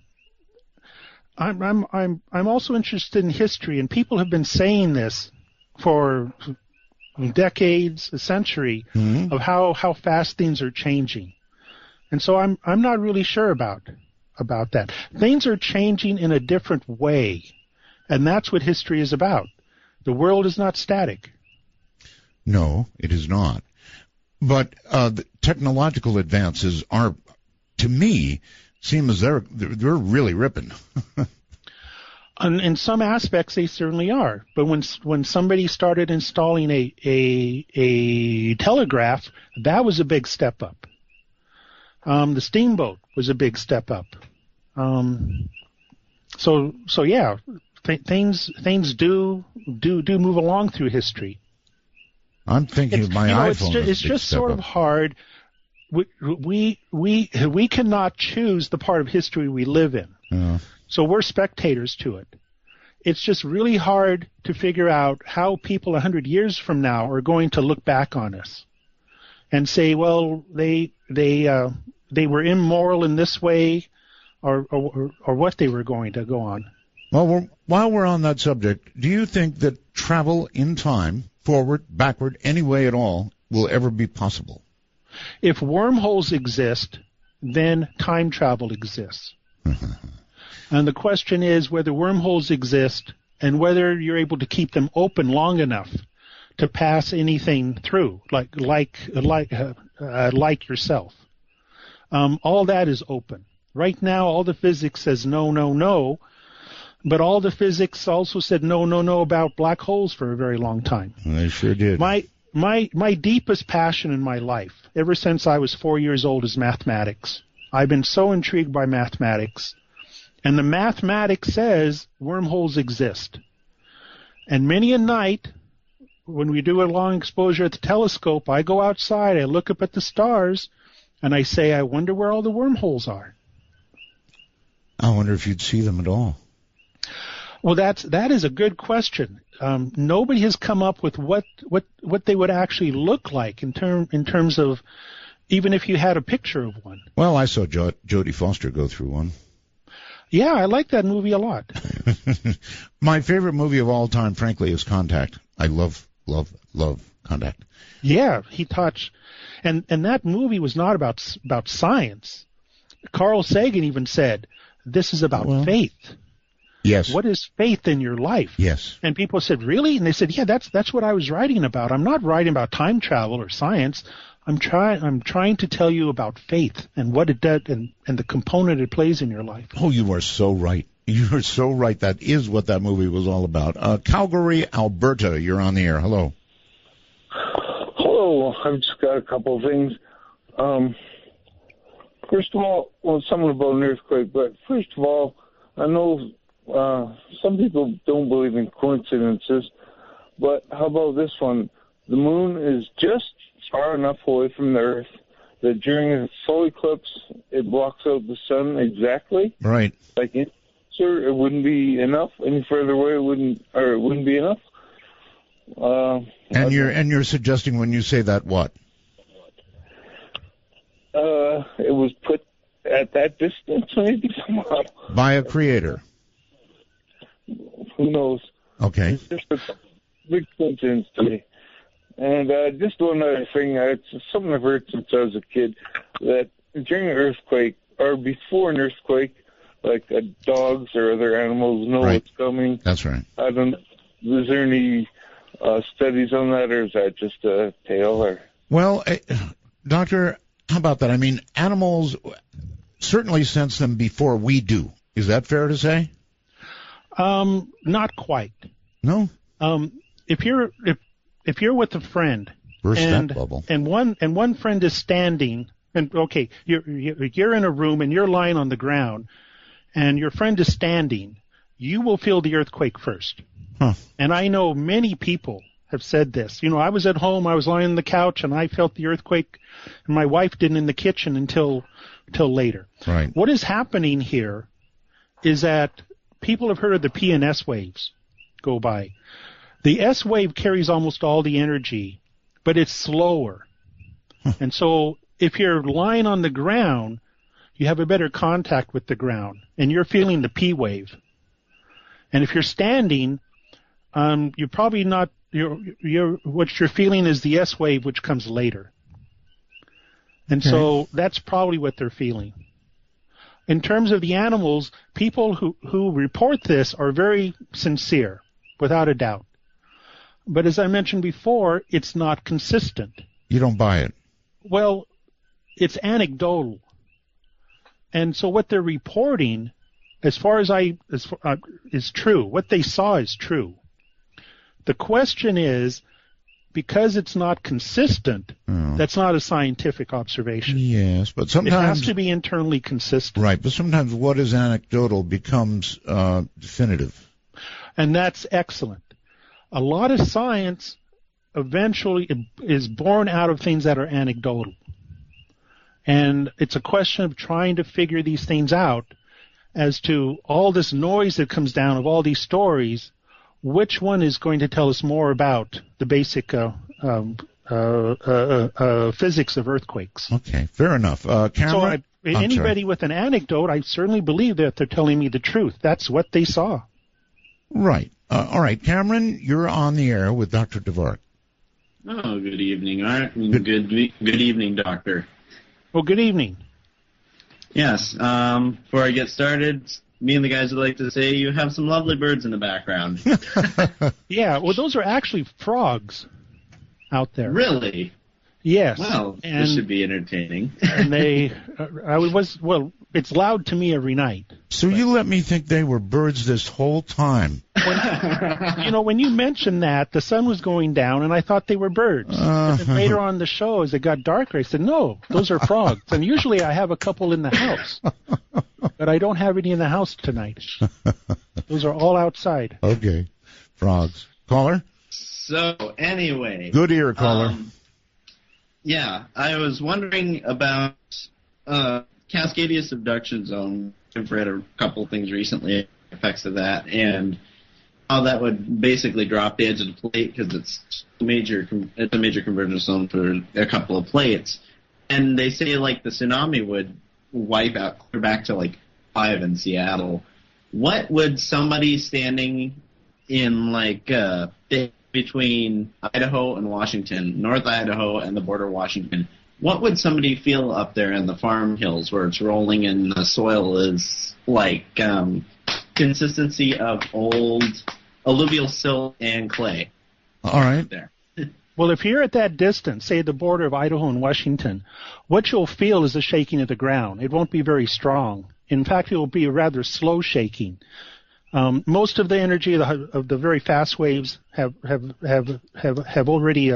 also interested in history, and people have been saying this for decades, a century, of how fast things are changing. And so I'm not really sure about that. Things are changing in a different way, and that's what history is about. The world is not static. No, it is not. But the technological advances are, to me, seem as they're really ripping. In some aspects, they certainly are. But when somebody started installing a telegraph, that was a big step up. The steamboat was a big step up. So yeah, things do move along through history. I'm thinking of my iPhone. It's just sort of hard. We cannot choose the part of history we live in. So we're spectators to it. It's just really hard to figure out how people 100 years from now are going to look back on us and say, well, they were immoral in this way, or what they were going to go on. Well, while we're on that subject, do you think that travel in time, forward, backward, any way at all, will ever be possible? If wormholes exist, then time travel exists. And the question is whether wormholes exist and whether you're able to keep them open long enough to pass anything through, like yourself. All that is open. Right now, all the physics says no, no, no. But all the physics also said no about black holes for a very long time. They sure did. My deepest passion in my life, ever since I was 4 years old, is mathematics. I've been so intrigued by mathematics. And the mathematics says wormholes exist. And many a night, when we do a long exposure at the telescope, I go outside, I look up at the stars, and I say, I wonder where all the wormholes are. I wonder if you'd see them at all. Well, that is a good question. Nobody has come up with what they would actually look like in terms of, even if you had a picture of one. Well, I saw Jodie Foster go through one. Yeah, I like that movie a lot. My favorite movie of all time, frankly, is Contact. I love Contact. Yeah, he touched, and that movie was not about science. Carl Sagan even said, this is about faith. Yes. What is faith in your life? Yes. And people said, really? And they said, yeah, that's what I was writing about. I'm not writing about time travel or science. I'm trying to tell you about faith and what it does and the component it plays in your life. Oh, you are so right. You are so right. That is what that movie was all about. Calgary, Alberta, you're on the air. Hello. Hello. I've just got a couple of things. First of all, something about an earthquake, but first of all, I know some people don't believe in coincidences, but how about this one? The moon is just far enough away from the Earth that during a solar eclipse, it blocks out the sun exactly. Right. Like, sir, it wouldn't be enough. Any further away, it wouldn't be enough. And you're suggesting when you say that what? It was put at that distance, maybe somehow. By a creator. Who knows? Okay. It's just a big coincidence to me. And just one other thing, it's something I've heard since I was a kid, that during an earthquake, or before an earthquake, like dogs or other animals know what's coming. That's right. I don't. Is there any studies on that, or is that just a tale? Or well, Doctor, how about that? I mean, animals certainly sense them before we do. Is that fair to say? Not quite. No. If you're with a friend, burst that bubble, and one friend is standing, and okay, you're in a room and you're lying on the ground, and your friend is standing, you will feel the earthquake first. Huh. And I know many people have said this. You know, I was at home, I was lying on the couch, and I felt the earthquake, and my wife didn't in the kitchen until later. Right. What is happening here is that people have heard of the P and S waves go by. The S wave carries almost all the energy, but it's slower. And so if you're lying on the ground, you have a better contact with the ground, and you're feeling the P wave. And if you're standing, you're probably not, what you're feeling is the S wave, which comes later. And so that's probably what they're feeling. In terms of the animals, people who report this are very sincere, without a doubt. But as I mentioned before, it's not consistent. You don't buy it. Well, it's anecdotal. And so what they're reporting, as far as is true. What they saw is true. The question is, because it's not consistent, that's not a scientific observation. Yes, but sometimes it has to be internally consistent. Right, but sometimes what is anecdotal becomes definitive. And that's excellent. A lot of science eventually is born out of things that are anecdotal. And it's a question of trying to figure these things out as to all this noise that comes down of all these stories, which one is going to tell us more about the basic physics of earthquakes. Okay, fair enough. Cameron? So anybody with an anecdote, I certainly believe that they're telling me the truth. That's what they saw. Right. All right, Cameron, you're on the air with Dr. Dvorak. Oh, good evening, Art. Good evening, Doctor. Well, good evening. Yes. Before I get started, me and the guys would like to say you have some lovely birds in the background. Yeah, well, those are actually frogs out there. Really? Yes. Well, this should be entertaining. And it's loud to me every night. So you let me think they were birds this whole time. When you mentioned that, the sun was going down, and I thought they were birds. And then later on the show, as it got darker, I said, no, those are frogs. And usually I have a couple in the house. But I don't have any in the house tonight. Those are all outside. Okay. Frogs. Caller? So, anyway. Good ear, caller. Yeah, I was wondering about Cascadia Subduction Zone. I've read a couple of things recently, effects of that, and how that would basically drop the edge of the plate because it's a major convergence zone for a couple of plates. And they say, like, the tsunami would wipe out clear back to, like, 5 in Seattle. What would somebody standing in, like, between Idaho and Washington, North Idaho and the border of Washington, what would somebody feel up there in the farm hills where it's rolling and the soil is like consistency of old alluvial silt and clay? All right. There. Well, if you're at that distance, say the border of Idaho and Washington, what you'll feel is the shaking of the ground. It won't be very strong. In fact, it will be a rather slow shaking. Most of the energy of the very fast waves have already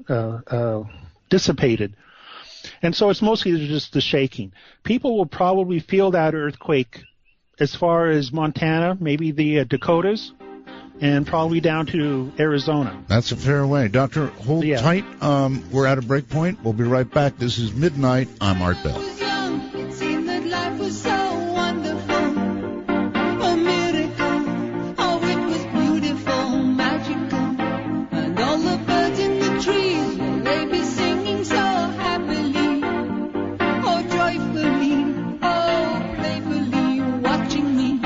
dissipated. And so it's mostly just the shaking. People will probably feel that earthquake as far as Montana, maybe the Dakotas, and probably down to Arizona. That's a fair way. Doctor, hold tight. We're at a break point. We'll be right back. This is Midnight. I'm Art Bell. It seemed that life was so wonderful, a miracle. Oh, it was beautiful, magical, and all the birds in the trees, will they be singing so happily, oh joyfully, oh playfully, watching me.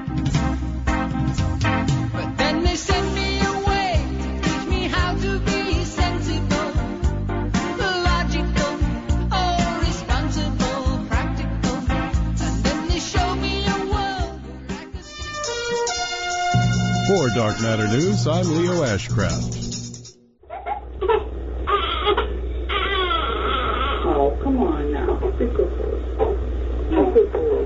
But then they sent me away to teach me how to be sensible, logical, oh responsible, practical, and then they showed me a world like a... For Dark Matter News, I'm Leo Ashcraft. Oh, come on now. Be good for us. Be good for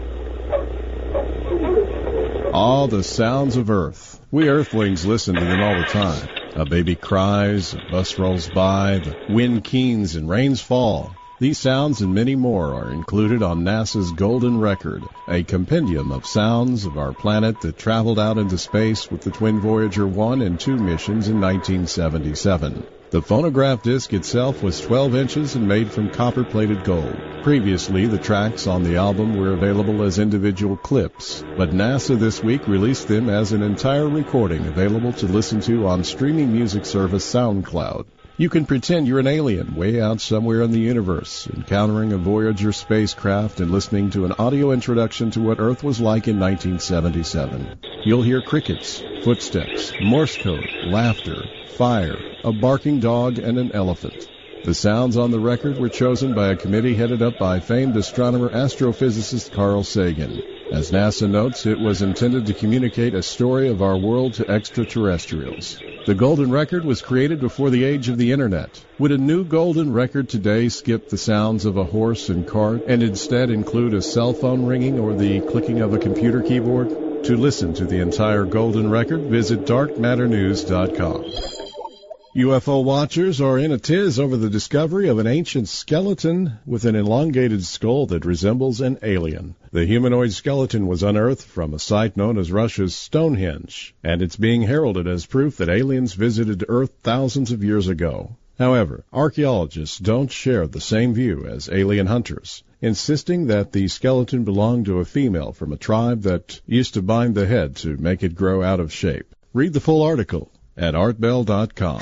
us. All the sounds of Earth. We Earthlings listen to them all the time. A baby cries, a bus rolls by, the wind keens and rains fall. These sounds and many more are included on NASA's Golden Record, a compendium of sounds of our planet that traveled out into space with the twin Voyager 1 and 2 missions in 1977. The phonograph disc itself was 12 inches and made from copper-plated gold. Previously, the tracks on the album were available as individual clips, but NASA this week released them as an entire recording available to listen to on streaming music service SoundCloud. You can pretend you're an alien way out somewhere in the universe, encountering a Voyager spacecraft and listening to an audio introduction to what Earth was like in 1977. You'll hear crickets, footsteps, Morse code, laughter, fire, a barking dog, and an elephant. The sounds on the record were chosen by a committee headed up by famed astronomer astrophysicist Carl Sagan. As NASA notes, it was intended to communicate a story of our world to extraterrestrials. The Golden Record was created before the age of the Internet. Would a new Golden Record today skip the sounds of a horse and cart and instead include a cell phone ringing or the clicking of a computer keyboard? To listen to the entire Golden Record, visit darkmatternews.com. UFO watchers are in a tiz over the discovery of an ancient skeleton with an elongated skull that resembles an alien. The humanoid skeleton was unearthed from a site known as Russia's Stonehenge, and it's being heralded as proof that aliens visited Earth thousands of years ago. However, archaeologists don't share the same view as alien hunters, insisting that the skeleton belonged to a female from a tribe that used to bind the head to make it grow out of shape. Read the full article at artbell.com.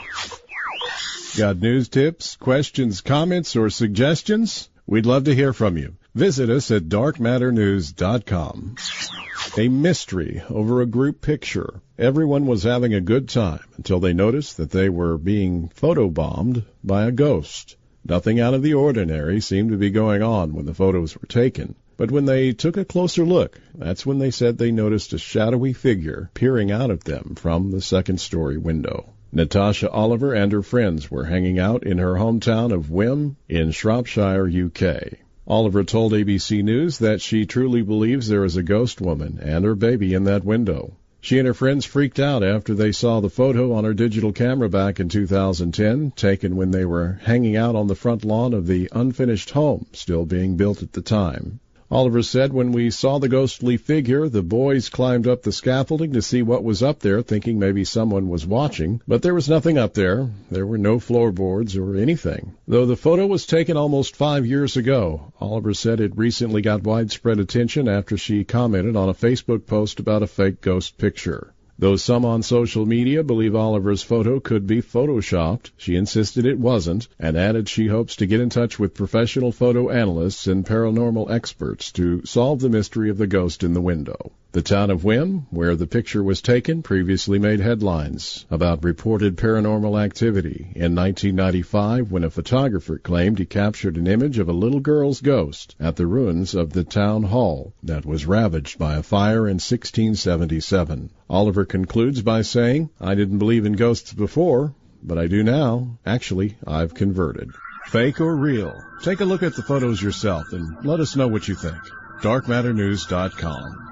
Got news, tips, questions, comments, or suggestions? We'd love to hear from you. Visit us at darkmatternews.com. A mystery over a group picture. Everyone was having a good time until they noticed that they were being photobombed by a ghost. Nothing out of the ordinary seemed to be going on when the photos were taken. But when they took a closer look, that's when they said they noticed a shadowy figure peering out at them from the second-story window. Natasha Oliver and her friends were hanging out in her hometown of Wim in Shropshire, UK. Oliver told ABC News that she truly believes there is a ghost woman and her baby in that window. She and her friends freaked out after they saw the photo on her digital camera back in 2010, taken when they were hanging out on the front lawn of the unfinished home still being built at the time. Oliver said, when we saw the ghostly figure, the boys climbed up the scaffolding to see what was up there, thinking maybe someone was watching, but there was nothing up there. There were no floorboards or anything. Though the photo was taken almost 5 years ago, Oliver said it recently got widespread attention after she commented on a Facebook post about a fake ghost picture. Though some on social media believe Oliver's photo could be photoshopped, she insisted it wasn't, and added she hopes to get in touch with professional photo analysts and paranormal experts to solve the mystery of the ghost in the window. The town of Wim, where the picture was taken, previously made headlines about reported paranormal activity in 1995 when a photographer claimed he captured an image of a little girl's ghost at the ruins of the town hall that was ravaged by a fire in 1677. Oliver concludes by saying, I didn't believe in ghosts before, but I do now. Actually, I've converted. Fake or real? Take a look at the photos yourself and let us know what you think. darkmatternews.com.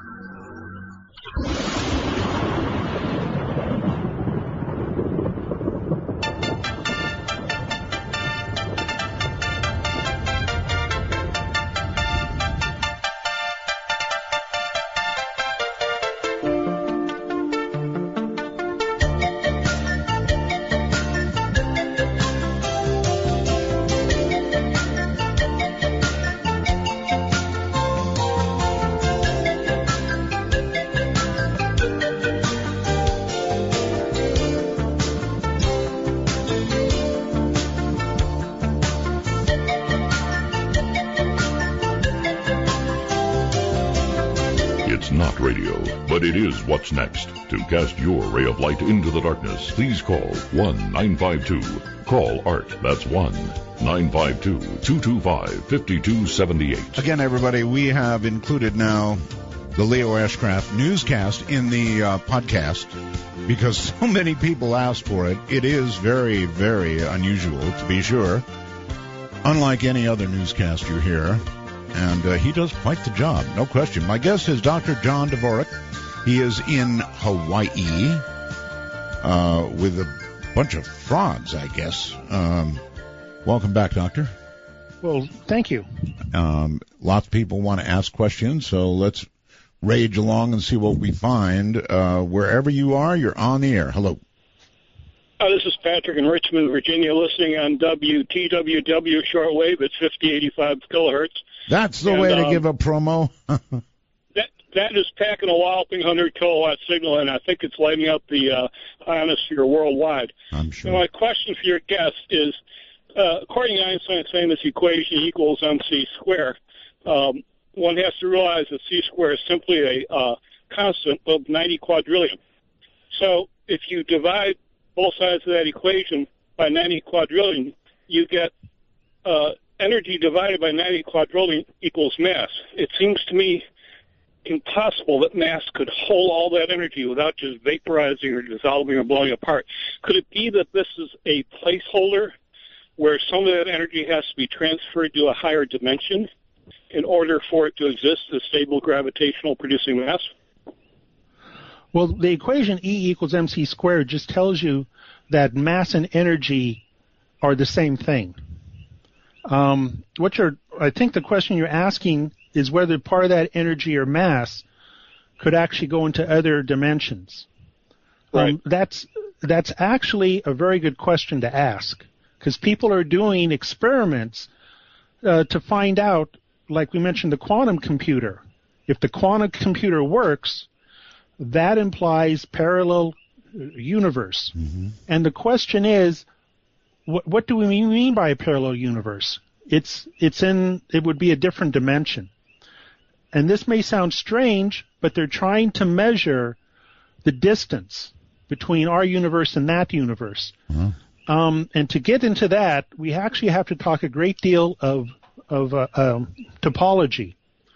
But it is what's next. To cast your ray of light into the darkness, please call 1-952-CALL-ART. That's 1-952-225-5278. Again, everybody, we have included now the Leo Ashcraft newscast in the podcast because so many people asked for it. It is very, very unusual, to be sure. Unlike any other newscast you hear. And he does quite the job, no question. My guest is Dr. John Dvorak. He is in Hawaii with a bunch of frogs, I guess. Welcome back, Doctor. Well, thank you. Lots of people want to ask questions, so let's rage along and see what we find. Wherever you are, you're on the air. Hello. This is Patrick in Richmond, Virginia, listening on WTWW shortwave at 5085 kilohertz. That's the way to give a promo. That is packing a walloping 100 kilowatt signal, and I think it's lighting up the ionosphere worldwide. I'm sure. So my question for your guest is, according to Einstein's famous equation equals mc squared, one has to realize that c squared is simply a constant of 90 quadrillion. So if you divide both sides of that equation by 90 quadrillion, you get energy divided by 90 quadrillion equals mass. It seems to me impossible that mass could hold all that energy without just vaporizing or dissolving or blowing apart. Could it be that this is a placeholder where some of that energy has to be transferred to a higher dimension in order for it to exist as stable gravitational producing mass? Well, the equation E equals mc squared just tells you that mass and energy are the same thing. I think the question you're asking is whether part of that energy or mass could actually go into other dimensions. Right. That's actually a very good question to ask, because people are doing experiments to find out, like we mentioned, the quantum computer. If the quantum computer works, that implies parallel universe. Mm-hmm. And the question is, what do we mean by a parallel universe? It would be a different dimension. And this may sound strange, but they're trying to measure the distance between our universe and that universe. Mm-hmm. And to get into that, we actually have to talk a great deal of topology.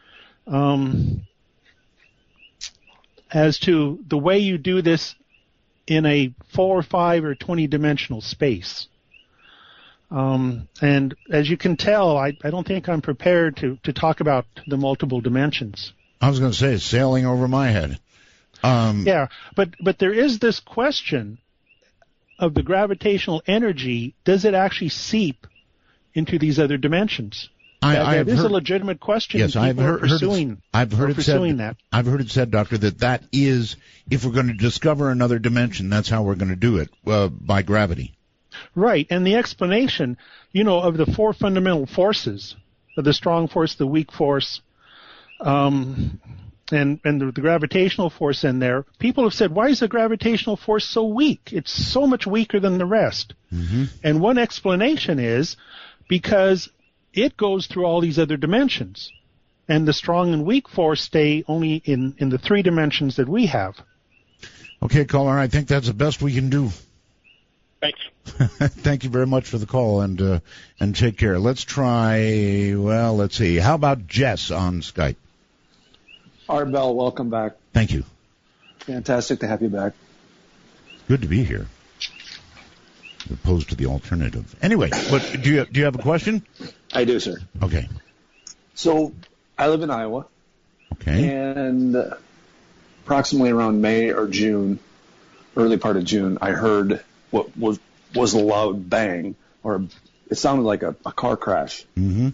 As to the way you do this in a 4 or 5 or 20 dimensional space. And as you can tell, I don't think I'm prepared to talk about the multiple dimensions. I was going to say, it's sailing over my head. Yeah, but there is this question of the gravitational energy. Does it actually seep into these other dimensions? That is a legitimate question. Yes, I've heard that. I've heard it said, Doctor, that is, if we're going to discover another dimension, that's how we're going to do it, by gravity. Right, and the explanation, of the four fundamental forces, the strong force, the weak force, and the gravitational force in there, people have said, why is the gravitational force so weak? It's so much weaker than the rest. Mm-hmm. And one explanation is because it goes through all these other dimensions. And the strong and weak force stay only in the three dimensions that we have. Okay, caller, I think that's the best we can do. Thanks. Thank you very much for the call, and take care. Let's try, let's see. How about Jess on Skype? Art Bell, welcome back. Thank you. Fantastic to have you back. Good to be here. As opposed to the alternative. Anyway, do you have a question? I do, sir. Okay. So, I live in Iowa. Okay. And approximately around May or June, early part of June, I heard what was a loud bang, or it sounded like a car crash. Mm-hmm.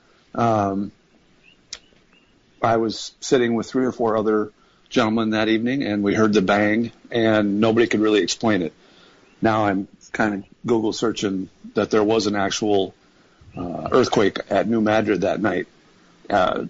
I was sitting with 3 or 4 other gentlemen that evening, and we heard the bang, and nobody could really explain it. Now I'm kind of Google searching that there was an actual earthquake at New Madrid that night. Can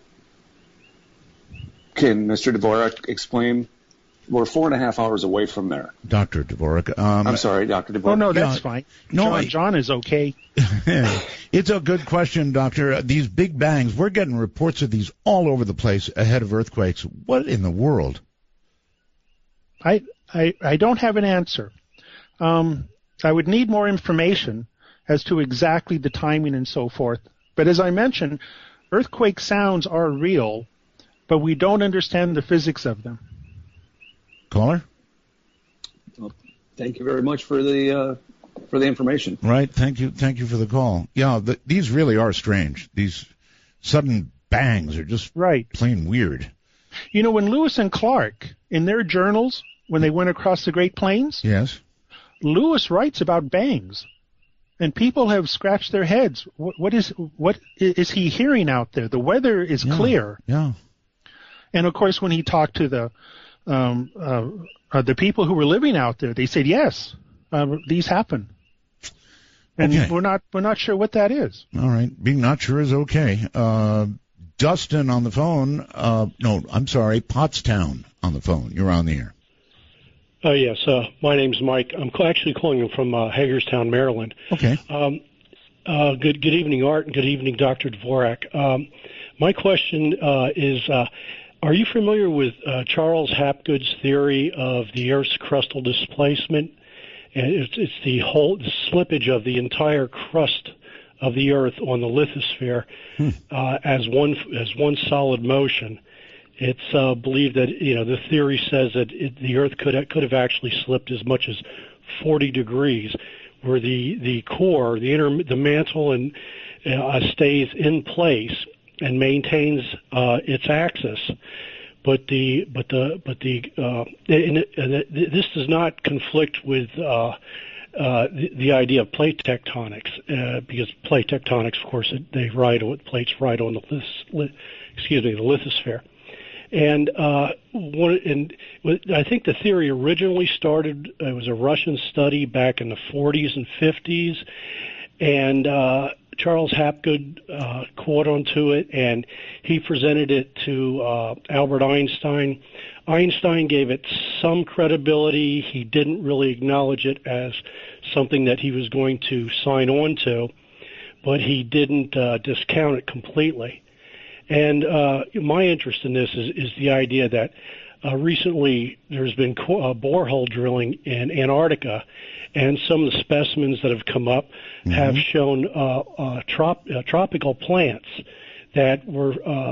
Mr. Dvorak explain? We're 4.5 hours away from there. Dr. Dvorak. I'm sorry, Dr. Dvorak. Oh, no, that's fine. No, John is okay. It's a good question, Doctor. These big bangs, we're getting reports of these all over the place ahead of earthquakes. What in the world? I don't have an answer. I would need more information as to exactly the timing and so forth. But as I mentioned, earthquake sounds are real, but we don't understand the physics of them. Caller? Well, thank you very much for the information. Right. Thank you for the call. Yeah, these really are strange. These sudden bangs are just plain weird. When Lewis and Clark, in their journals, when they went across the Great Plains, yes, Lewis writes about bangs, and people have scratched their heads. What is he hearing out there? The weather is clear. Yeah. And of course, when he talked to the people who were living out there, they said yes, these happen. And we're not sure what that is. All right, being not sure is okay. Dustin on the phone. No, I'm sorry, Pottstown on the phone. You're on the air. Yes, my name's Mike. I'm actually calling from Hagerstown, Maryland. Okay. Good evening, Art, and good evening, Dr. Dvorak. My question is, are you familiar with Charles Hapgood's theory of the Earth's crustal displacement? And it's the slippage of the entire crust of the Earth on the lithosphere as one solid motion. It's believed that the theory says that the Earth could have actually slipped as much as 40 degrees, where the core, the mantle, and stays in place and maintains its axis. But this does not conflict with the idea of plate tectonics, because plate tectonics, of course, plates ride on the lithosphere. And I think the theory originally started, it was a Russian study back in the 40s and 50s, and Charles Hapgood caught onto it, and he presented it to Albert Einstein. Einstein gave it some credibility. He didn't really acknowledge it as something that he was going to sign on to, but he didn't discount it completely. And my interest in this is the idea that recently there's been borehole drilling in Antarctica, and some of the specimens that have come up have shown tropical plants that were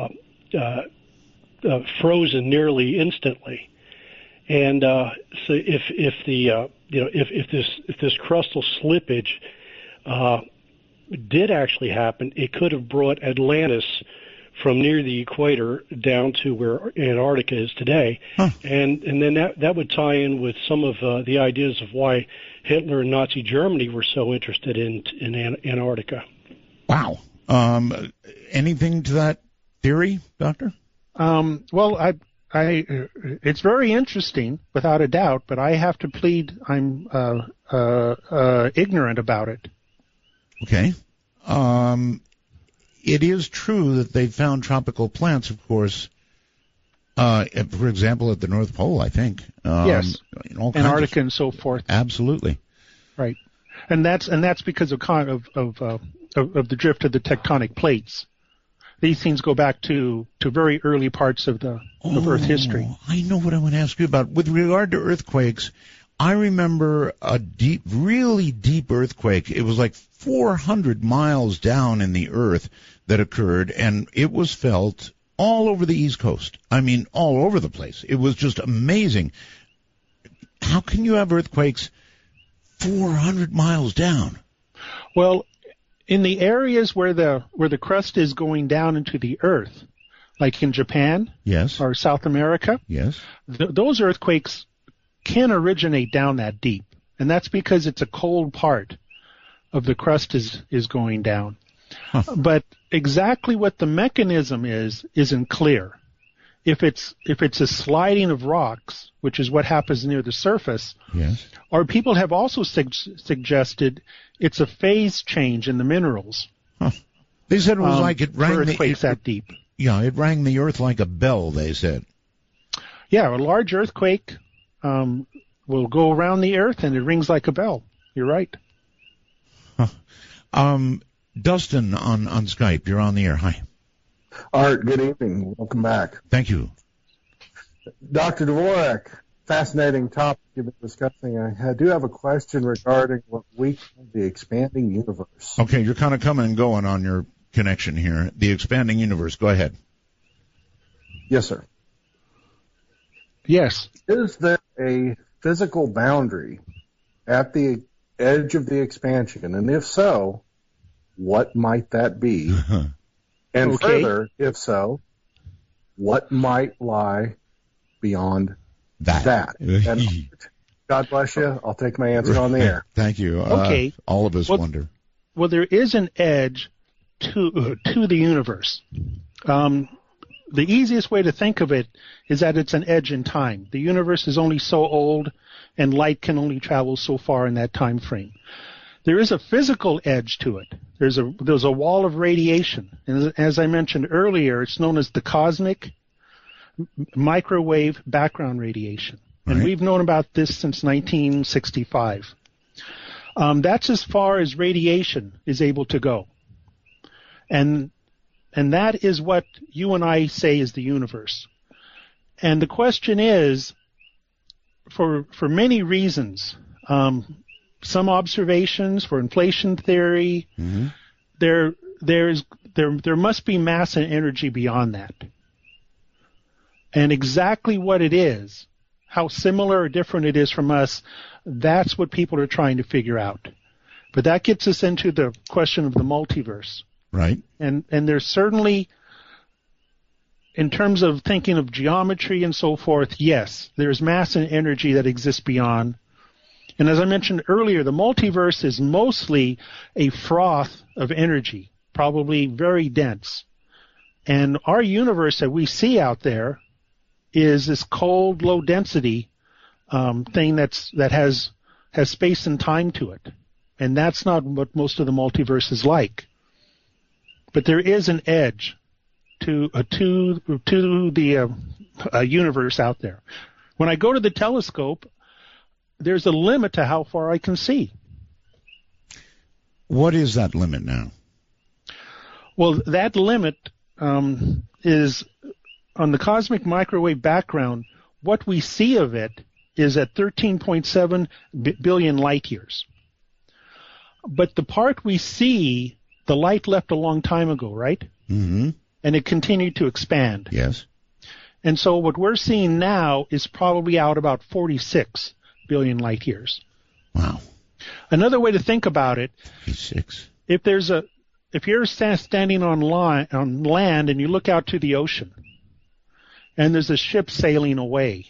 frozen nearly instantly. And so if this crustal slippage did actually happen, it could have brought Atlantis from near the equator down to where Antarctica is today. And then that would tie in with some of the ideas of why Hitler and Nazi Germany were so interested in Antarctica. Wow. Anything to that theory, Doctor? Well, it's very interesting, without a doubt, but I have to plead I'm ignorant about it. Okay. It is true that they found tropical plants, of course, for example, at the North Pole, I think. Yes. Antarctica and so forth. Absolutely. Right. And that's because of the drift of the tectonic plates. These things go back to very early parts of Earth history. I know what I want to ask you about. With regard to earthquakes, I remember a really deep earthquake. It was like 400 miles down in the earth that occurred, and it was felt all over the East Coast. I mean, all over the place. It was just amazing. How can you have earthquakes 400 miles down? Well, in the areas where the crust is going down into the earth, like in Japan, yes, or South America, yes, those earthquakes can originate down that deep, and that's because it's a cold part of the crust is going down. But exactly what the mechanism isn't clear. If it's a sliding of rocks, which is what happens near the surface, yes, or people have also suggested it's a phase change in the minerals. They said it was like it rang earthquakes that deep. Yeah, it rang the earth like a bell, they said. Yeah, a large earthquake will go around the earth and it rings like a bell. You're right. Dustin on Skype, you're on the air. Hi. Art, good evening. Welcome back. Thank you. Dr. Dvorak, fascinating topic you've been discussing. I do have a question regarding what we call the expanding universe. Okay, you're kind of coming and going on your connection here. The expanding universe. Go ahead. Yes, sir. Yes. Is there a physical boundary at the edge of the expansion? And if so, what might that be? And okay. Further, if so, what might lie beyond that? And God bless you. I'll take my answer on the air. Thank you. Okay. All of us wonder. Well, there is an edge to the universe. The easiest way to think of it is that it's an edge in time. The universe is only so old, and light can only travel so far in that time frame. There is a physical edge to it. There's a wall of radiation. And as I mentioned earlier, it's known as the cosmic microwave background radiation. And we've known about this since 1965. That's as far as radiation is able to go. And that is what you and I say is the universe. And the question is, for many reasons, some observations for inflation theory, there must be mass and energy beyond that. And exactly what it is, how similar or different it is from us, that's what people are trying to figure out. But that gets us into the question of the multiverse. Right. And there's certainly, in terms of thinking of geometry and so forth, yes, there's mass and energy that exists beyond. And as I mentioned earlier, the multiverse is mostly a froth of energy, probably very dense. And our universe that we see out there is this cold, low density thing that has space and time to it. And that's not what most of the multiverse is like. But there is an edge to the universe out there. When I go to the telescope, there's a limit to how far I can see. What is that limit now? Well, that limit is on the cosmic microwave background. What we see of it is at 13.7 billion light years. But the part we see, the light left a long time ago, right? Mm-hmm. And it continued to expand. Yes. And so what we're seeing now is probably out about 46 billion light years. Wow. Another way to think about it, 46. if you're standing on land and you look out to the ocean, and there's a ship sailing away,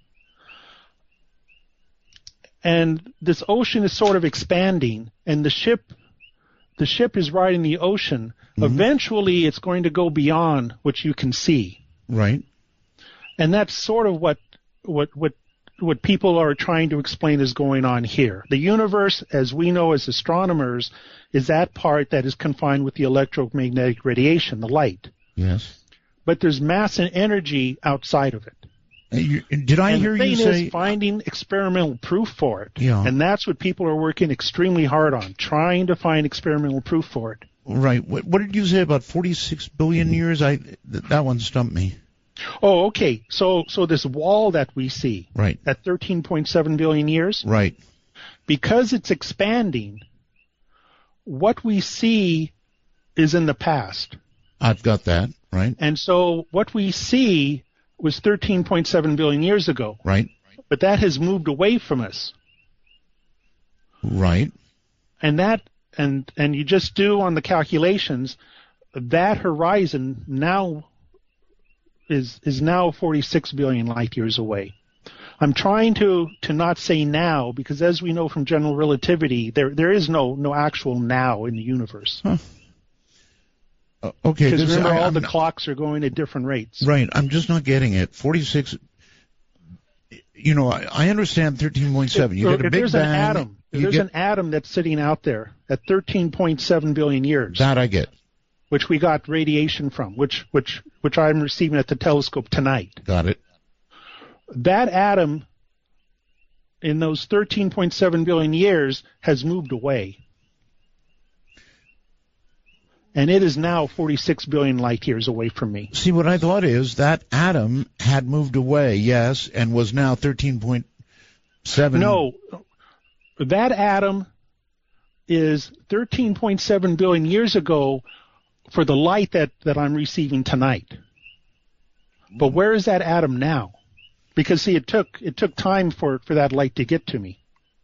and this ocean is sort of expanding, and the ship is riding the ocean. Mm-hmm. Eventually, it's going to go beyond what you can see. Right. And that's sort of what people are trying to explain is going on here. The universe, as we know as astronomers, is that part that is confined with the electromagnetic radiation, the light. Yes. But there's mass and energy outside of it. Did I hear you say... the thing is finding experimental proof for it. Yeah. And that's what people are working extremely hard on, trying to find experimental proof for it. Right. What did you say about 46 billion years? That one stumped me. Oh, okay. So this wall that we see, right, at 13.7 billion years, right, because it's expanding, what we see is in the past. I've got that, right. And so what we see was 13.7 billion years ago. Right. But that has moved away from us. Right. And you just do on the calculations, that horizon now is now 46 billion light years away. I'm trying to not say now, because as we know from general relativity, there is no actual now in the universe. Huh. Okay. Because remember, all the clocks are going at different rates. Right. I'm just not getting it. 46. I understand 13.7. You get a big bang. There's an atom that's sitting out there at 13.7 billion years. That I get. Which we got radiation from, which I'm receiving at the telescope tonight. Got it. That atom, in those 13.7 billion years, has moved away. And it is now 46 billion light years away from me. See, what I thought is that atom had moved away, yes, and was now 13.7. No, that atom is 13.7 billion years ago for the light that I'm receiving tonight. But where is that atom now? Because, see, it took time for that light to get to me.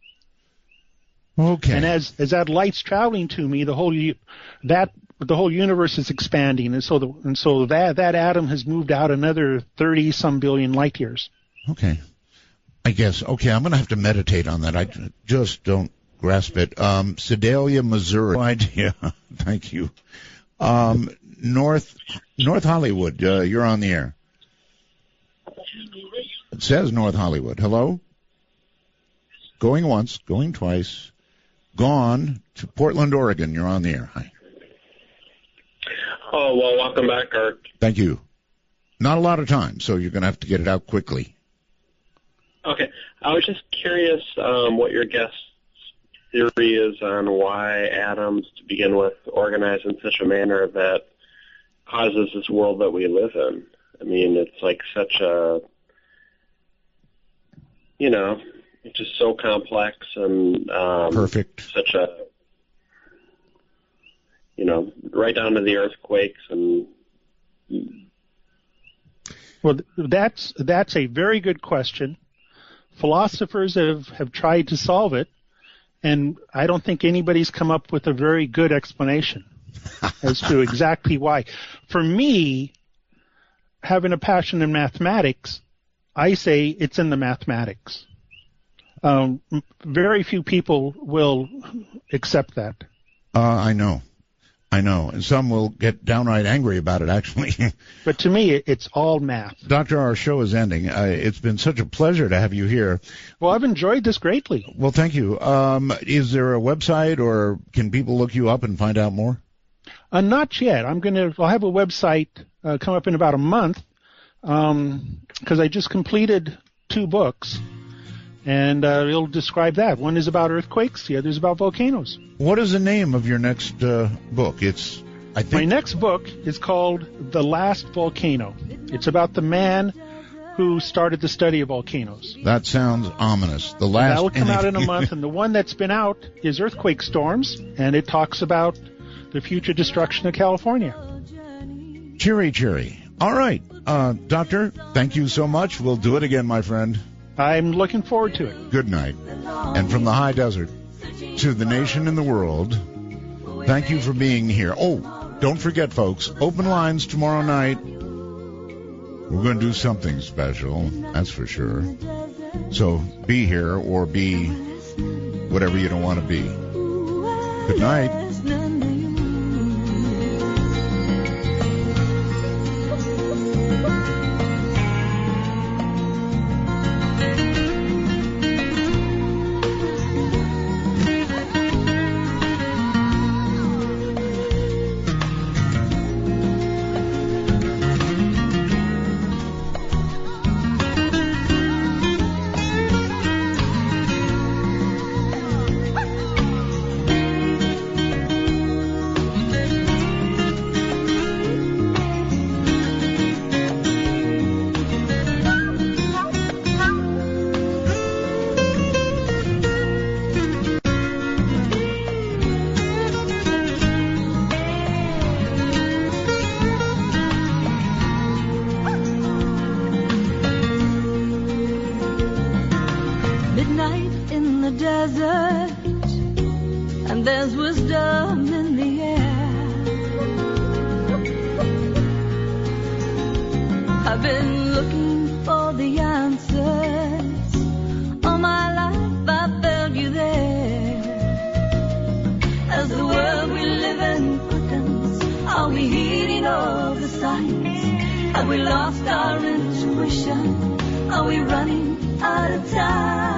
Okay. And as that light's traveling to me, the whole universe is expanding, and so that atom has moved out another 30-some billion light years. Okay. I guess. Okay, I'm going to have to meditate on that. I just don't grasp it. Sedalia, Missouri. No idea. Thank you. North Hollywood, you're on the air. It says North Hollywood. Hello? Going once, going twice. Gone to Portland, Oregon. You're on the air. Hi. Oh, well, welcome back, Art. Thank you. Not a lot of time, so you're going to have to get it out quickly. Okay. I was just curious what your guess theory is on why atoms, to begin with, organize in such a manner that causes this world that we live in. I mean, it's like such a, it's just so complex and perfect. Such a, right down to the earthquakes and. Well, that's a very good question. Philosophers have tried to solve it, and I don't think anybody's come up with a very good explanation as to exactly why. For me, having a passion in mathematics, I say it's in the mathematics. Very few people will accept that. I know. And some will get downright angry about it, actually. But to me, it's all math. Doctor, our show is ending. It's been such a pleasure to have you here. Well, I've enjoyed this greatly. Well, thank you. Is there a website, or can people look you up and find out more? Not yet. I'll have a website come up in about a month, because I just completed 2 books. And it'll describe that. One is about earthquakes, the other is about volcanoes. What is the name of your next book? My next book is called The Last Volcano. It's about the man who started the study of volcanoes. That sounds ominous. The last. That will come out in a month, and the one that's been out is Earthquake Storms, and it talks about the future destruction of California. Cheery. All right. Doctor, thank you so much. We'll do it again, my friend. I'm looking forward to it. Good night. And from the high desert to the nation and the world, Thank you for being here. Oh, don't forget, folks, open lines tomorrow night. We're going to do something special, that's for sure. So be here or be whatever you don't want to be. Good night. Are we lost our intuition? Are we running out of time?